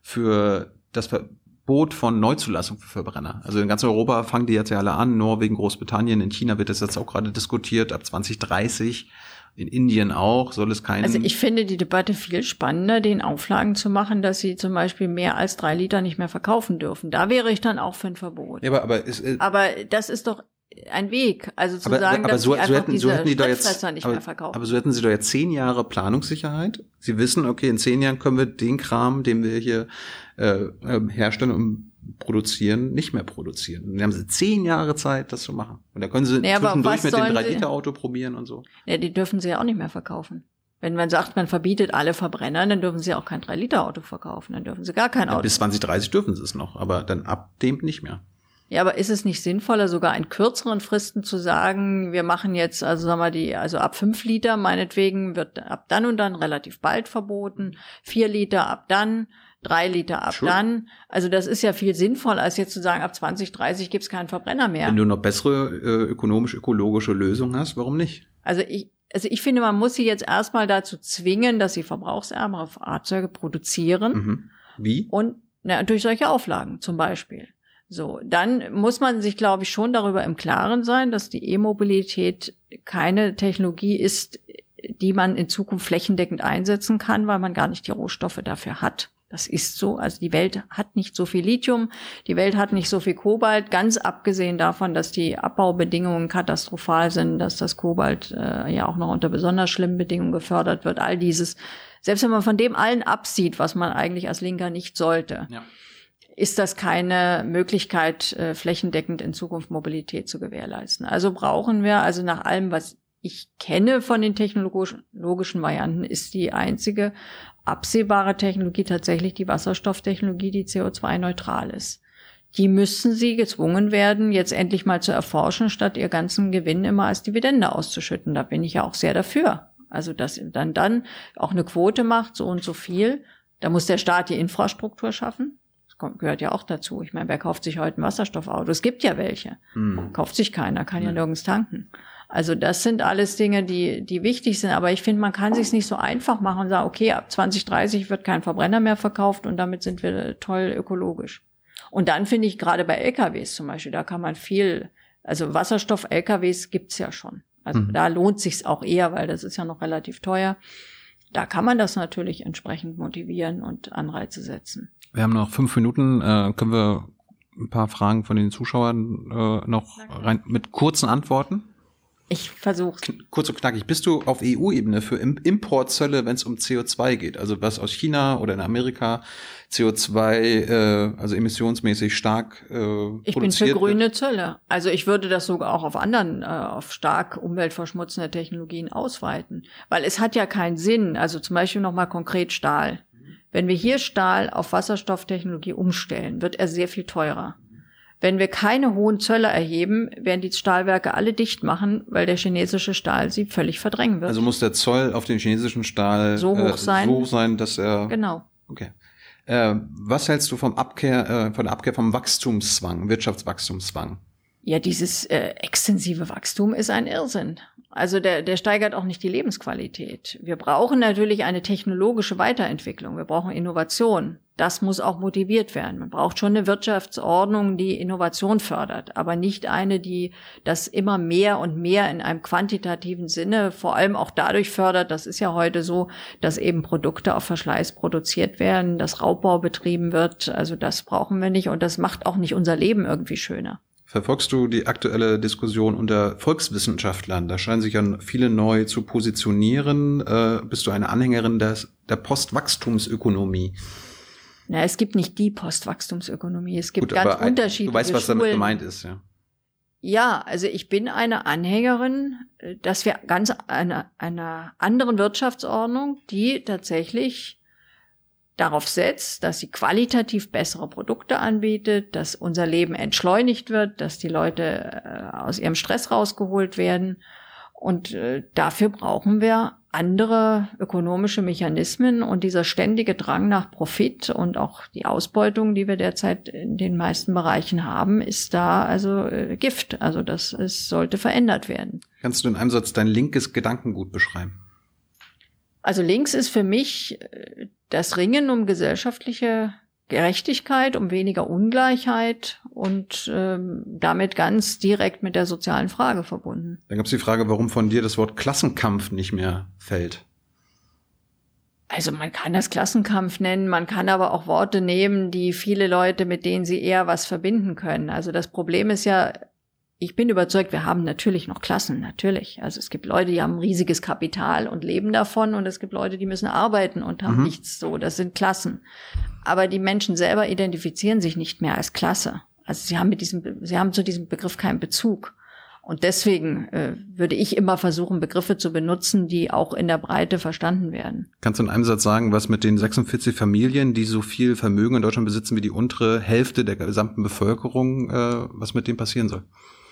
S2: für das Verbot von Neuzulassung für Verbrenner? Also in ganz Europa fangen die jetzt ja alle an, Norwegen, Großbritannien, in China wird das jetzt auch gerade diskutiert, ab zwanzig dreißig, in Indien auch, soll es keinen...
S1: Also ich finde die Debatte viel spannender, den Auflagen zu machen, dass sie zum Beispiel mehr als drei Liter nicht mehr verkaufen dürfen. Da wäre ich dann auch für ein Verbot.
S2: Ja, aber, aber, ist, äh,
S1: aber das ist doch ein Weg, also zu
S2: aber,
S1: sagen,
S2: aber
S1: dass
S2: so,
S1: sie einfach
S2: so hätten,
S1: diese
S2: so hätten die doch jetzt,
S1: Spritfresser nicht
S2: aber,
S1: mehr verkaufen.
S2: aber so hätten sie doch jetzt zehn Jahre Planungssicherheit. Sie wissen, okay, in zehn Jahren können wir den Kram, den wir hier äh, herstellen und produzieren, nicht mehr produzieren. Und dann haben sie zehn Jahre Zeit, das zu machen. Und da können sie
S1: Nee, aber
S2: zwischendurch
S1: was
S2: mit dem
S1: sollen
S2: drei
S1: sie-
S2: Liter Auto probieren und so.
S1: Ja, die dürfen sie ja auch nicht mehr verkaufen. Wenn man sagt, man verbietet alle Verbrenner, dann dürfen sie auch kein drei Liter Auto verkaufen, dann dürfen sie gar kein
S2: Ja,
S1: Auto.
S2: bis zwanzig dreißig dürfen sie es noch, aber dann ab dem nicht mehr.
S1: Ja, aber ist es nicht sinnvoller, sogar in kürzeren Fristen zu sagen, wir machen jetzt, also sagen wir die, also ab fünf Liter meinetwegen wird ab dann und dann relativ bald verboten, vier Liter ab dann, drei Liter ab
S2: Sure.
S1: dann. Also das ist ja viel sinnvoller, als jetzt zu sagen, ab zwanzig dreißig gibt's keinen Verbrenner mehr.
S2: Wenn du noch bessere äh, ökonomisch-ökologische Lösungen hast, warum nicht?
S1: Also ich, also ich finde, man muss sie jetzt erstmal dazu zwingen, dass sie verbrauchsärmere Fahrzeuge produzieren.
S2: Mhm. Wie?
S1: Und na, durch solche Auflagen zum Beispiel. So, dann muss man sich, glaube ich, schon darüber im Klaren sein, dass die E-Mobilität keine Technologie ist, die man in Zukunft flächendeckend einsetzen kann, weil man gar nicht die Rohstoffe dafür hat. Das ist so. Also die Welt hat nicht so viel Lithium, die Welt hat nicht so viel Kobalt, ganz abgesehen davon, dass die Abbaubedingungen katastrophal sind, dass das Kobalt äh, ja auch noch unter besonders schlimmen Bedingungen gefördert wird. All dieses, selbst wenn man von dem allen absieht, was man eigentlich als Linker nicht sollte,
S2: Ja.
S1: ist das keine Möglichkeit, äh, flächendeckend in Zukunft Mobilität zu gewährleisten. Also brauchen wir, also nach allem, was ich kenne von den technologischen logischen Varianten, ist die einzige absehbare Technologie tatsächlich die Wasserstofftechnologie, die C O zwei neutral ist. Die müssen sie gezwungen werden, jetzt endlich mal zu erforschen, statt ihr ganzen Gewinn immer als Dividende auszuschütten. Da bin ich ja auch sehr dafür. Also, dass dann dann auch eine Quote macht, so und so viel. Da muss der Staat die Infrastruktur schaffen. Das kommt, gehört ja auch dazu. Ich meine, wer kauft sich heute ein Wasserstoffauto? Es gibt ja welche.
S2: Hm.
S1: Kauft sich keiner, kann ja
S2: Hm.
S1: nirgends tanken. Also das sind alles Dinge, die die wichtig sind. Aber ich finde, man kann sich's nicht so einfach machen und sagen, okay, ab zwanzig dreißig wird kein Verbrenner mehr verkauft und damit sind wir toll ökologisch. Und dann finde ich, gerade bei L K Ws zum Beispiel, da kann man viel, also Wasserstoff-L K Ws gibt's ja schon. Also
S2: Mhm.
S1: da lohnt sich's auch eher, weil das ist ja noch relativ teuer. Da kann man das natürlich entsprechend motivieren und Anreize setzen.
S2: Wir haben noch fünf Minuten. Äh, können wir ein paar Fragen von den Zuschauern äh, noch rein mit kurzen Antworten?
S1: Ich versuche.
S2: K- Kurz und knackig. Bist du auf E U-Ebene für Im- Importzölle, wenn es um C O zwei geht? Also was aus China oder in Amerika C O zwei, äh, also emissionsmäßig stark äh,
S1: Ich bin für grüne Zölle. Also ich würde das sogar auch auf anderen, äh, auf stark umweltverschmutzende Technologien ausweiten. Weil es hat ja keinen Sinn, also zum Beispiel nochmal konkret Stahl. Wenn wir hier Stahl auf Wasserstofftechnologie umstellen, wird er sehr viel teurer. Wenn wir keine hohen Zölle erheben, werden die Stahlwerke alle dicht machen, weil der chinesische Stahl sie völlig verdrängen wird.
S2: Also muss der Zoll auf den chinesischen Stahl
S1: So hoch
S2: äh,
S1: sein.
S2: so hoch sein, dass er...
S1: Genau.
S2: Okay. Äh, was hältst du vom Abkehr, äh, von der Abkehr vom Wachstumszwang, Wirtschaftswachstumszwang?
S1: Ja, dieses äh, extensive Wachstum ist ein Irrsinn. Also der, der steigert auch nicht die Lebensqualität. Wir brauchen natürlich eine technologische Weiterentwicklung. Wir brauchen Innovation. Das muss auch motiviert werden. Man braucht schon eine Wirtschaftsordnung, die Innovation fördert, aber nicht eine, die das immer mehr und mehr in einem quantitativen Sinne vor allem auch dadurch fördert. Das ist ja heute so, dass eben Produkte auf Verschleiß produziert werden, dass Raubbau betrieben wird. Also das brauchen wir nicht und das macht auch nicht unser Leben irgendwie schöner.
S2: Verfolgst du die aktuelle Diskussion unter Volkswissenschaftlern? Da scheinen sich ja viele neu zu positionieren. Äh, bist du eine Anhängerin des, der Postwachstumsökonomie?
S1: Na, es gibt nicht die Postwachstumsökonomie. Es gibt
S2: Gut,
S1: ganz
S2: aber ein-
S1: unterschiedliche
S2: Du weißt, was damit
S1: Schulen.
S2: gemeint ist, ja.
S1: Ja, also ich bin eine Anhängerin, äh, dass wir ganz einer, einer anderen Wirtschaftsordnung, die tatsächlich darauf setzt, dass sie qualitativ bessere Produkte anbietet, dass unser Leben entschleunigt wird, dass die Leute äh, aus ihrem Stress rausgeholt werden. Und äh, dafür brauchen wir andere ökonomische Mechanismen, und dieser ständige Drang nach Profit und auch die Ausbeutung, die wir derzeit in den meisten Bereichen haben, ist da also äh, Gift. Also das ist, sollte verändert werden.
S2: Kannst du in einem Satz dein linkes Gedankengut beschreiben?
S1: Also links ist für mich das Ringen um gesellschaftliche Gerechtigkeit, um weniger Ungleichheit und ähm, damit ganz direkt mit der sozialen Frage verbunden.
S2: Dann gab es die Frage, warum von dir das Wort Klassenkampf nicht mehr fällt.
S1: Also man kann das Klassenkampf nennen, man kann aber auch Worte nehmen, die viele Leute, mit denen sie eher was verbinden können. Also das Problem ist ja, ich bin überzeugt, wir haben natürlich noch Klassen, natürlich. Also es gibt Leute, die haben riesiges Kapital und leben davon, und es gibt Leute, die müssen arbeiten und haben mhm. nichts so. Das sind Klassen. Aber die Menschen selber identifizieren sich nicht mehr als Klasse. Also sie haben mit diesem, sie haben zu diesem Begriff keinen Bezug. Und deswegen äh, würde ich immer versuchen, Begriffe zu benutzen, die auch in der Breite verstanden werden.
S2: Kannst du in einem Satz sagen, was mit den sechsundvierzig Familien, die so viel Vermögen in Deutschland besitzen wie die untere Hälfte der gesamten Bevölkerung, äh, was mit denen passieren soll?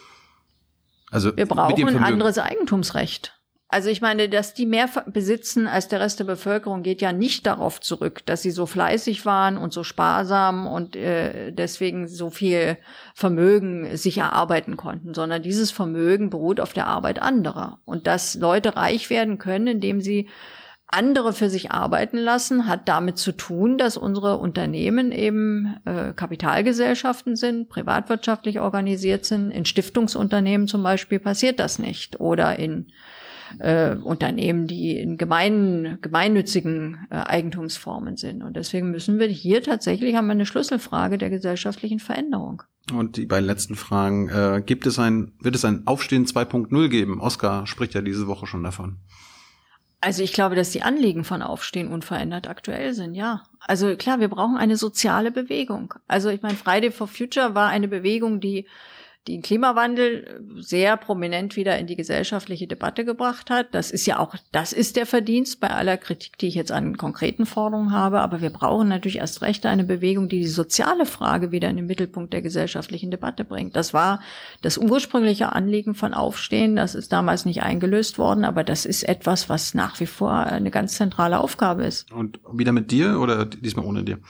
S2: Also
S1: wir brauchen ein anderes Eigentumsrecht. Also ich meine, dass die mehr besitzen als der Rest der Bevölkerung, geht ja nicht darauf zurück, dass sie so fleißig waren und so sparsam und äh, deswegen so viel Vermögen sich erarbeiten konnten, sondern dieses Vermögen beruht auf der Arbeit anderer. Und dass Leute reich werden können, indem sie andere für sich arbeiten lassen, hat damit zu tun, dass unsere Unternehmen eben äh, Kapitalgesellschaften sind, privatwirtschaftlich organisiert sind. In Stiftungsunternehmen zum Beispiel passiert das nicht. Oder in äh, Unternehmen, die in gemein, gemeinnützigen äh, Eigentumsformen sind. Und deswegen müssen wir hier tatsächlich, haben wir eine Schlüsselfrage der gesellschaftlichen Veränderung.
S2: Und die beiden letzten Fragen. Äh, gibt es ein, wird es ein Aufstehen zwei Punkt null geben? Oskar spricht ja diese Woche schon davon.
S1: Also ich glaube, dass die Anliegen von Aufstehen unverändert aktuell sind, ja. Also klar, wir brauchen eine soziale Bewegung. Also ich meine, Friday for Future war eine Bewegung, die den Klimawandel sehr prominent wieder in die gesellschaftliche Debatte gebracht hat. Das ist ja auch, das ist der Verdienst bei aller Kritik, die ich jetzt an konkreten Forderungen habe. Aber wir brauchen natürlich erst recht eine Bewegung, die die soziale Frage wieder in den Mittelpunkt der gesellschaftlichen Debatte bringt. Das war das ursprüngliche Anliegen von Aufstehen. Das ist damals nicht eingelöst worden, aber das ist etwas, was nach wie vor eine ganz zentrale Aufgabe ist.
S2: Und wieder mit dir oder diesmal ohne dir?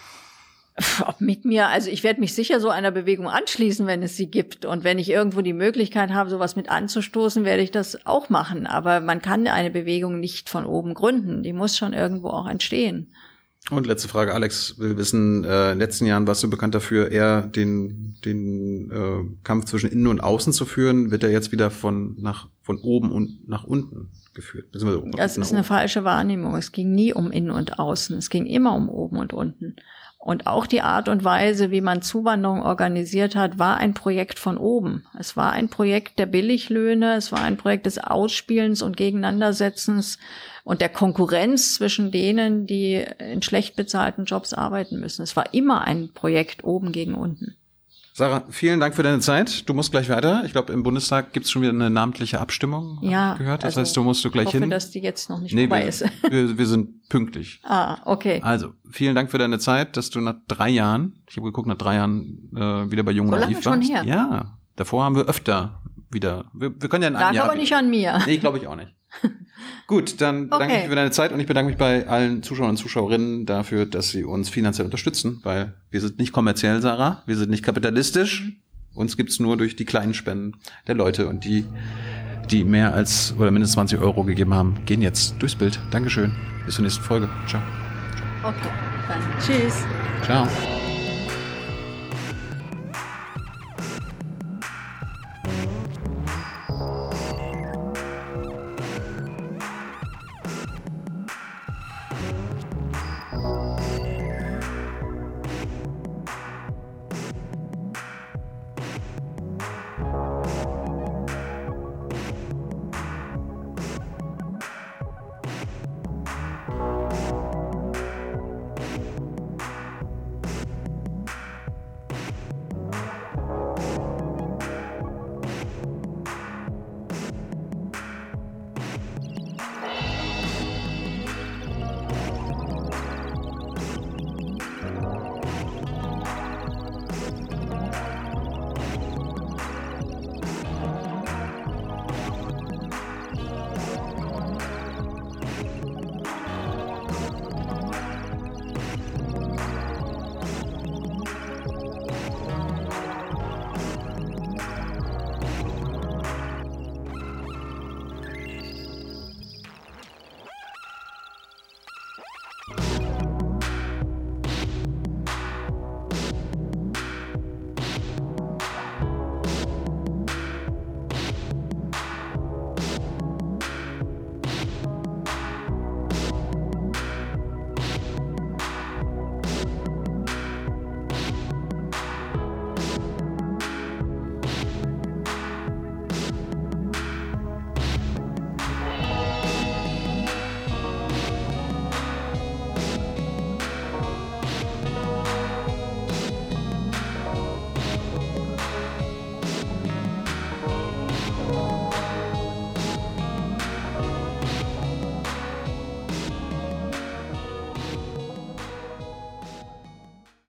S1: Ob mit mir, also ich werde mich sicher so einer Bewegung anschließen, wenn es sie gibt. Und wenn ich irgendwo die Möglichkeit habe, sowas mit anzustoßen, werde ich das auch machen. Aber man kann eine Bewegung nicht von oben gründen. Die muss schon irgendwo auch entstehen.
S2: Und letzte Frage, Alex will wissen, äh, in den letzten Jahren warst du bekannt dafür, eher den den äh, Kampf zwischen Innen und Außen zu führen. Wird er jetzt wieder von nach von oben und nach unten geführt?
S1: Das ist eine falsche Wahrnehmung. Es ging nie um Innen und Außen. Es ging immer um oben und unten. Und auch die Art und Weise, wie man Zuwanderung organisiert hat, war ein Projekt von oben. Es war ein Projekt der Billiglöhne, es war ein Projekt des Ausspielens und Gegeneinandersetzens und der Konkurrenz zwischen denen, die in schlecht bezahlten Jobs arbeiten müssen. Es war immer ein Projekt oben gegen unten.
S2: Sarah, vielen Dank für deine Zeit. Du musst gleich weiter. Ich glaube, im Bundestag gibt es schon wieder eine namentliche Abstimmung.
S1: Ja,
S2: gehört. Das
S1: also
S2: heißt, du musst du gleich
S1: hoffe,
S2: hin.
S1: Ich hoffe, dass die jetzt noch nicht
S2: nee,
S1: vorbei
S2: wir,
S1: ist.
S2: wir, wir sind pünktlich.
S1: Ah, okay.
S2: Also, vielen Dank für deine Zeit, dass du nach drei Jahren, ich habe geguckt, nach drei Jahren äh, wieder bei Jung und Naiv warst.
S1: So lange schon her.
S2: Ja, davor haben wir öfter wieder. Wir, wir können ja in einem
S1: Lag
S2: Jahr.
S1: aber nicht an mir.
S2: Nee, glaube ich auch nicht. Gut, dann
S1: Okay.
S2: danke ich für deine Zeit und ich bedanke mich bei allen Zuschauern und Zuschauerinnen dafür, dass sie uns finanziell unterstützen, weil wir sind nicht kommerziell, Sarah, wir sind nicht kapitalistisch. Uns gibt's nur durch die kleinen Spenden der Leute und die, die mehr als oder mindestens zwanzig Euro gegeben haben, gehen jetzt durchs Bild. Dankeschön. Bis zur nächsten Folge. Ciao.
S1: Okay, dann tschüss.
S2: Ciao.